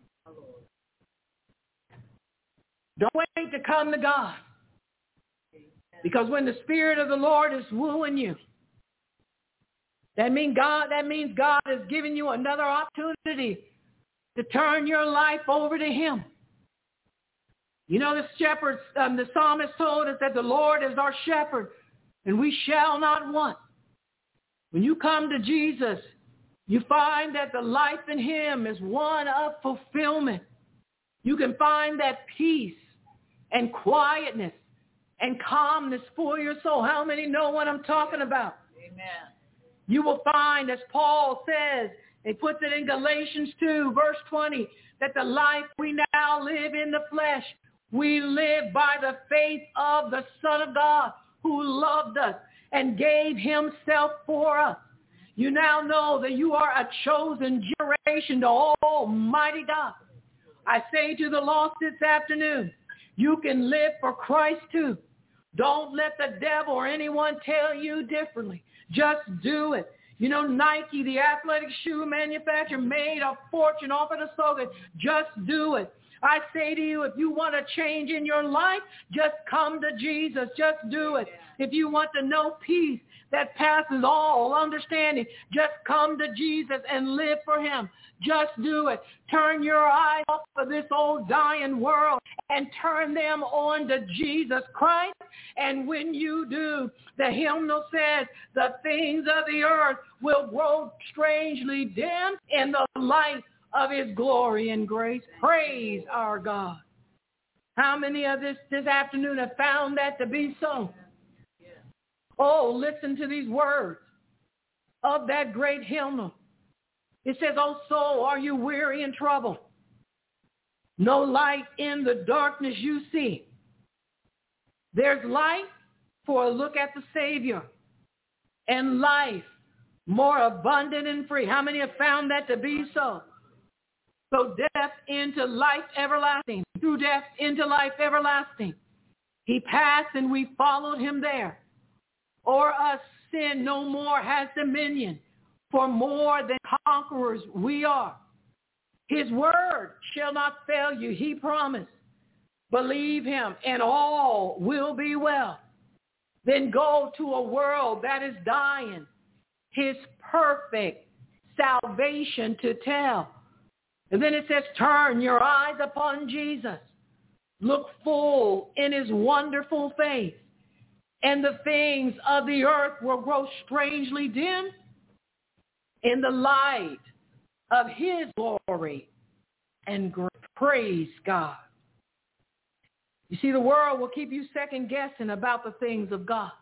don't wait to come to God. Because when the Spirit of the Lord is wooing you, that means God is giving you another opportunity to turn your life over to him. You know, the psalmist told us that the Lord is our shepherd, and we shall not want. When you come to Jesus, you find that the life in him is one of fulfillment. You can find that peace and quietness and calmness for your soul. How many know what I'm talking about? Amen. You will find, as Paul says, he puts it in Galatians 2, verse 20, that the life we now live in the flesh, we live by the faith of the Son of God who loved us and gave himself for us. You now know that you are a chosen generation to Almighty God. I say to the lost this afternoon, you can live for Christ too. Don't let the devil or anyone tell you differently. Just do it. You know, Nike, the athletic shoe manufacturer, made a fortune off of the slogan, just do it. I say to you, if you want a change in your life, just come to Jesus. Just do it. If you want to know peace that passes all understanding, just come to Jesus and live for him. Just do it. Turn your eyes off of this old dying world and turn them on to Jesus Christ. And when you do, the hymnal says, the things of the earth will grow strangely dim in the light of his glory and grace. Praise our God. How many of this afternoon have found that to be so? Oh, listen to these words of that great hymnal. It says, oh soul, are you weary and troubled? No light in the darkness you see. There's light for a look at the Savior, and life more abundant and free. How many have found that to be so? So death into life everlasting. Through death into life everlasting. He passed and we followed him there. O'er us sin no more has dominion. For more than conquerors we are. His word shall not fail you, he promised. Believe him and all will be well. Then go to a world that is dying. His perfect salvation to tell. And then it says, turn your eyes upon Jesus. Look full in his wonderful face. And the things of the earth will grow strangely dim in the light of his glory and grace. Praise God. You see, the world will keep you second guessing about the things of God.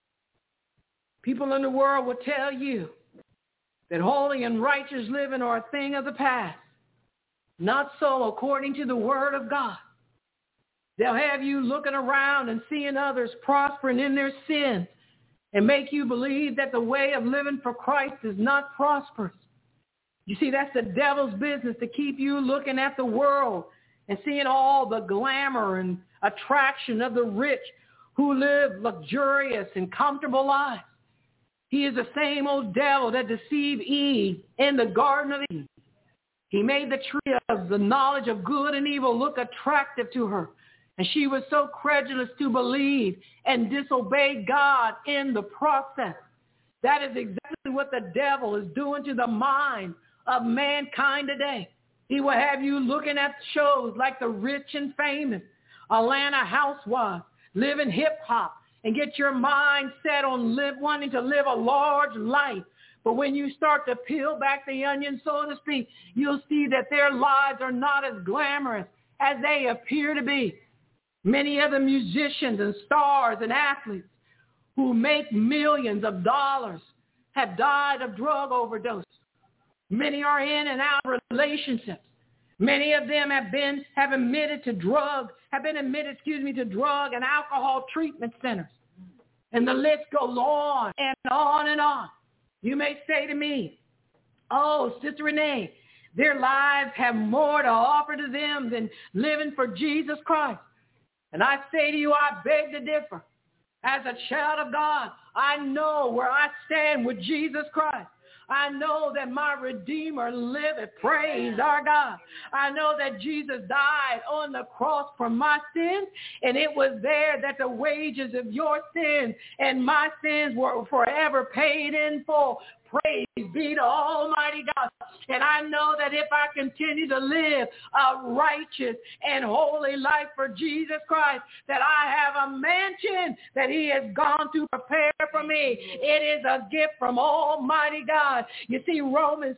People in the world will tell you that holy and righteous living are a thing of the past. Not so according to the word of God. They'll have you looking around and seeing others prospering in their sins and make you believe that the way of living for Christ is not prosperous. You see, that's the devil's business, to keep you looking at the world and seeing all the glamour and attraction of the rich who live luxurious and comfortable lives. He is the same old devil that deceived Eve in the Garden of Eden. He made the tree of the knowledge of good and evil look attractive to her. And she was so credulous to believe and disobey God in the process. That is exactly what the devil is doing to the mind of mankind today. He will have you looking at shows like The Rich and Famous, Atlanta Housewives, Living Hip Hop, and get your mind set on wanting to live a large life. But when you start to peel back the onion, so to speak, you'll see that their lives are not as glamorous as they appear to be. Many of the musicians and stars and athletes who make millions of dollars have died of drug overdose. Many are in and out of relationships. Many of them have been admitted to drug and alcohol treatment centers. And the list goes on and on and on. You may say to me, oh, Sister Renee, their lives have more to offer to them than living for Jesus Christ. And I say to you, I beg to differ. As a child of God, I know where I stand with Jesus Christ. I know that my Redeemer liveth. Praise our God. I know that Jesus died on the cross for my sins, and it was there that the wages of your sins and my sins were forever paid in full. Praise be to Almighty God. And I know that if I continue to live a righteous and holy life for Jesus Christ, that I have a mansion that he has gone to prepare for me. It is a gift from Almighty God. You see, Romans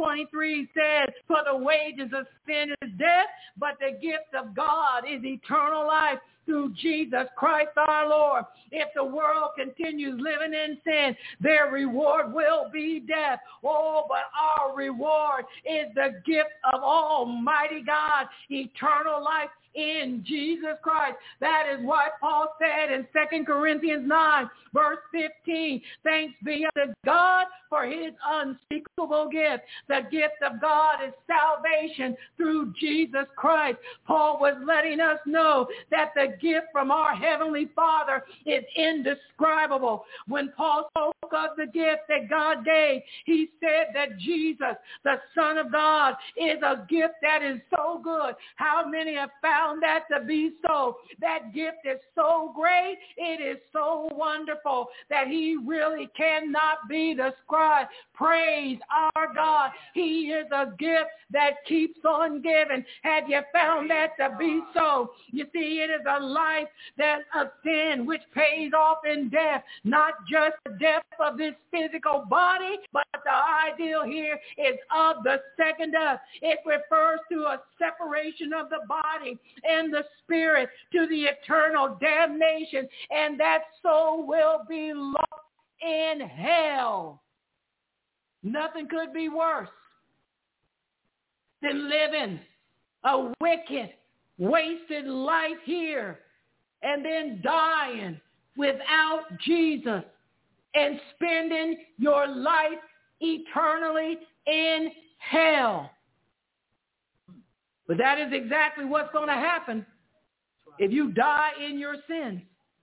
6:23 says, for the wages of sin is death, but the gift of God is eternal life through Jesus Christ our Lord. If the world continues living in sin, their reward will be death. Oh, but our reward is the gift of Almighty God, eternal life in Jesus Christ. That is what Paul said in 2 Corinthians 9, verse 15. Thanks be unto God for his unspeakable gift. The gift of God is salvation through Jesus Christ. Paul was letting us know that the gift from our Heavenly Father is indescribable. When Paul spoke of the gift that God gave, he said that Jesus, the Son of God, is a gift that is so good. How many have found that to be so? That gift is so great, it is so wonderful that he really cannot be described. Praise our God. He is a gift that keeps on giving. Have you found that to be so? You see, it is a life that of sin which pays off in death, not just the death of this physical body, but the ideal here is of the second death. It refers to a separation of the body and the spirit to the eternal damnation, and that soul will be lost in hell. Nothing could be worse than living a wicked, wasted life here and then dying without Jesus and spending your life eternally in hell. But that is exactly what's going to happen if you die in your sins.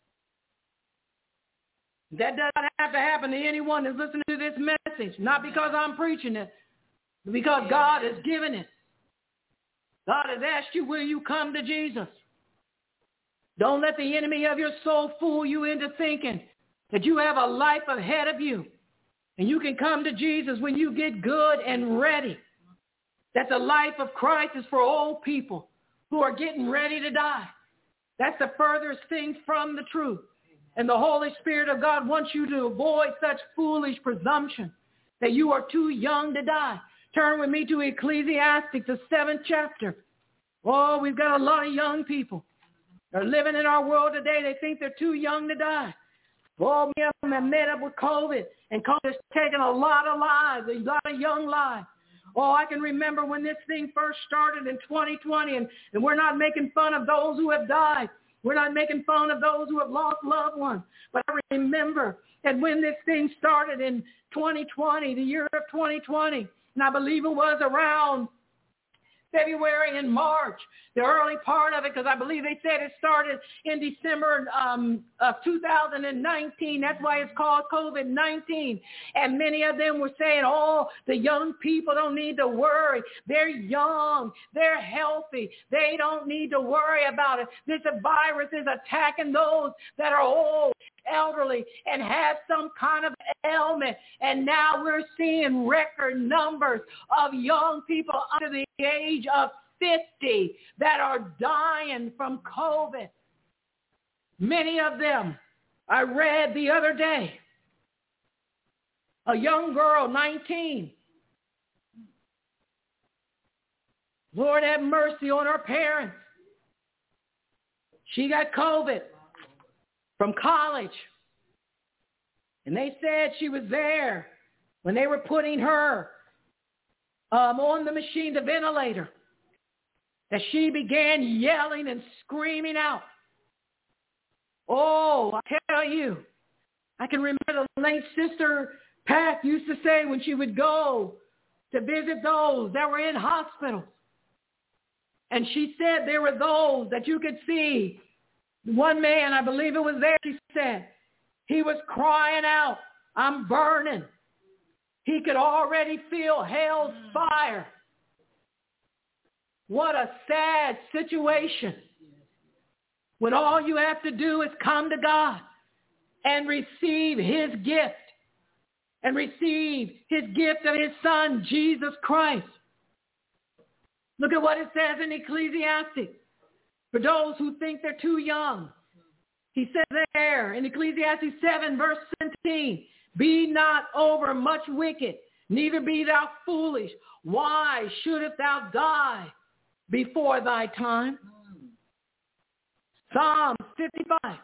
That does not have to happen to anyone that's listening to this message, not because I'm preaching it, but because God has given it. God has asked you, will you come to Jesus? Don't let the enemy of your soul fool you into thinking that you have a life ahead of you and you can come to Jesus when you get good and ready. That the life of Christ is for old people who are getting ready to die. That's the furthest thing from the truth. And the Holy Spirit of God wants you to avoid such foolish presumption that you are too young to die. Turn with me to Ecclesiastes, the 7th chapter. Oh, we've got a lot of young people. They're living in our world today. They think they're too young to die. Oh, many of them have met up with COVID, and COVID has taken a lot of lives, a lot of young lives. Oh, I can remember when this thing first started in 2020, and we're not making fun of those who have died. We're not making fun of those who have lost loved ones. But I remember that when this thing started in 2020, the year of 2020, and I believe it was around February and March, the early part of it, because I believe they said it started in December of 2019. That's why it's called COVID-19. And many of them were saying, oh, the young people don't need to worry. They're young. They're healthy. They don't need to worry about it. This virus is attacking those that are old, elderly, and have some kind of ailment. And now we're seeing record numbers of young people under the age of 50 that are dying from COVID. Many of them, I read the other day, a young girl, 19. Lord have mercy on her parents. She got COVID from college. And they said she was there when they were putting her on the machine, the ventilator, that she began yelling and screaming out. Oh, I tell you, I can remember the late Sister Pat used to say when she would go to visit those that were in hospitals. And she said there were those that you could see. One man, I believe it was there, she said, he was crying out, I'm burning. He could already feel hell's fire. What a sad situation when all you have to do is come to God and receive his gift and receive his gift of his Son, Jesus Christ. Look at what it says in Ecclesiastes. For those who think they're too young, he says there in Ecclesiastes 7, verse 17, be not over much wicked, neither be thou foolish. Why shouldest thou die before thy time? Psalm 55,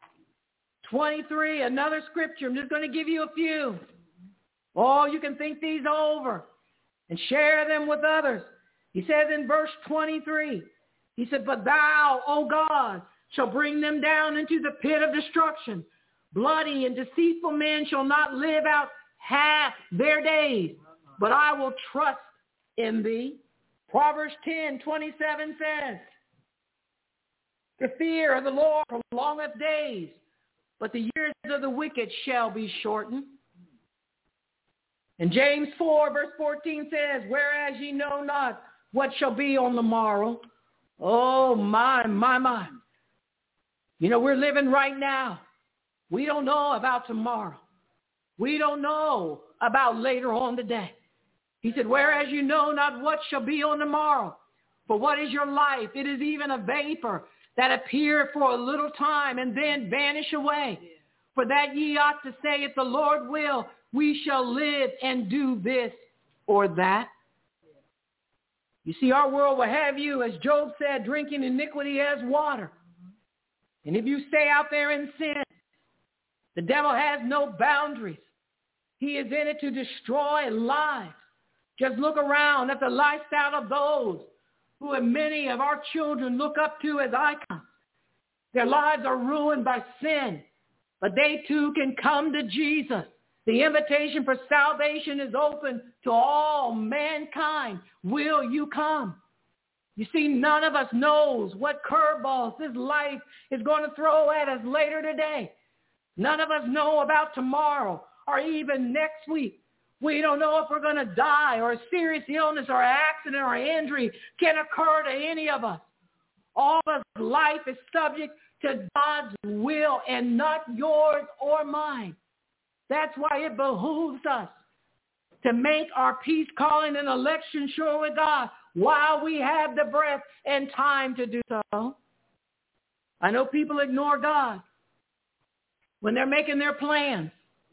23, another scripture. I'm just going to give you a few. Oh, you can think these over and share them with others. He says in verse 23, he said, but thou, O God, shall bring them down into the pit of destruction. Bloody and deceitful men shall not live out half their days, but I will trust in thee. Proverbs 10:27 says, the fear of the Lord prolongeth days, but the years of the wicked shall be shortened. And James 4, verse 14 says, whereas ye know not what shall be on the morrow. Oh, my. You know, we're living right now. We don't know about tomorrow. We don't know about later on today. He said, whereas you know not what shall be on the morrow. For what is your life? It is even a vapor that appear for a little time and then vanish away. For that ye ought to say, if the Lord will, we shall live and do this or that. You see, our world will have you, as Job said, drinking iniquity as water. And if you stay out there in sin, the devil has no boundaries. He is in it to destroy lives. Just look around at the lifestyle of those who many of our children look up to as icons. Their lives are ruined by sin, but they too can come to Jesus. The invitation for salvation is open to all mankind. Will you come? You see, none of us knows what curveballs this life is going to throw at us later today. None of us know about tomorrow or even next week. We don't know if we're going to die, or a serious illness or accident or injury can occur to any of us. All of life is subject to God's will and not yours or mine. That's why it behooves us to make our peace calling and election sure with God while we have the breath and time to do so. I know people ignore God when they're making their plans.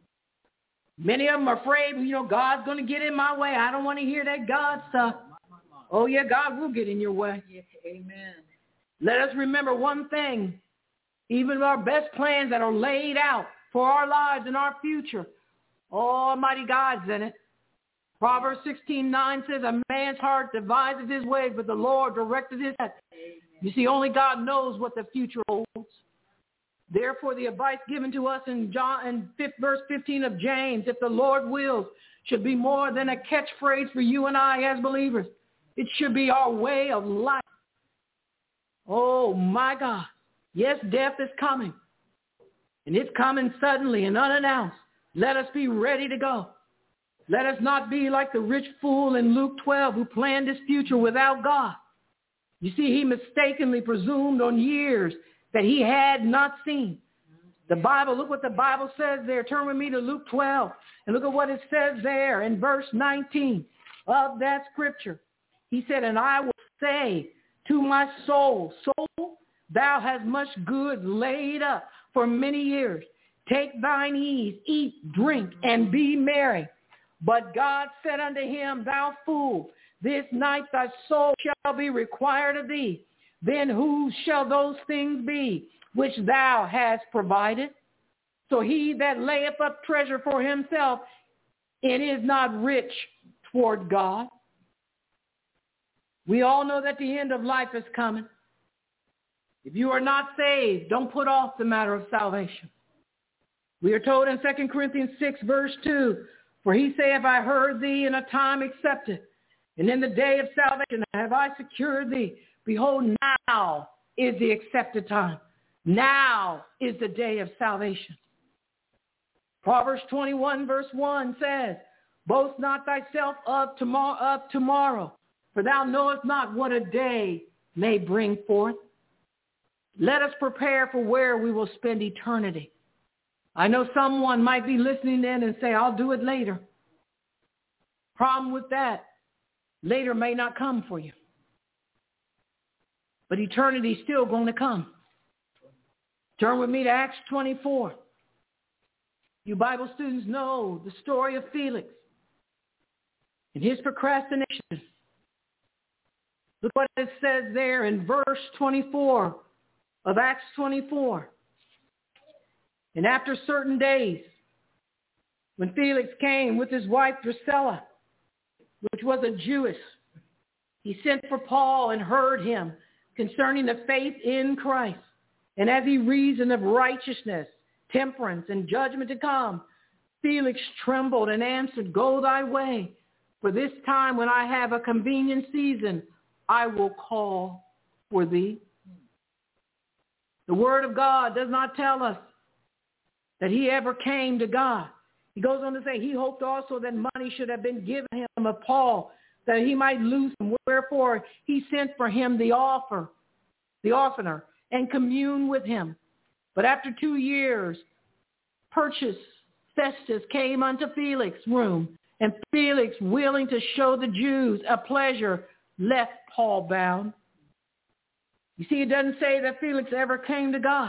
Many of them are afraid, God's going to get in my way. I don't want to hear that God stuff. Oh, yeah, God will get in your way. Yes, amen. Let us remember one thing. Even our best plans that are laid out for our lives and our future, Almighty God's in it. Proverbs 16:9 says, a man's heart devises his ways, but the Lord directed his steps. You see, only God knows what the future holds. Therefore, the advice given to us in verse 15 of James, if the Lord wills, should be more than a catchphrase for you and I as believers. It should be our way of life. Oh, my God. Yes, death is coming. And it's coming suddenly and unannounced. Let us be ready to go. Let us not be like the rich fool in Luke 12 who planned his future without God. You see, he mistakenly presumed on years that he had not seen. The Bible, look what the Bible says there. Turn with me to Luke 12 and look at what it says there in verse 19 of that scripture. He said, and I will say to my soul, soul, thou hast much good laid up for many years. Take thine ease, eat, drink, and be merry. But God said unto him, thou fool, this night thy soul shall be required of thee. Then whose shall those things be which thou hast provided? So he that layeth up treasure for himself, and is not rich toward God. We all know that the end of life is coming. If you are not saved, don't put off the matter of salvation. We are told in 2 Corinthians 6, verse 2, for he saith, I heard thee in a time accepted, and in the day of salvation have I secured thee. Behold, now is the accepted time. Now is the day of salvation. Proverbs 21, verse 1 says, boast not thyself of tomorrow, for thou knowest not what a day may bring forth. Let us prepare for where we will spend eternity. I know someone might be listening in and say, I'll do it later. Problem with that, later may not come for you. But eternity is still going to come. Turn with me to Acts 24. You Bible students know the story of Felix and his procrastination. Look what it says there in verse 24 of Acts 24. And after certain days, when Felix came with his wife Drusilla, which was a Jewess, he sent for Paul and heard him concerning the faith in Christ. And as he reasoned of righteousness, temperance, and judgment to come, Felix trembled and answered, go thy way, for this time when I have a convenient season, I will call for thee. The word of God does not tell us that he ever came to God. He goes on to say he hoped also that money should have been given him of Paul, that he might lose him. Wherefore he sent for him the oftener, and commune with him. But after 2 years, Porcius Festus came unto Felix' room, and Felix, willing to show the Jews a pleasure, left Paul bound. You see, it doesn't say that Felix ever came to God.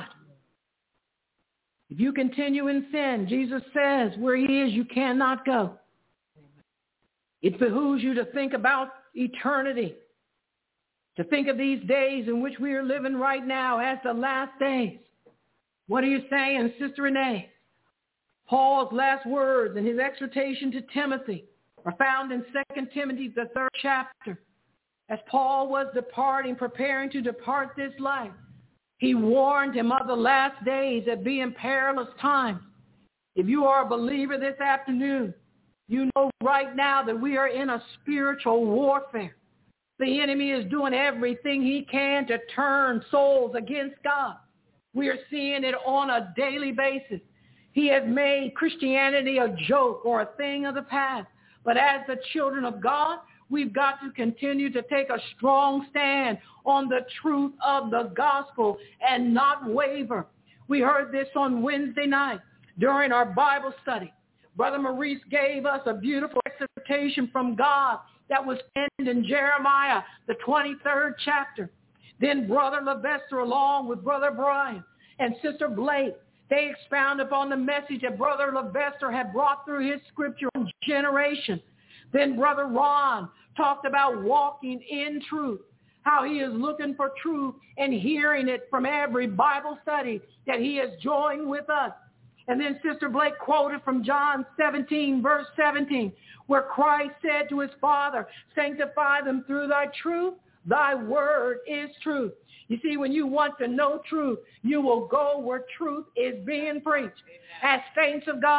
If you continue in sin, Jesus says where he is, you cannot go. It behooves you to think about eternity, to think of these days in which we are living right now as the last days. What are you saying, Sister Renee? Paul's last words and his exhortation to Timothy are found in 2 Timothy, the 3rd chapter. As Paul was departing, preparing to depart this life, he warned him of the last days that being perilous times. If you are a believer this afternoon, you know right now that we are in a spiritual warfare. The enemy is doing everything he can to turn souls against God. We are seeing it on a daily basis. He has made Christianity a joke or a thing of the past. But as the children of God, we've got to continue to take a strong stand on the truth of the gospel and not waver. We heard this on Wednesday night during our Bible study. Brother Maurice gave us a beautiful exhortation from God that was penned in Jeremiah, the 23rd chapter. Then Brother Levester, along with Brother Brian and Sister Blake, they expound upon the message that Brother Levester had brought through his scripture on generation. Then Brother Ron talked about walking in truth, how he is looking for truth and hearing it from every Bible study that he has joined with us. And then Sister Blake quoted from John 17, verse 17, where Christ said to his Father, sanctify them through thy truth. Thy word is truth. You see, when you want to know truth, you will go where truth is being preached. As saints of God,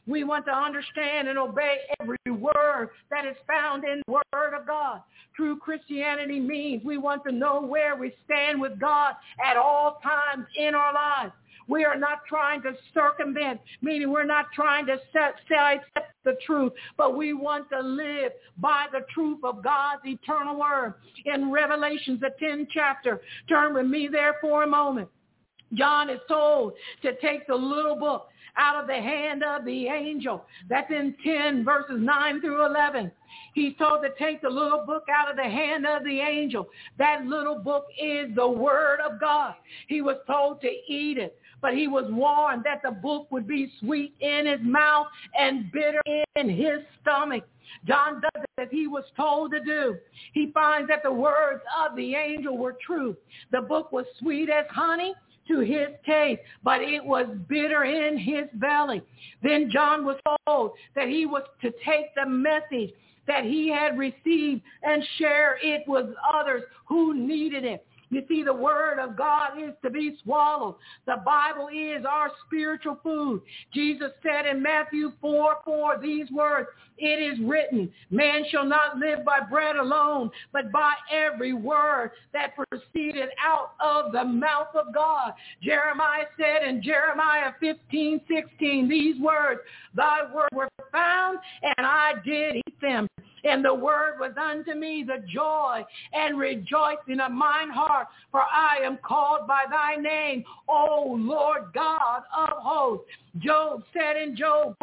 We want to understand and obey every word that is found in the Word of God. True Christianity means we want to know where we stand with God at all times in our lives. We are not trying to circumvent, meaning we're not trying to sidestep the truth, but we want to live by the truth of God's eternal word. In Revelations, the 10th chapter, turn with me there for a moment. John is told to take the little book out of the hand of the angel. That's in 10 verses 9 through 11. He's told to take the little book out of the hand of the angel. That little book is the Word of God. He was told to eat it, but he was warned that the book would be sweet in his mouth and bitter in his stomach. John does as he was told to do. He finds that the words of the angel were true. The book was sweet as honey to his taste, but it was bitter in his belly. Then John was told that he was to take the message that he had received and share it with others who needed it. You see, the Word of God is to be swallowed. The Bible is our spiritual food. Jesus said in Matthew 4:4 these words, "It is written, man shall not live by bread alone, but by every word that proceeded out of the mouth of God." Jeremiah said in Jeremiah 15:16 these words, "Thy words were found, and I did eat them. And the word was unto me the joy and rejoicing of mine heart, for I am called by thy name, O Lord God of hosts." Job said in Job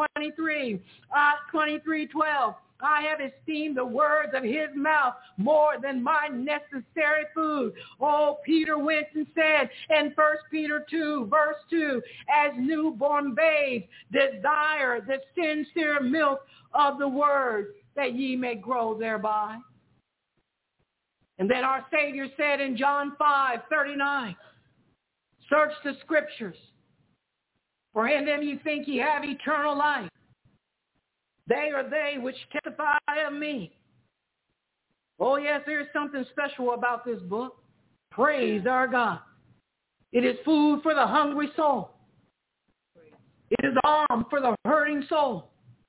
23:12, "I have esteemed the words of his mouth more than my necessary food." Oh, Peter went and said in 1 Peter 2, verse 2, "As newborn babes desire the sincere milk of the word, that ye may grow thereby." And then our Savior said in John 5:39, "Search the scriptures, for in them you think ye have eternal life. They are they which testify of me." Oh yes, there's something special about this book. Praise our God. It is food for the hungry soul. It is balm for the hurting soul.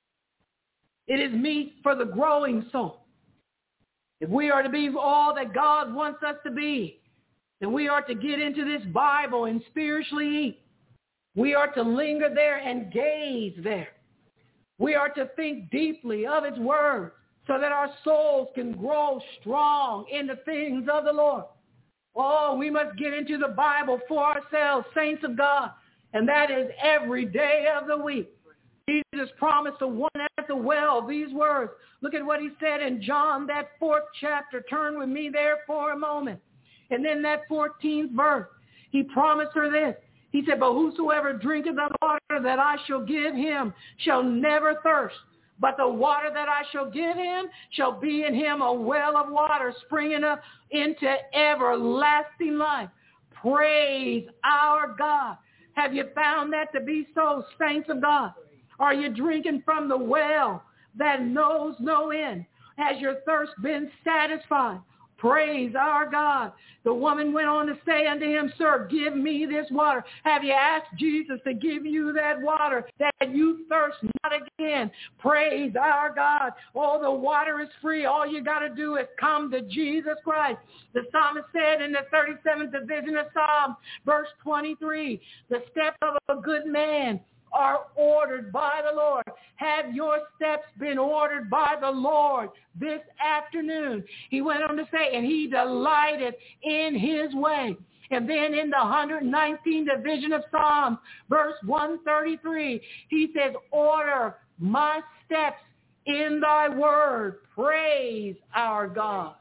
It is meat for the growing soul. If we are to be all that God wants us to be, then we are to get into this Bible and spiritually eat. We are to linger there and gaze there. We are to think deeply of its word so that our souls can grow strong in the things of the Lord. Oh, we must get into the Bible for ourselves, saints of God, and that is every day of the week. Jesus promised the one at the well these words. Look at what he said in John, that 4th chapter. Turn with me there for a moment. And then that 14th verse, he promised her this. He said, "But whosoever drinketh of the water that I shall give him shall never thirst. But the water that I shall give him shall be in him a well of water springing up into everlasting life." Praise our God. Have you found that to be so, saints of God? Are you drinking from the well that knows no end? Has your thirst been satisfied? Praise our God. The woman went on to say unto him, "Sir, give me this water." Have you asked Jesus to give you that water that you thirst not again? Praise our God. Oh, the water is free. All you got to do is come to Jesus Christ. The psalmist said in the 37th division of Psalms, verse 23, "The steps of a good man are ordered by the Lord." Have your steps been ordered by the Lord this afternoon? He went on to say, "And he delighted in his way." And then in the 119th division of Psalms, verse 133, he says, "Order my steps in thy word." Praise our God.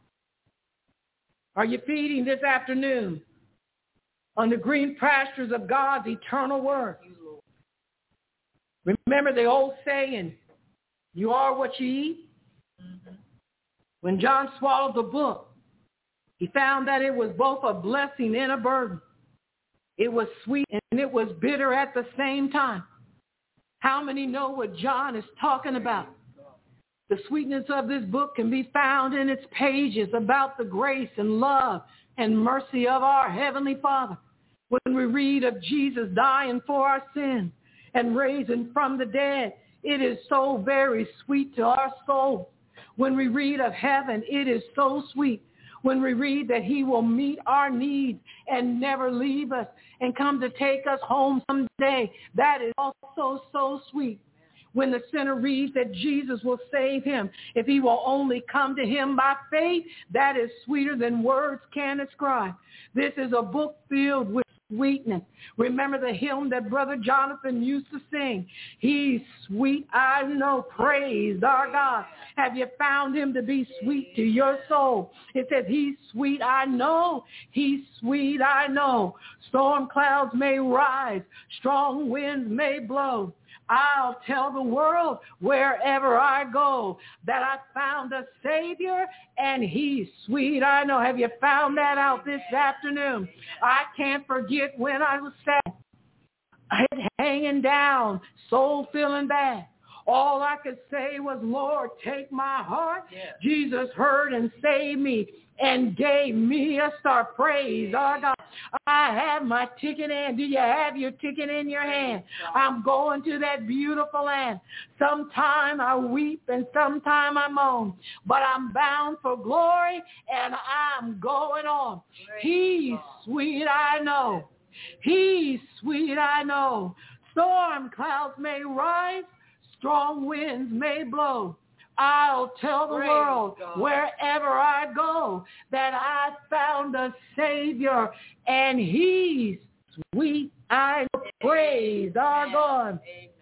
Are you feeding this afternoon on the green pastures of God's eternal word? Remember the old saying, "You are what you eat"? When John swallowed the book, he found that it was both a blessing and a burden. It was sweet and it was bitter at the same time. How many know what John is talking about? The sweetness of this book can be found in its pages about the grace and love and mercy of our Heavenly Father. When we read of Jesus dying for our sins, and raised him from the dead. It is so very sweet to our soul. When we read of heaven, it is so sweet. When we read that he will meet our needs and never leave us and come to take us home someday, that is also so sweet. When the sinner reads that Jesus will save him if he will only come to him by faith, that is sweeter than words can describe. This is a book filled with sweetness. Remember the hymn that Brother Jonathan used to sing. He's sweet, I know, praise our God. Have you found him to be sweet to your soul? It says, he's sweet, I know. He's sweet, I know. Storm clouds may rise, strong winds may blow. I'll tell the world wherever I go that I found a Savior and he's sweet, I know. Have you found that out this afternoon? I can't forget when I was sad, head hanging down, soul feeling bad. All I could say was, Lord, take my heart. Yeah. Jesus heard and saved me and gave me a star. Praise our God. I have my ticket in. Do you have your ticket in your hand? I'm going to that beautiful land. Sometime I weep and sometime I moan, but I'm bound for glory and I'm going on. He's sweet, I know. He's sweet, I know. Storm clouds may rise, strong winds may blow. I'll tell the world wherever I go that I found a Savior and he's sweet. I praise our God.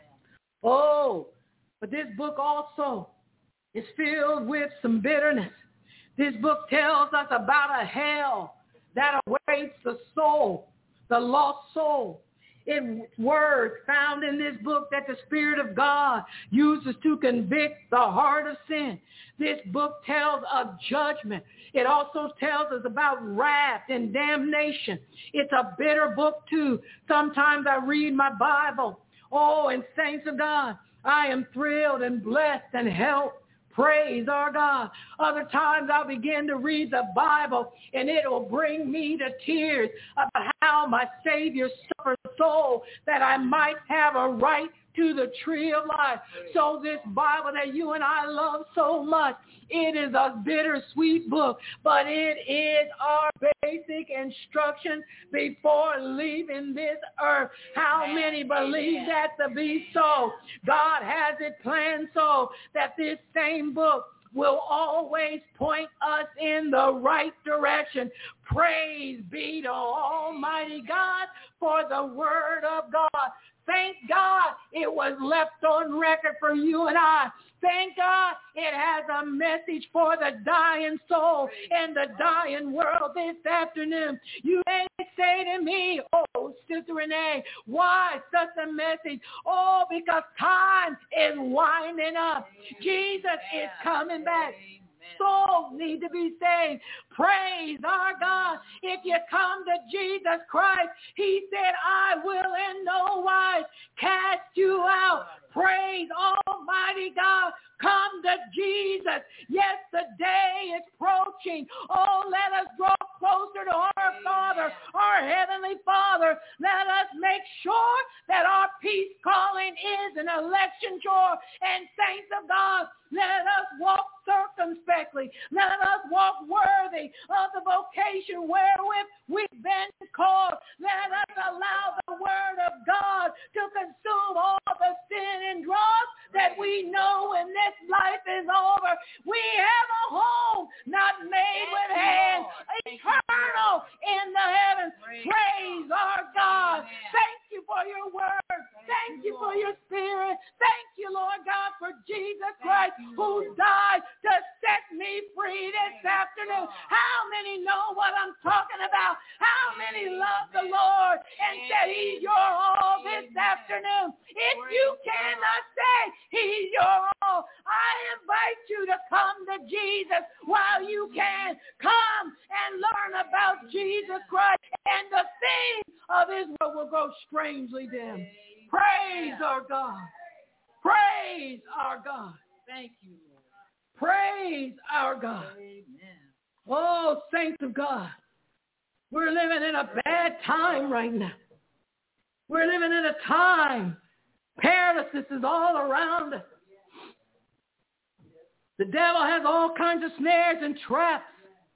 Oh, but this book also is filled with some bitterness. This book tells us about a hell that awaits the soul, the lost soul. It's words found in this book that the Spirit of God uses to convict the heart of sin. This book tells of judgment. It also tells us about wrath and damnation. It's a bitter book too. Sometimes I read my Bible. Oh, and saints of God, I am thrilled and blessed and helped. Praise our God. Other times I'll begin to read the Bible and it will bring me to tears about how my Savior suffered so that I might have a right to the tree of life. So this Bible that you and I love so much, it is a bittersweet book, but it is our basic instruction before leaving this earth. How many believe that to be so? God has it planned so that this same book will always point us in the right direction. Praise be to Almighty God for the Word of God. Thank God it was left on record for you and I. Thank God it has a message for the dying soul and the dying world this afternoon. You may say to me, oh, Sister Renee, why such a message? Oh, because time is winding up. Jesus is coming back. Souls need to be saved. Praise our God. If you come to Jesus Christ, he said, I will in no wise cast you out. Praise Almighty God. Come to Jesus. Yes, the day is approaching. Oh, let us draw closer to our Father, our Heavenly Father. Let us make sure that our peace calling is an election sure. And saints of God, let us walk circumspectly. Let us walk worthy of the vocation wherewith we've been called. Let us allow the Word of God to consume all the sin and dross that we know when this life is over. We have a home not made with hands, eternal in the heavens. Praise our God. Thank you for your word. Thank you for your Spirit. Thank you, Lord God, for Jesus Christ who died to set me free this afternoon. How many know what I'm talking about? How many love the Lord and said he's your all this afternoon? If you cannot say he's your all, I invite you to come to Jesus while you can. Come and learn about Jesus Christ, and the things of Israel will grow strangely dim. Praise our God. Praise our God. Thank you, Lord. Praise our God. Amen. Oh, saints of God, we're living in a bad time right now. We're living in a time Paralysis is all around us. The devil has all kinds of snares and traps.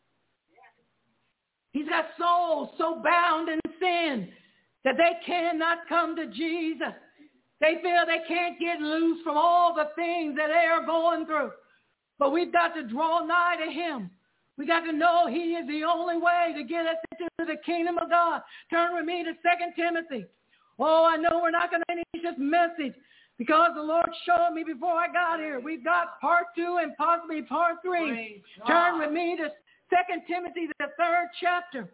He's got souls so bound in sin that they cannot come to Jesus. They feel they can't get loose from all the things that they are going through. But we've got to draw nigh to him. We got to know he is the only way to get us into the kingdom of God. Turn with me to 2 Timothy. Oh, I know we're not going to finish this message because the Lord showed me before I got here. We've got part 2 and possibly part 3. Turn with me to 2 Timothy, the 3rd chapter.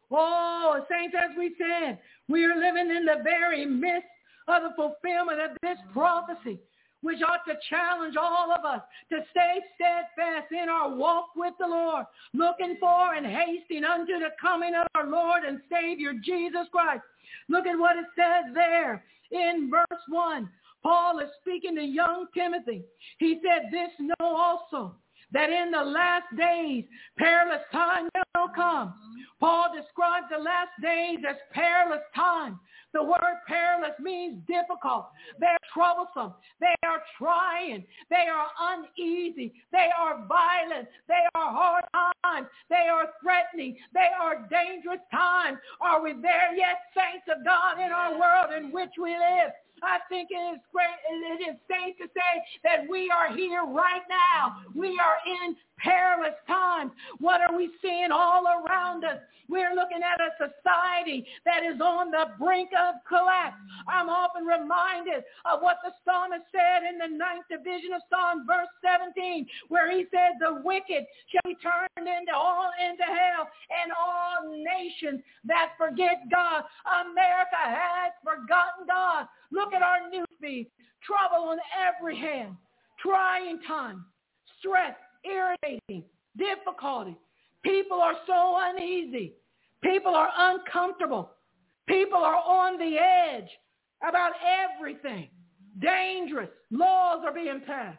Oh, saints, as we said, we are living in the very midst of the fulfillment of this prophecy, which ought to challenge all of us to stay steadfast in our walk with the Lord, looking for and hasting unto the coming of our Lord and Savior, Jesus Christ. Look at what it says there in verse 1. Paul is speaking to young Timothy. He said, this know also, that in the last days perilous times will come. Paul describes the last days as perilous times. The word perilous means difficult. They're troublesome. They are trying. They are uneasy. They are violent. They are hard times. They are threatening. They are dangerous times. Are we there yet, saints of God, in our world in which we live? I think it is great. It is safe to say that we are here right now. We are in perilous times. What are we seeing all around us? We're looking at a society that is on the brink of collapse. I'm often reminded of what the psalmist said in the 9th division of Psalm, verse 17, where he said, the wicked shall be turned into hell, and all nations that forget God. America has forgotten God. Look at our news feed. Trouble on every hand. Trying times. Stress. Irritating. Difficulty. People are so uneasy. People are uncomfortable. People are on the edge about everything. Dangerous. Laws are being passed.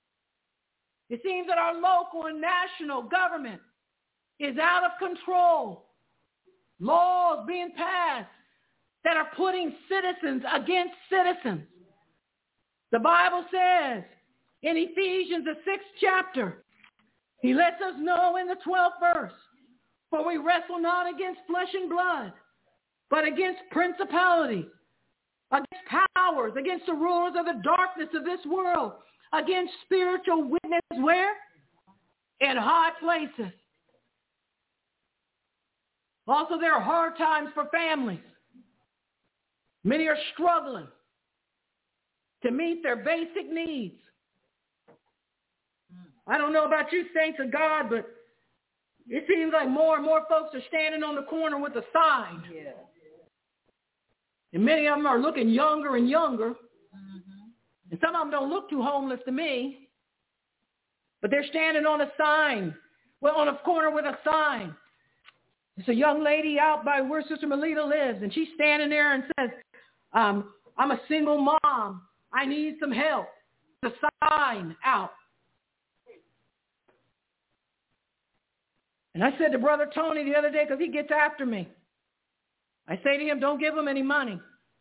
It seems that our local and national government is out of control. Laws being passed that are putting citizens against citizens. The Bible says in Ephesians, the 6th chapter, he lets us know in the 12th verse, for we wrestle not against flesh and blood, but against principalities, against powers, against the rulers of the darkness of this world, against spiritual wickedness where? In high places. Also, there are hard times for families. Many are struggling to meet their basic needs. I don't know about you, saints of God, but it seems like more and more folks are standing on the corner with a sign. Yeah. And many of them are looking younger and younger. Mm-hmm. And some of them don't look too homeless to me. But they're standing on a sign, well, on a corner with a sign. It's a young lady out by where Sister Melita lives, and she's standing there and says, I'm a single mom. I need some help. The sign out. And I said to Brother Tony the other day, because he gets after me, I say to him, don't give him any money.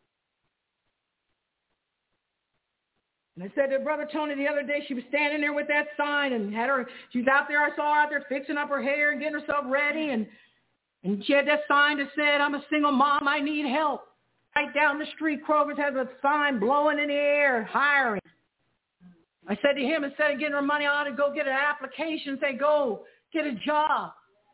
And I said to Brother Tony the other day, she was standing there with that sign and she was out there, I saw her out there fixing up her hair and getting herself ready. And she had that sign that said, I'm a single mom, I need help. Right down the street, Kroger's has a sign blowing in the air, hiring. I said to him, instead of getting her money, I ought to go get an application, say, go get a job.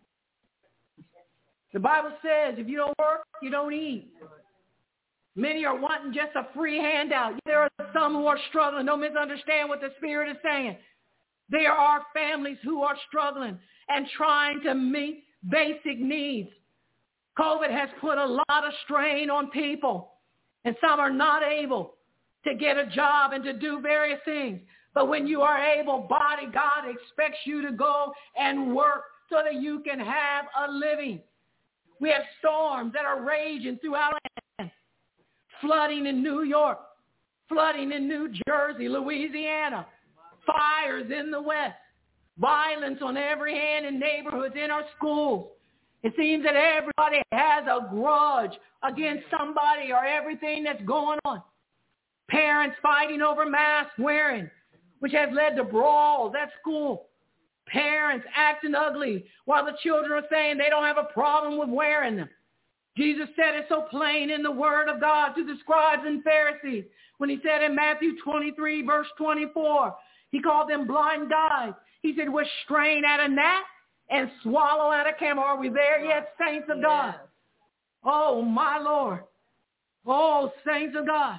The Bible says if you don't work, you don't eat. Many are wanting just a free handout. There are some who are struggling. Don't misunderstand what the Spirit is saying. There are families who are struggling and trying to meet basic needs. COVID has put a lot of strain on people, and some are not able to get a job and to do various things. But when you are able, God expects you to go and work so that you can have a living. We have storms that are raging throughout the land. Flooding in New York, flooding in New Jersey, Louisiana, fires in the West, violence on every hand in neighborhoods, in our schools. It seems that everybody has a grudge against somebody or everything that's going on. Parents fighting over mask wearing, which has led to brawls at school. Parents acting ugly while the children are saying they don't have a problem with wearing them. Jesus said it so plain in the word of God to the scribes and Pharisees when he said in Matthew 23, verse 24, he called them blind guides. He said, we're strain at a gnat and swallow at a camel. Are we there yet, saints of God? Oh, my Lord. Oh, saints of God.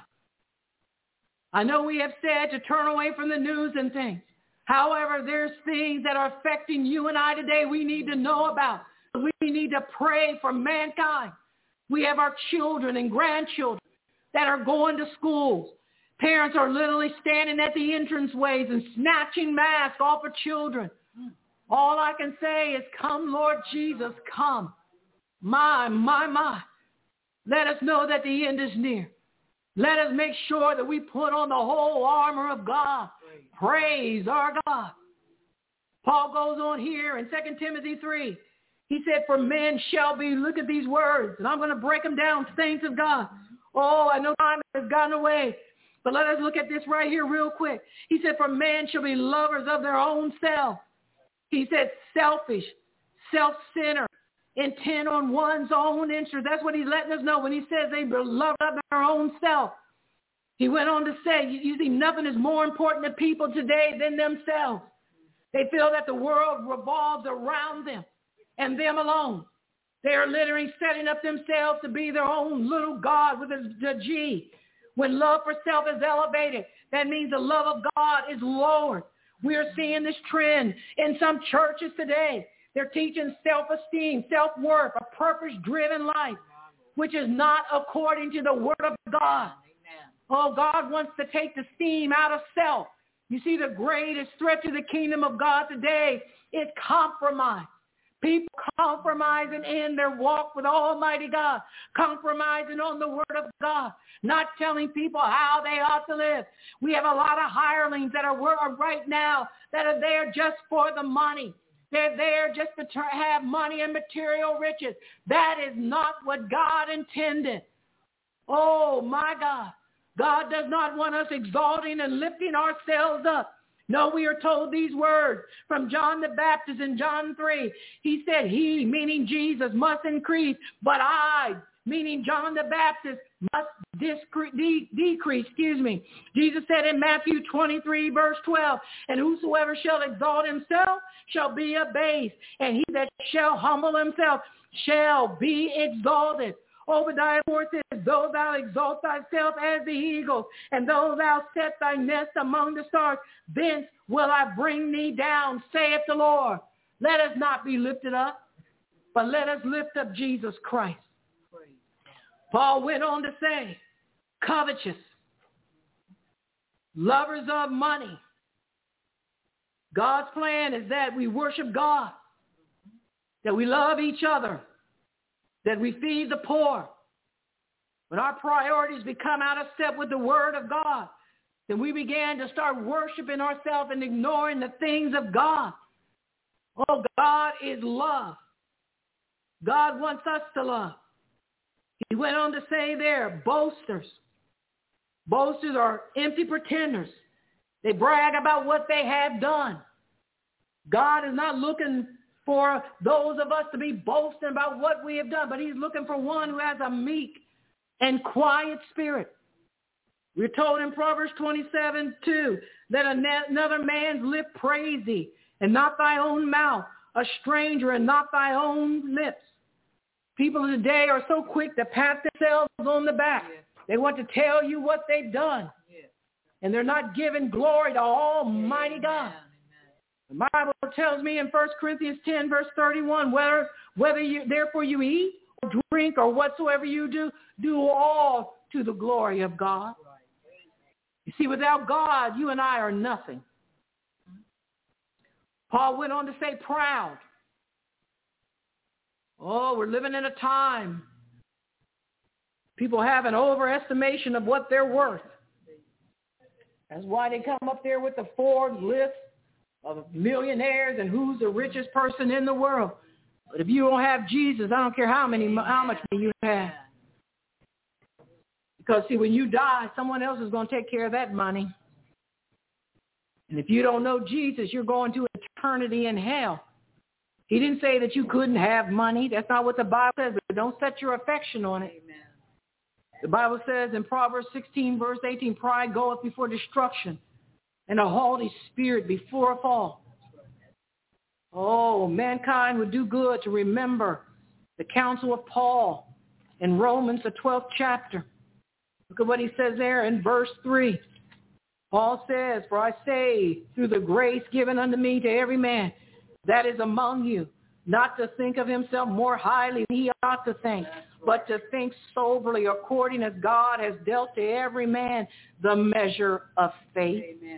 I know we have said to turn away from the news and things. However, there's things that are affecting you and I today we need to know about. We need to pray for mankind. We have our children and grandchildren that are going to schools. Parents are literally standing at the entranceways and snatching masks off of children. All I can say is, come, Lord Jesus, come. My. Let us know that the end is near. Let us make sure that we put on the whole armor of God. Praise our God. Paul goes on here in 2 Timothy 3. He said, for men shall be, look at these words, and I'm going to break them down, saints of God. Oh, I know time has gotten away, but let us look at this right here real quick. He said, for men shall be lovers of their own self. He said, selfish, self-centered, intent on one's own interest. That's what he's letting us know when he says they be lovers of their own self. He went on to say, you see, nothing is more important to people today than themselves. They feel that the world revolves around them and them alone. They are literally setting up themselves to be their own little God with a G. When love for self is elevated, that means the love of God is lowered. We are seeing this trend in some churches today. They're teaching self-esteem, self-worth, a purpose-driven life, which is not according to the word of God. Oh, God wants to take the steam out of self. You see, the greatest threat to the kingdom of God today is compromise. People compromising in their walk with Almighty God, compromising on the word of God, not telling people how they ought to live. We have a lot of hirelings that are right now that are there just for the money. They're there just to have money and material riches. That is not what God intended. Oh, my God. God does not want us exalting and lifting ourselves up. No, we are told these words from John the Baptist in John 3. He said, he, meaning Jesus, must increase, but I, meaning John the Baptist, must decrease. Jesus said in Matthew 23, verse 12, and whosoever shall exalt himself shall be abased, and he that shall humble himself shall be exalted. Obadiah 4 says, though thou exalt thyself as the eagle, and though thou set thy nest among the stars, thence will I bring thee down, saith the Lord. Let us not be lifted up, but let us lift up Jesus Christ. Paul went on to say, covetous, lovers of money. God's plan is that we worship God, that we love each other, that we feed the poor. When our priorities become out of step with the word of God, then we began to start worshiping ourselves and ignoring the things of God. Oh, God is love. God wants us to love. He went on to say there, boasters. Boasters are empty pretenders. They brag about what they have done. God is not looking for those of us to be boasting about what we have done, but he's looking for one who has a meek and quiet spirit. We're told in Proverbs 27:2 that another man's lip praise thee, and not thy own mouth, a stranger and not thy own lips. People today are so quick to pat themselves on the back. They want to tell you what they've done, and they're not giving glory to Almighty God. The Bible tells me in 1 Corinthians 10, verse 31, whether you therefore you eat or drink or whatsoever you do all to the glory of God. You see, without God, you and I are nothing. Paul went on to say proud. Oh, we're living in a time. People have an overestimation of what they're worth. That's why they come up there with the Forbes list of millionaires and who's the richest person in the world. But if you don't have Jesus, I don't care how much money you have. Because, see, when you die, someone else is going to take care of that money. And if you don't know Jesus, you're going to eternity in hell. He didn't say that you couldn't have money. That's not what the Bible says, but don't set your affection on it. Amen. The Bible says in Proverbs 16, verse 18, pride goeth before destruction, and a haughty spirit before a fall. Oh, mankind would do good to remember the counsel of Paul in Romans, the 12th chapter. Look at what he says there in verse 3. Paul says, for I say, through the grace given unto me to every man that is among you, not to think of himself more highly than he ought to think, but to think soberly according as God has dealt to every man the measure of faith. Amen.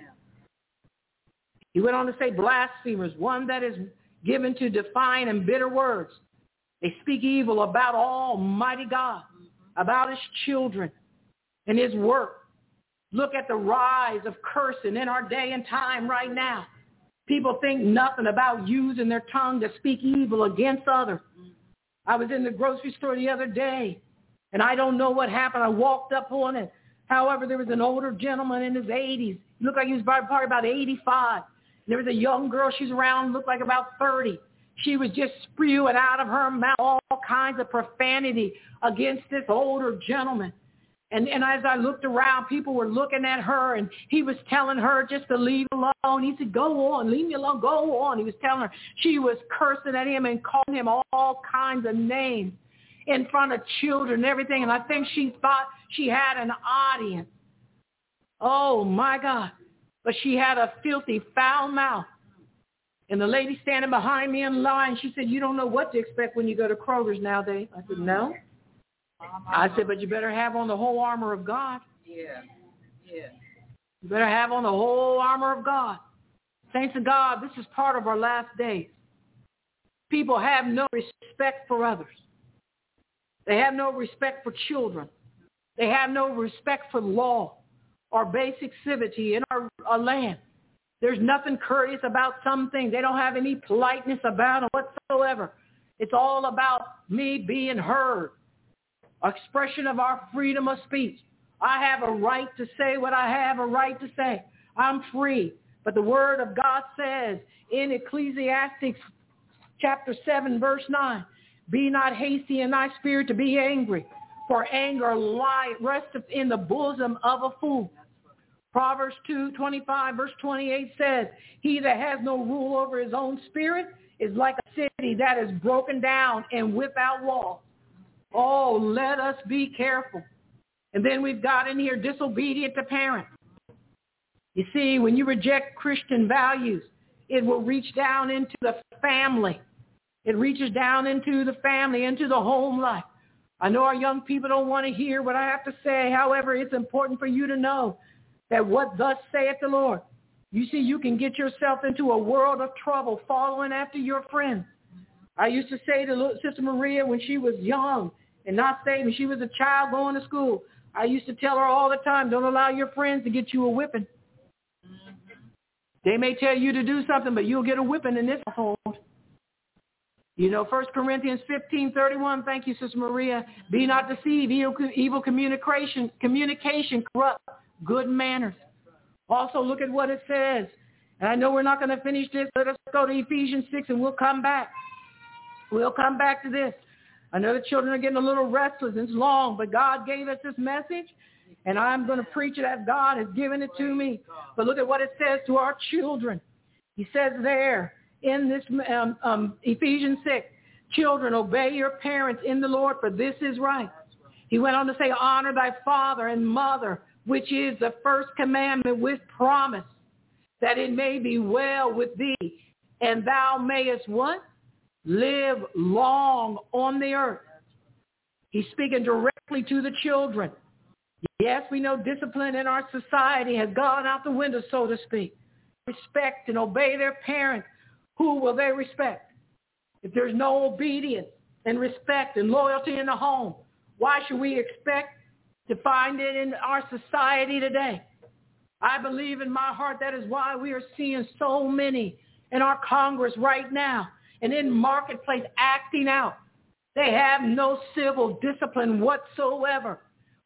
He went on to say, blasphemers, one that is given to define and bitter words. They speak evil about Almighty God, about his children and his work. Look at the rise of cursing in our day and time right now. People think nothing about using their tongue to speak evil against others. I was in the grocery store the other day, and I don't know what happened. I walked up on it. However, there was an older gentleman in his 80s. He looked like he was probably about 85. There was a young girl. She's around, looked like about 30. She was just spewing out of her mouth all kinds of profanity against this older gentleman. And as I looked around, people were looking at her, and he was telling her just to leave alone. He said, go on, leave me alone, go on. He was telling her. She was cursing at him and calling him all kinds of names in front of children and everything. And I think she thought she had an audience. Oh, my God. But she had a filthy, foul mouth. And the lady standing behind me in line, she said, you don't know what to expect when you go to Kroger's nowadays. I said, no. I said, but you better have on the whole armor of God. Yeah. You better have on the whole armor of God. Saints of God, this is part of our last days. People have no respect for others. They have no respect for children. They have no respect for law or basic civility in our land. There's nothing courteous about some things. They don't have any politeness about them whatsoever. It's all about me being heard. Expression of our freedom of speech. I have a right to say what I have a right to say. I'm free. But the word of God says in Ecclesiastes chapter 7, verse 9, be not hasty in thy spirit to be angry, for anger resteth in the bosom of a fool. Proverbs 2:25, verse 28 says, he that has no rule over his own spirit is like a city that is broken down and without walls. Oh, let us be careful. And then we've got in here disobedient to parents. You see, when you reject Christian values, it will reach down into the family. It reaches down into the family, into the home life. I know our young people don't want to hear what I have to say. However, it's important for you to know that what thus saith the Lord. You see, you can get yourself into a world of trouble following after your friends. I used to say to Sister Maria when she was young and not saved, when she was a child going to school, I used to tell her all the time, don't allow your friends to get you a whipping. They may tell you to do something, but you'll get a whipping in this household. You know, 1 Corinthians 15:31, thank you, Sister Maria. Be not deceived, evil communication corrupt good manners. Also, look at what it says. And I know we're not going to finish this. Let us go to Ephesians 6 and we'll come back. We'll come back to this. I know the children are getting a little restless. It's long, but God gave us this message, and I'm going to preach it as God has given it to me. But look at what it says to our children. He says there in this Ephesians 6, children, obey your parents in the Lord, for this is right. He went on to say, honor thy father and mother, which is the first commandment with promise, that it may be well with thee, and thou mayest what? Live long on the earth. He's speaking directly to the children. Yes, we know discipline in our society has gone out the window, so to speak. Respect and obey their parents. Who will they respect? If there's no obedience and respect and loyalty in the home, why should we expect to find it in our society today? I believe in my heart that is why we are seeing so many in our Congress right now and in marketplace acting out. They have no civil discipline whatsoever.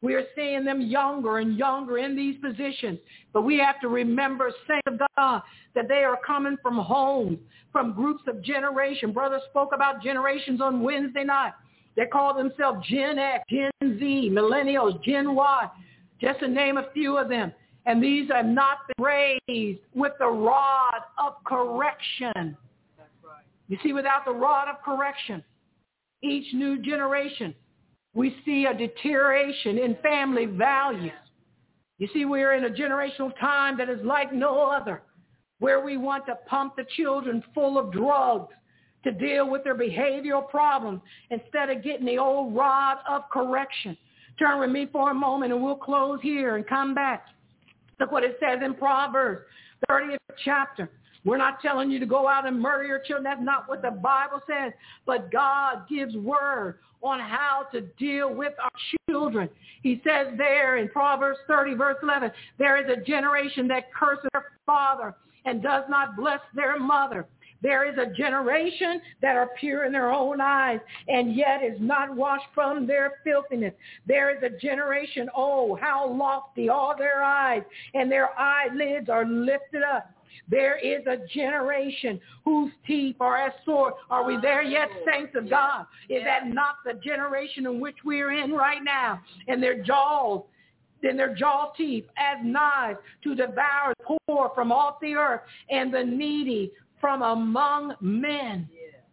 We are seeing them younger and younger in these positions. But we have to remember, saints of God, that they are coming from homes, from groups of generation. Brother spoke about generations on Wednesday night. They call themselves Gen X, Gen Z, Millennials, Gen Y, just to name a few of them. And these have not been raised with the rod of correction. That's right. You see, without the rod of correction, each new generation, we see a deterioration in family values. You see, we're in a generational time that is like no other, where we want to pump the children full of drugs to deal with their behavioral problems instead of getting the old rod of correction. Turn with me for a moment and we'll close here and come back. Look what it says in Proverbs, 30th chapter. We're not telling you to go out and murder your children. That's not what the Bible says. But God gives word on how to deal with our children. He says there in Proverbs 30, verse 11, there is a generation that curses their father and does not bless their mother. There is a generation that are pure in their own eyes and yet is not washed from their filthiness. There is a generation, oh, how lofty are their eyes, and their eyelids are lifted up. There is a generation whose teeth are as swords. Are we there yet, saints of God? Is that not the generation in which we are in right now? And their jaws, then their jaw teeth as knives to devour the poor from off the earth and the needy from among men.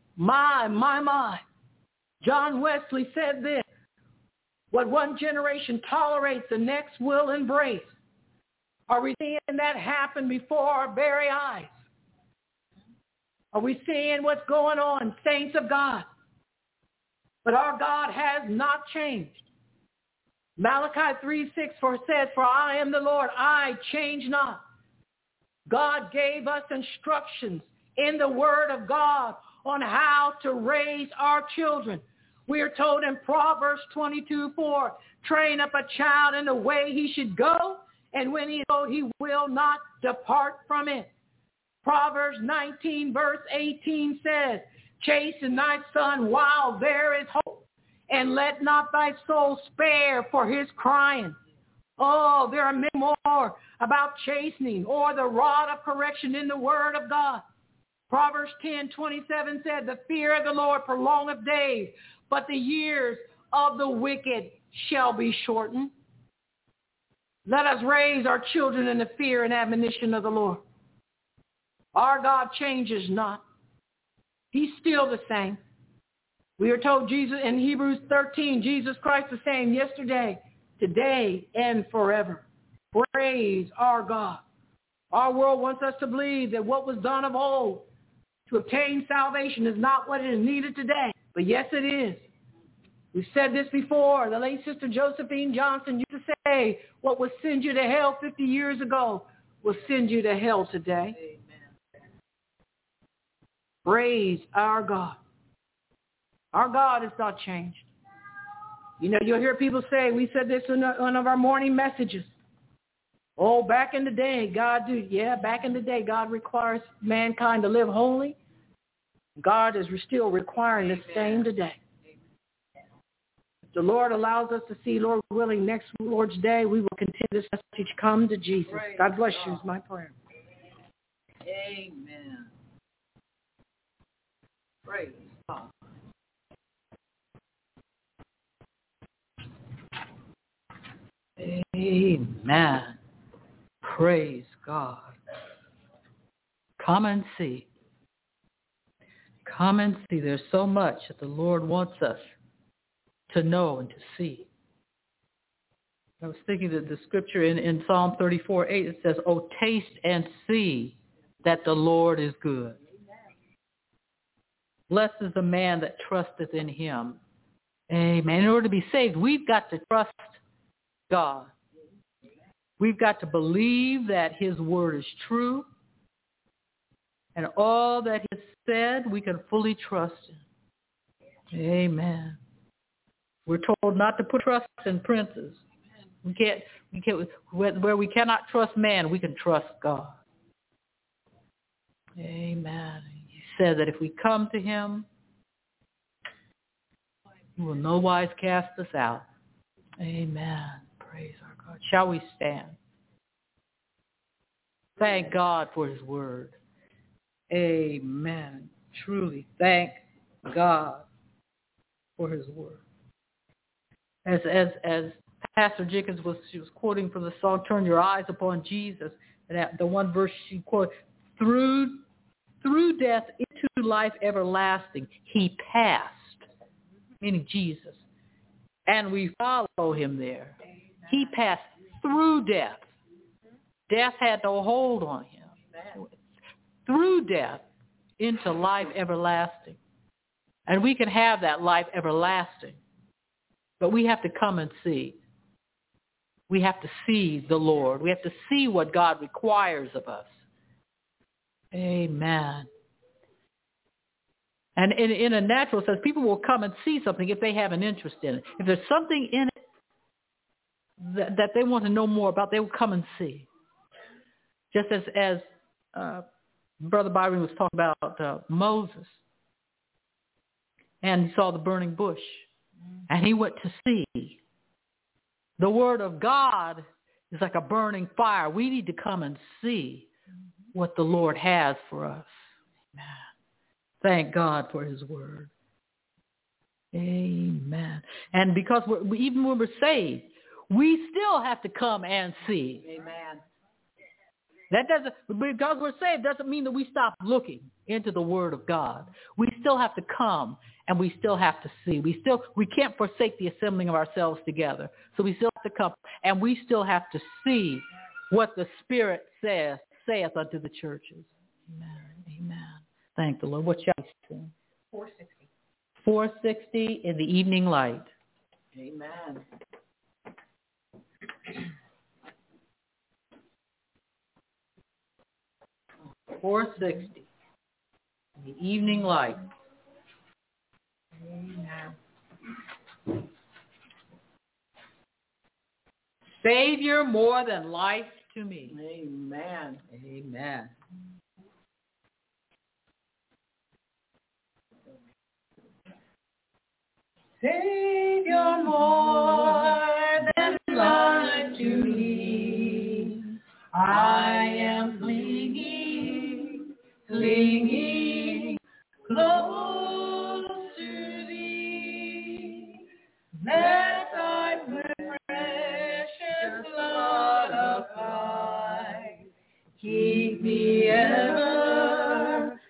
My. John Wesley said this: what one generation tolerates, the next will embrace. Are we seeing that happen before our very eyes? Are we seeing what's going on, saints of God? But our God has not changed. Malachi 3:6 says, for I am the Lord, I change not. God gave us instructions in the Word of God on how to raise our children. We are told in Proverbs 22:4, train up a child in the way he should go, and when he is old, he will not depart from it. Proverbs 19, verse 18 says, chasten thy son while there is hope, and let not thy soul spare for his crying. Oh, there are many more about chastening or the rod of correction in the Word of God. Proverbs 10:27 said, the fear of the Lord prolongeth days, but the years of the wicked shall be shortened. Let us raise our children in the fear and admonition of the Lord. Our God changes not. He's still the same. We are told Jesus in Hebrews 13, Jesus Christ the same yesterday, today, and forever. Praise our God. Our world wants us to believe that what was done of old to obtain salvation is not what is needed today. But yes, it is. We've said this before. The late Sister Josephine Johnson used to say, what would send you to hell 50 years ago will send you to hell today. Amen. Praise our God. Our God has not changed. You know, you'll hear people say, we said this in one of our morning messages. Oh, back in the day, back in the day, God requires mankind to live holy. God is still requiring the same today. If the Lord allows us to see, Lord willing, next Lord's Day, we will continue this message. Come to Jesus. God bless you is my prayer. Amen. Praise God. Amen. Praise God. Come and see. Come and see. There's so much that the Lord wants us to know and to see. I was thinking that the scripture in Psalm 34:8, it says, oh, taste and see that the Lord is good. Blessed is the man that trusteth in him. Amen. In order to be saved, we've got to trust God. We've got to believe that his word is true. And all that he has said, we can fully trust him. Amen. We're told not to put trust in princes. We can't, where we cannot trust man, we can trust God. Amen. He said that if we come to him, he will no wise cast us out. Amen. Praise our God. Shall we stand? Thank God for his word. Amen. Truly, thank God for his word. As Pastor Jenkins was quoting from the song, "Turn Your Eyes Upon Jesus," and the one verse she quoted, through death into life everlasting, he passed, meaning Jesus, and we follow him there. Amen. He passed through death. Death had no hold on him. Amen. Through death into life everlasting. And we can have that life everlasting. But we have to come and see. We have to see the Lord. We have to see what God requires of us. Amen. And in a natural sense, people will come and see something if they have an interest in it. If there's something in it that they want to know more about, they will come and see. Just as Brother Byron was talking about Moses. And he saw the burning bush. And he went to see. The word of God is like a burning fire. We need to come and see what the Lord has for us. Amen. Thank God for his word. Amen. And because even when we're saved, we still have to come and see. Amen. That doesn't, because we're saved, doesn't mean that we stop looking into the Word of God. We still have to come and we still have to see. We can't forsake the assembling of ourselves together. So we still have to come and we still have to see what the Spirit saith unto the churches. Amen. Amen. Thank the Lord. What shall we sing? 460. 460 in the evening light. Amen. $460. The evening light. Amen. Savior more than life to me. Amen. Amen. Savior more than life to me. I am clinging close to thee, that thy precious blood abide, keep me ever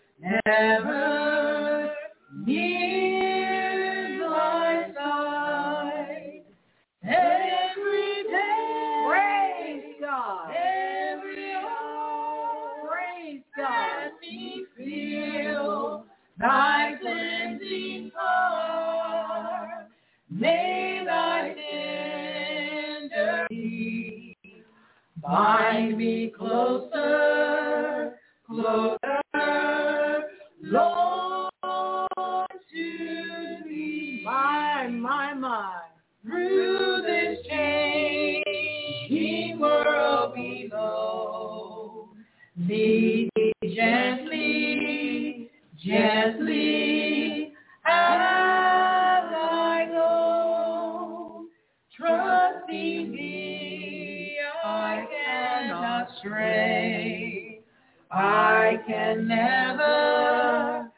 near thy side. Every day, praise God. Every hour, praise God. Let me feel thy cleansing power. May thy tender peace bind me closer, Lord, to thee. My. Through this changing world below, lead me gently as I go. Trusting thee, I cannot stray. I can never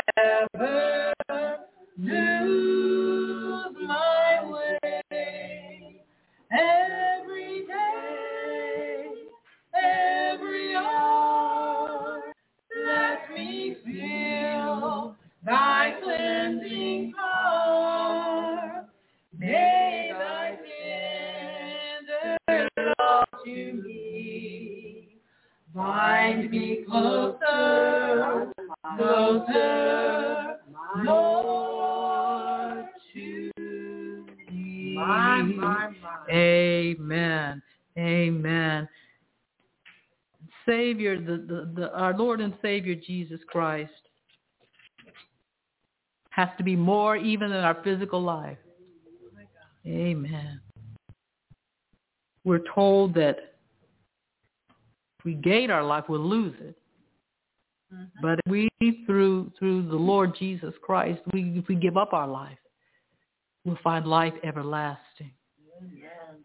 lose my way. Every day, every hour, let me feel thy cleansing power. May thy tender love to me bind me closer, Lord, to thee. My. Amen. Amen. Savior, our Lord and Savior Jesus Christ has to be more even than our physical life. Amen. We're told that if we gain our life, we'll lose it. Mm-hmm. But if we, through the Lord Jesus Christ, if we give up our life, we'll find life everlasting.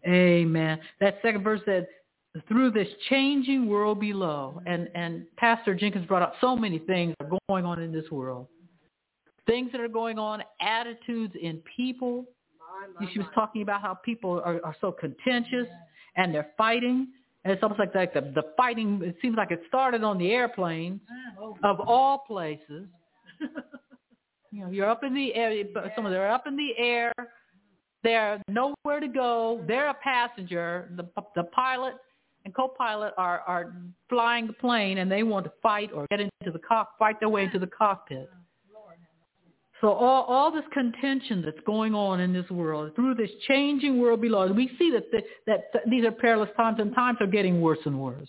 Amen. That second verse said, through this changing world below. And Pastor Jenkins brought up so many things that are going on in this world. Things that are going on, attitudes in people. She was talking about how people are so contentious and they're fighting. And it's almost like the fighting, it seems like it started on the airplane of all places. You're up in the air. Some of them are up in the air. They're nowhere to go. They're a passenger. The pilot and co-pilot are flying the plane, and they want to fight or get into the fight their way into the cockpit. So all this contention that's going on in this world, through this changing world below, we see that these are perilous times, and times are getting worse and worse.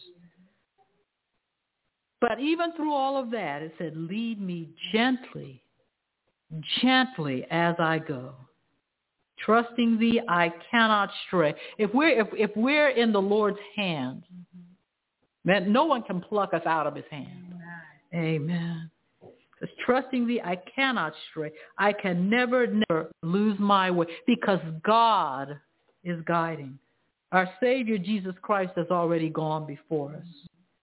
But even through all of that, it said, lead me gently as I go. Trusting thee, I cannot stray. If we're in the Lord's hands, man, no one can pluck us out of his hand. Amen. Because trusting thee, I cannot stray. I can never lose my way because God is guiding. Our Savior, Jesus Christ, has already gone before us.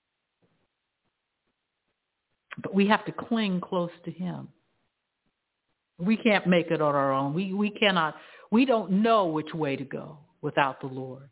But we have to cling close to him. We can't make it on our own. We cannot. We don't know which way to go without the Lord.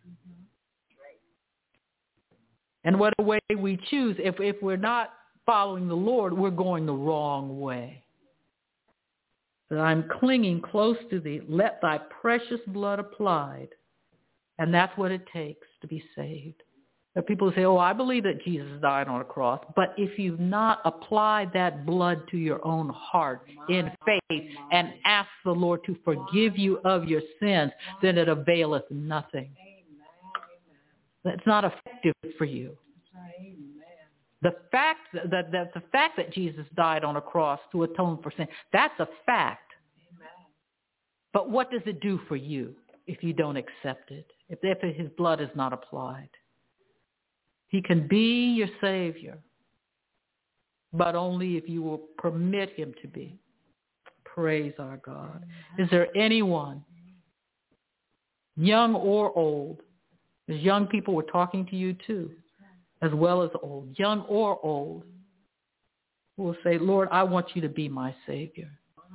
And whatever way we choose, if we're not following the Lord, we're going the wrong way. But I'm clinging close to thee. Let thy precious blood applied. And that's what it takes to be saved. There are people who say, I believe that Jesus died on a cross. But if you've not applied that blood to your own heart in faith and asked the Lord to forgive you of your sins, then it availeth nothing. That's not effective for you. The fact that Jesus died on a cross to atone for sin, that's a fact. But what does it do for you if you don't accept it? If his blood is not applied? He can be your Savior, but only if you will permit him to be. Praise our God. Is there anyone, young or old, as young people, we're talking to you too, as well as old, young or old, who will say, Lord, I want you to be my Savior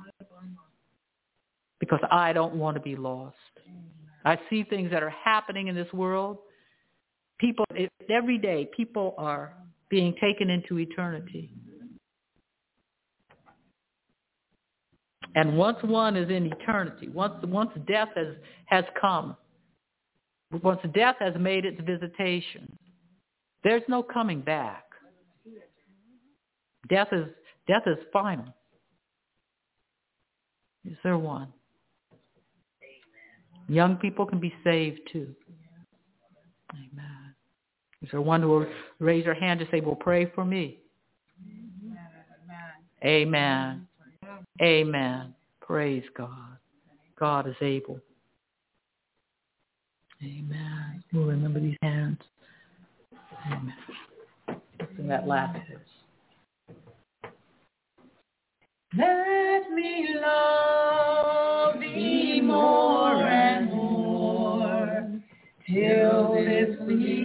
because I don't want to be lost. I see things that are happening in this world. People, every day, people are being taken into eternity. And once one is in eternity, once death has come, once death has made its visitation, there's no coming back. Death is final. Is there one? Young people can be saved too. Amen. Is there one who will raise her hand to say, well, pray for me? Amen. Amen. Praise God. God is able. Amen. We'll remember these hands. Amen. What's in that last verse? Let me love thee more and more till this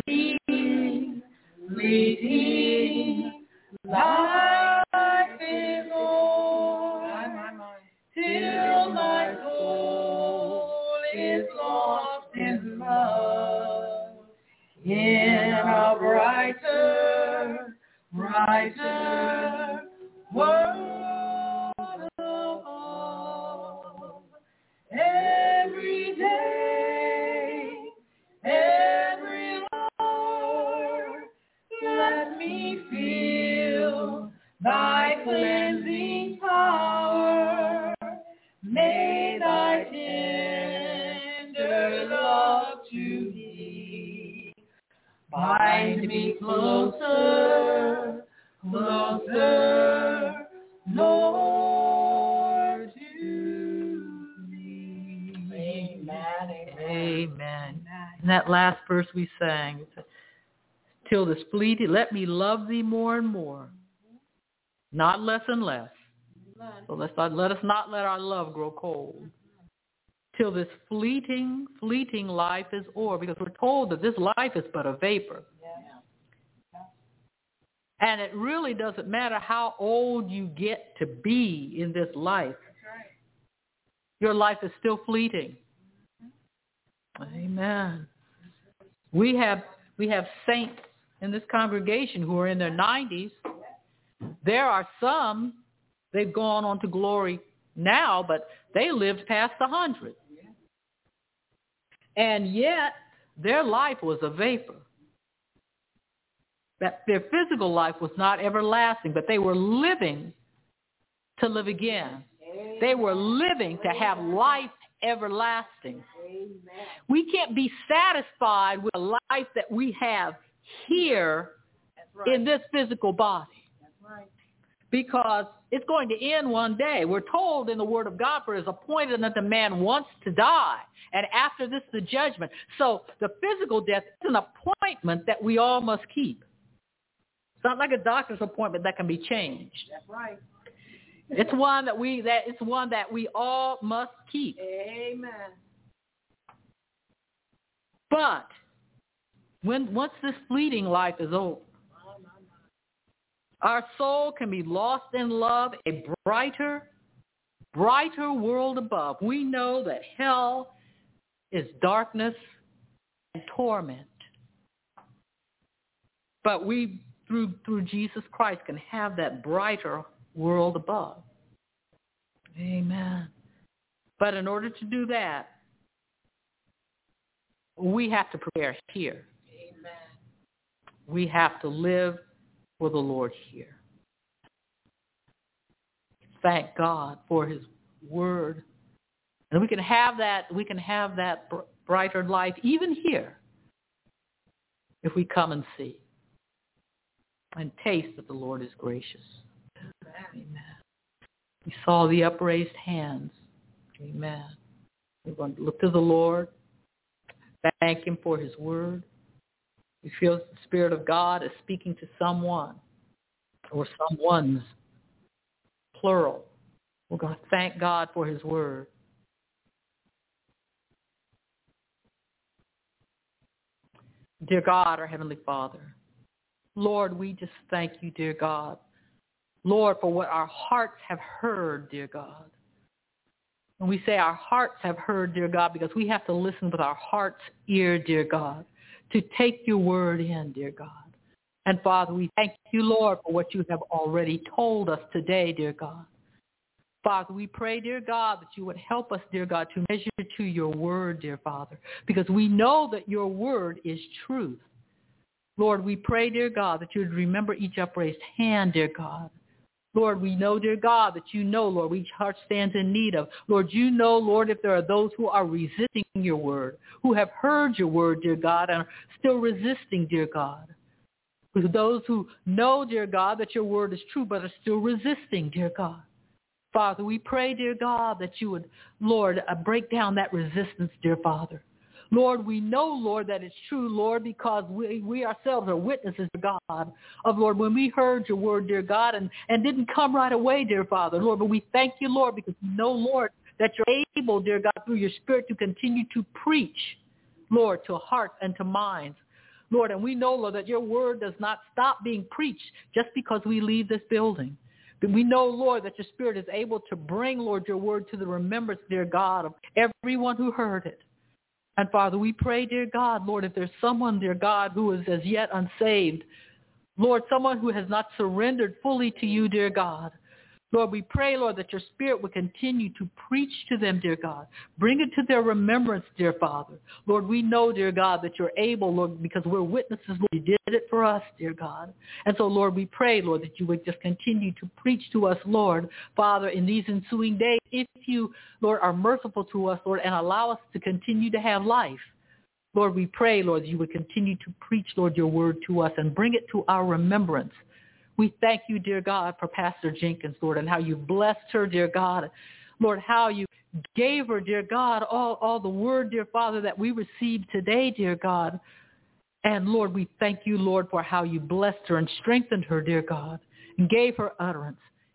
fleeting life is o'er, till my soul is lost in love, in a brighter world above. Every day, every hour, let me feel thy cleansing power. May thy tender love to me bind me closer, Lord, to thee. Amen. Amen. And that last verse we sang, till this fleeting, let me love thee more and more, not less and less. So let us not let our love grow cold. till this fleeting life is o'er, because we're told that this life is but a vapor. And it really doesn't matter how old you get to be in this life. Your life is still fleeting. Amen. We have saints in this congregation who are in their 90s. There are some, they've gone on to glory now, but they lived past 100. And yet, their life was a vapor. That their physical life was not everlasting, but they were living to live again. They were living to have life everlasting. We can't be satisfied with the life that we have here in this physical body. Because it's going to end one day. We're told in the Word of God, for it is appointed that the man wants to die, and after this the judgment. So the physical death is an appointment that we all must keep. It's not like a doctor's appointment that can be changed. That's right. It's one that we all must keep. Amen. But once this fleeting life is over, our soul can be lost in love, a brighter world above. We know that hell is darkness and torment. But we, through Jesus Christ, can have that brighter world above. Amen. But in order to do that, we have to prepare here. Amen. We have to live for the Lord here. Thank God for his word. And we can have that brighter life even here if we come and see and taste that the Lord is gracious. Amen. We saw the upraised hands. Amen. We're going to look to the Lord, thank him for his word. We feel the Spirit of God is speaking to someone or someone's, plural. We're going to thank God for his word. Dear God, our Heavenly Father, Lord, we just thank you, dear God. Lord, for what our hearts have heard, dear God. And we say our hearts have heard, dear God, because we have to listen with our heart's ear, dear God, to take your word in, dear God. And Father, we thank you, Lord, for what you have already told us today, dear God. Father, we pray, dear God, that you would help us, dear God, to measure to your word, dear Father, because we know that your word is truth. Lord, we pray, dear God, that you would remember each upraised hand, dear God. Lord, we know, dear God, that you know, Lord, each heart stands in need of. Lord, you know, Lord, if there are those who are resisting your word, who have heard your word, dear God, and are still resisting, dear God. Those who know, dear God, that your word is true, but are still resisting, dear God. Father, we pray, dear God, that you would, Lord, break down that resistance, dear Father. Lord, we know, Lord, that it's true, Lord, because we ourselves are witnesses, dear God, of, Lord, when we heard your word, dear God, and didn't come right away, dear Father, Lord, but we thank you, Lord, because we know, Lord, that you're able, dear God, through your Spirit to continue to preach, Lord, to hearts and to minds. Lord, and we know, Lord, that your word does not stop being preached just because we leave this building. But we know, Lord, that your Spirit is able to bring, Lord, your word to the remembrance, dear God, of everyone who heard it. And Father, we pray, dear God, Lord, if there's someone, dear God, who is as yet unsaved, Lord, someone who has not surrendered fully to you, dear God, Lord, we pray, Lord, that your Spirit would continue to preach to them, dear God. Bring it to their remembrance, dear Father. Lord, we know, dear God, that you're able, Lord, because we're witnesses, Lord, you did it for us, dear God. And so, Lord, we pray, Lord, that you would just continue to preach to us, Lord, Father, in these ensuing days, if you, Lord, are merciful to us, Lord, and allow us to continue to have life. Lord, we pray, Lord, you would continue to preach, Lord, your word to us and bring it to our remembrance. We thank you, dear God, for Pastor Jenkins, Lord, and how you blessed her, dear God. Lord, how you gave her, dear God, all the word, dear Father, that we received today, dear God. And, Lord, we thank you, Lord, for how you blessed her and strengthened her, dear God, and gave her utterance.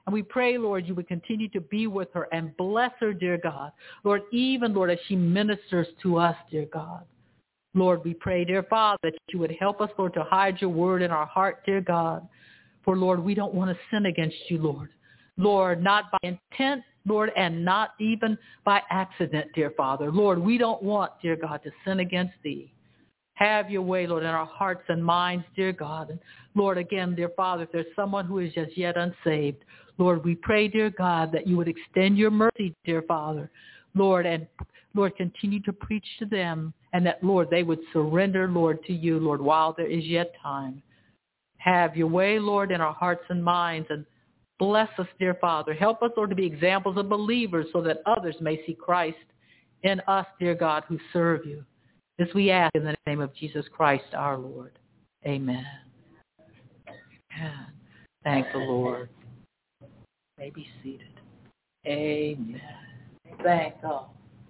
And we pray, Lord, you would continue to be with her and bless her, dear God. Lord, even, Lord, as she ministers to us, dear God. Lord, we pray, dear Father, that you would help us, Lord, to hide your word in our heart, dear God. For, Lord, we don't want to sin against you, Lord. Lord, not by intent, Lord, and not even by accident, dear Father. Lord, we don't want, dear God, to sin against thee. Have your way, Lord, in our hearts and minds, dear God. And Lord, again, dear Father, if there's someone who is just yet unsaved, Lord, we pray, dear God, that you would extend your mercy, dear Father, Lord, and Lord, continue to preach to them, and that, Lord, they would surrender, Lord, to you, Lord, while there is yet time. Have your way, Lord, in our hearts and minds, and bless us, dear Father. Help us, Lord, to be examples of believers so that others may see Christ in us, dear God, who serve you. This we ask in the name of Jesus Christ, our Lord. Amen. Thank the Lord. May be seated. Amen. Thank God.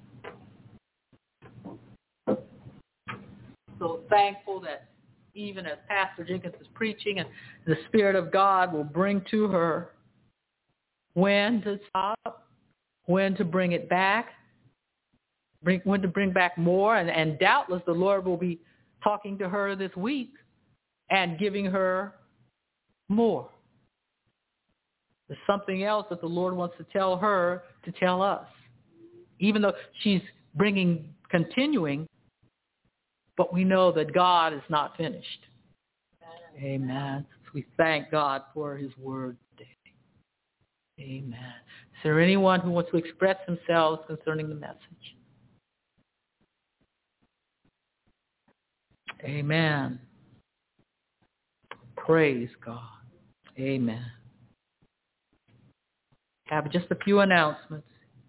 So thankful that even as Pastor Jenkins is preaching, and the Spirit of God will bring to her when to stop, when to bring it back, when to bring back more, and doubtless the Lord will be talking to her this week and giving her more. There's something else that the Lord wants to tell her to tell us, even though she's continuing, but we know that God is not finished. Amen. So we thank God for his word today. Amen. Is there anyone who wants to express themselves concerning the message? Amen. Praise God. Amen. Have just a few announcements.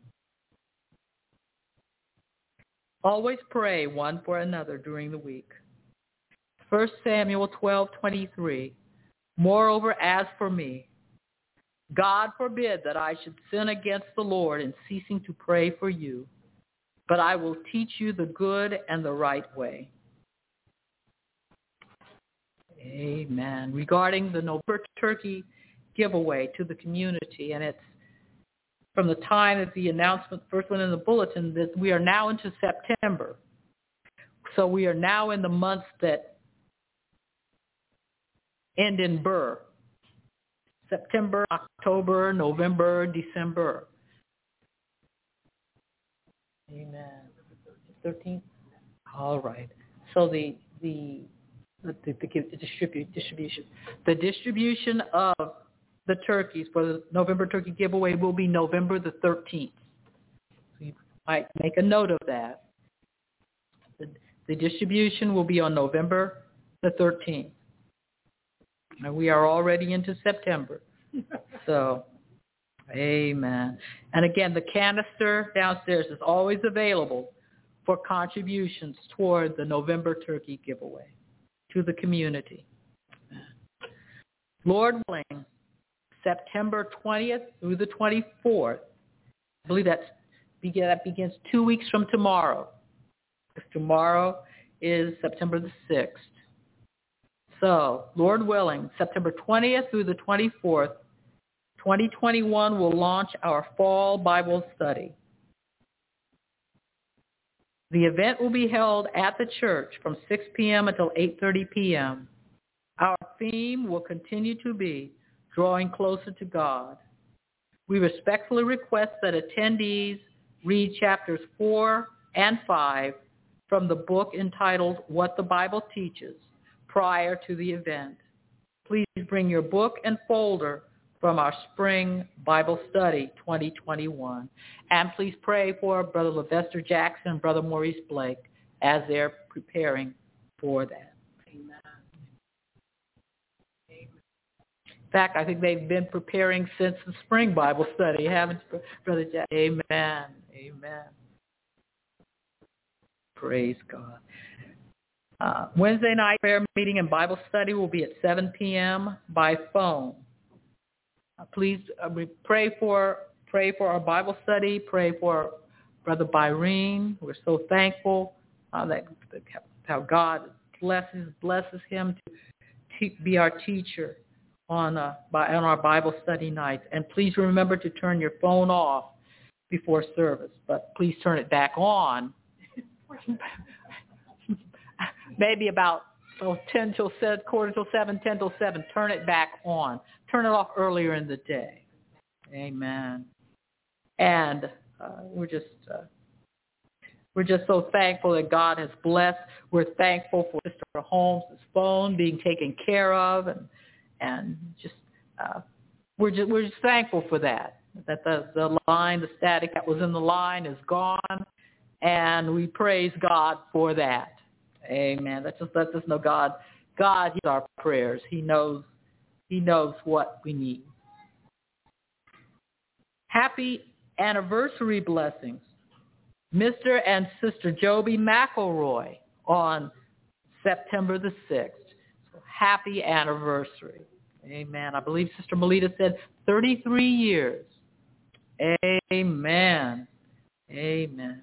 Always pray one for another during the week. 1 Samuel 12:23. Moreover, as for me, God forbid that I should sin against the Lord in ceasing to pray for you, but I will teach you the good and the right way. Amen. Regarding the November turkey giveaway to the community, and it's from the time that the announcement first went in the bulletin, that we are now into September. So we are now in the months that end in Burr. September, October, November, December. Amen. 13th? All right. So the distribution. The distribution of the turkeys for the November turkey giveaway will be November the 13th. So you might make a note of that. The distribution will be on November the 13th. Now we are already into September. So, amen. And again, the canister downstairs is always available for contributions toward the November turkey giveaway to the community. Lord willing, September 20th through the 24th. I believe that begins 2 weeks from tomorrow. Because tomorrow is September the 6th. So, Lord willing, September 20th through the 24th, 2021 will launch our fall Bible study. The event will be held at the church from 6 p.m. until 8:30 p.m. Our theme will continue to be Drawing Closer to God. We respectfully request that attendees read chapters 4 and 5 from the book entitled What the Bible Teaches prior to the event. Please bring your book and folder from our Spring Bible Study 2021. And please pray for Brother Levester Jackson and Brother Maurice Blake as they're preparing for that. Amen. In fact, I think they've been preparing since the Spring Bible Study, haven't you, Brother Jackson? Amen. Amen. Praise God. Wednesday night prayer meeting and Bible study will be at 7 p.m. by phone. Please pray for our Bible study. Pray for Brother Byrene. We're so thankful that how God blesses him to be our teacher on our Bible study nights. And please remember to turn your phone off before service, but please turn it back on. Maybe about 10 till 7, quarter till 7, 10 till 7. Turn it back on. Turn it off earlier in the day. Amen. And we're just so thankful that God has blessed. We're thankful for Sister Holmes' phone being taken care of, and we're just thankful for that. That the line, the static that was in the line is gone, and we praise God for that. Amen. That just lets us know God hears our prayers. He knows what we need. Happy anniversary blessings, Mr. and Sister Joby McElroy on September the 6th. So happy anniversary. Amen. I believe Sister Melita said 33 years. Amen. Amen.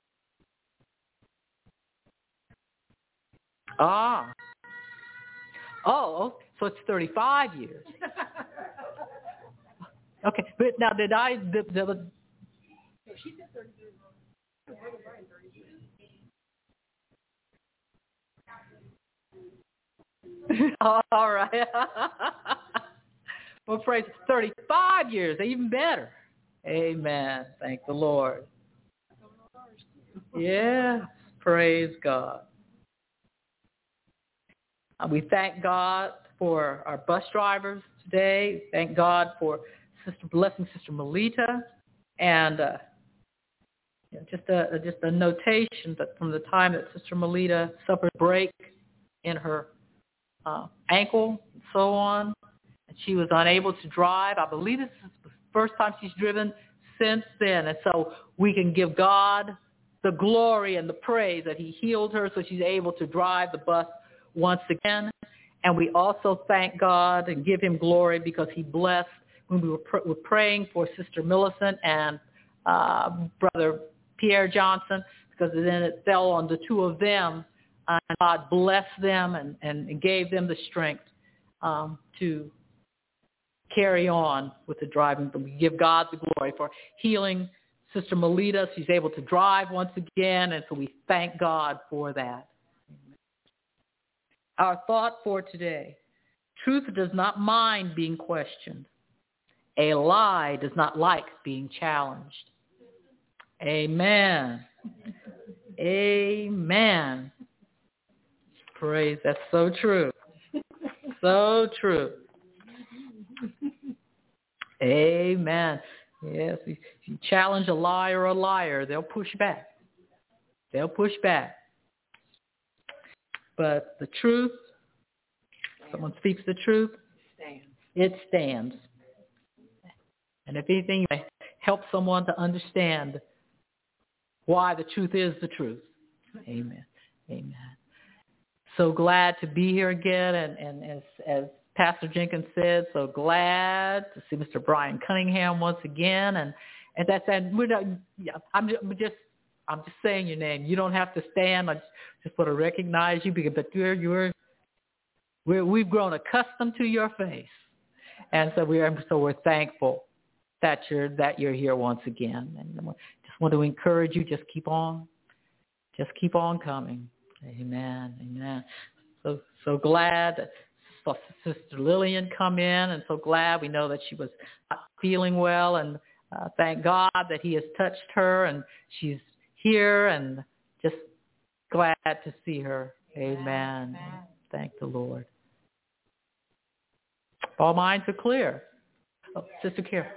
Oh, so it's 35 years. Okay, but now did I... She said 33. All right. Well, praise 35 years, even better. Amen. Thank the Lord. Yeah, praise God. We thank God for our bus drivers today. Thank God for blessing Sister Melita. And just a notation that from the time that Sister Melita suffered a break in her ankle and so on, and she was unable to drive. I believe this is the first time she's driven since then. And so we can give God the glory and the praise that he healed her so she's able to drive the bus once again. And we also thank God and give him glory because he blessed when we were praying for Sister Millicent and Brother Pierre Johnson, because then it fell on the two of them. And God blessed them and gave them the strength to carry on with the driving. But we give God the glory for healing Sister Melita. She's able to drive once again, and so we thank God for that. Our thought for today: truth does not mind being questioned. A lie does not like being challenged. Amen. Amen. Praise. That's so true. So true. Amen. Yes, if you challenge a liar, they'll push back. They'll push back. But the truth, someone speaks the truth, it stands. And if anything, you may help someone to understand why the truth is the truth. Amen. Amen. So glad to be here again, and as Pastor Jenkins said, so glad to see Mr. Brian Cunningham once again, and that's I'm just saying your name. You don't have to stand. I just want to recognize you, but we've grown accustomed to your face, and so we're thankful that you're here once again, and I just want to encourage you. Just keep on coming. Amen. Amen. So glad that Sister Lillian come in, and so glad. We know that she was not feeling well, and thank God that he has touched her, and she's here, and just glad to see her. Amen. Amen. Thank the Lord. All minds are clear. Oh, Sister Karen.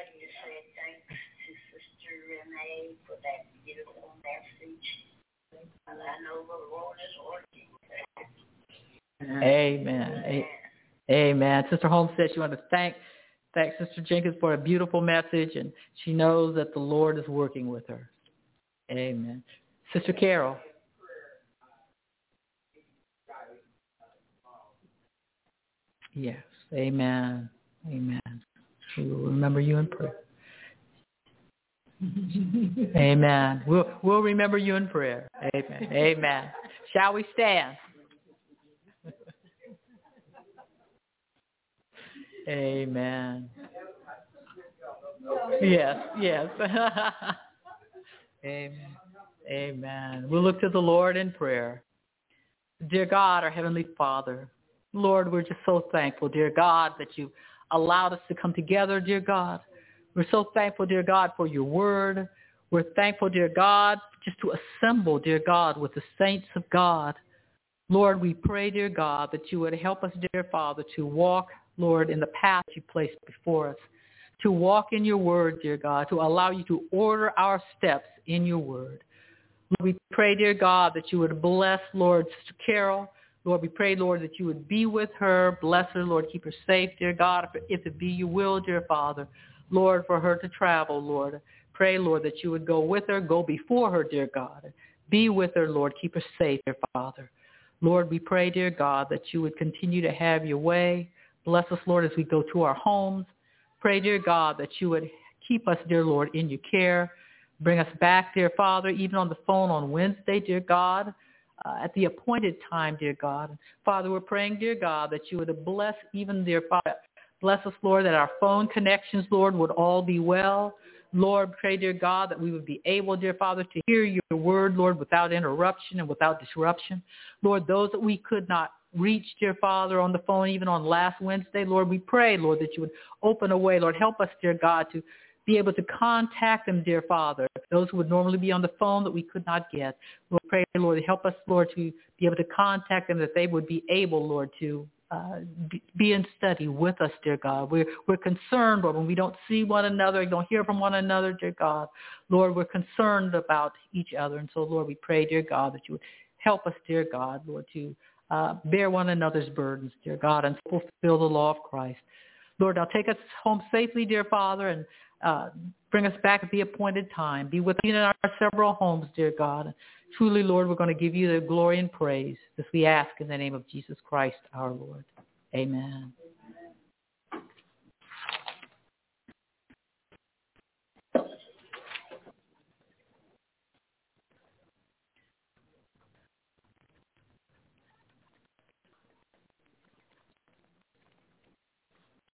Amen. Amen. Sister Holmes said she wanted to thank Sister Jenkins for a beautiful message, and she knows that the Lord is working with her. Amen. Sister Carol. Yes. Amen. Amen. We will remember you in prayer. Amen. We'll remember you in prayer. Amen. Amen. Shall we stand? Amen. Yes, yes. Amen. Amen. We'll look to the Lord in prayer. Dear God, our Heavenly Father, Lord, we're just so thankful, dear God, that you allowed us to come together, dear God. We're so thankful, dear God, for your word. We're thankful, dear God, just to assemble, dear God, with the saints of God. Lord, we pray, dear God, that you would help us, dear Father, to walk, Lord, in the path you placed before us, to walk in your word, dear God, to allow you to order our steps in your word. Lord, we pray, dear God, that you would bless, Lord, Sister Carol. Lord, we pray, Lord, that you would be with her. Bless her, Lord. Keep her safe, dear God, if it be your will, dear Father. Lord, for her to travel, Lord. Pray, Lord, that you would go with her, go before her, dear God. Be with her, Lord. Keep her safe, dear Father. Lord, we pray, dear God, that you would continue to have your way. Bless us, Lord, as we go to our homes. Pray, dear God, that you would keep us, dear Lord, in your care. Bring us back, dear Father, even on the phone on Wednesday, dear God, at the appointed time, dear God. Father, we're praying, dear God, that you would bless even, dear Father. Bless us, Lord, that our phone connections, Lord, would all be well. Lord, pray, dear God, that we would be able, dear Father, to hear your word, Lord, without interruption and without disruption. Lord, those that we could not reach, dear Father, on the phone, even on last Wednesday, Lord, we pray, Lord, that you would open a way. Lord, help us, dear God, to be able to contact them, dear Father, those who would normally be on the phone that we could not get. Lord, pray, Lord, help us, Lord, to be able to contact them, that they would be able, Lord, to be in study with us, dear God. We're concerned, Lord, when we don't see one another, don't hear from one another, dear God. Lord, we're concerned about each other. And so, Lord, we pray, dear God, that you would help us, dear God, Lord, to bear one another's burdens, dear God, and fulfill the law of Christ. Lord, now take us home safely, dear Father, and bring us back at the appointed time. Be with us in our several homes, dear God. Truly, Lord, we're going to give you the glory and praise, as we ask in the name of Jesus Christ, our Lord. Amen.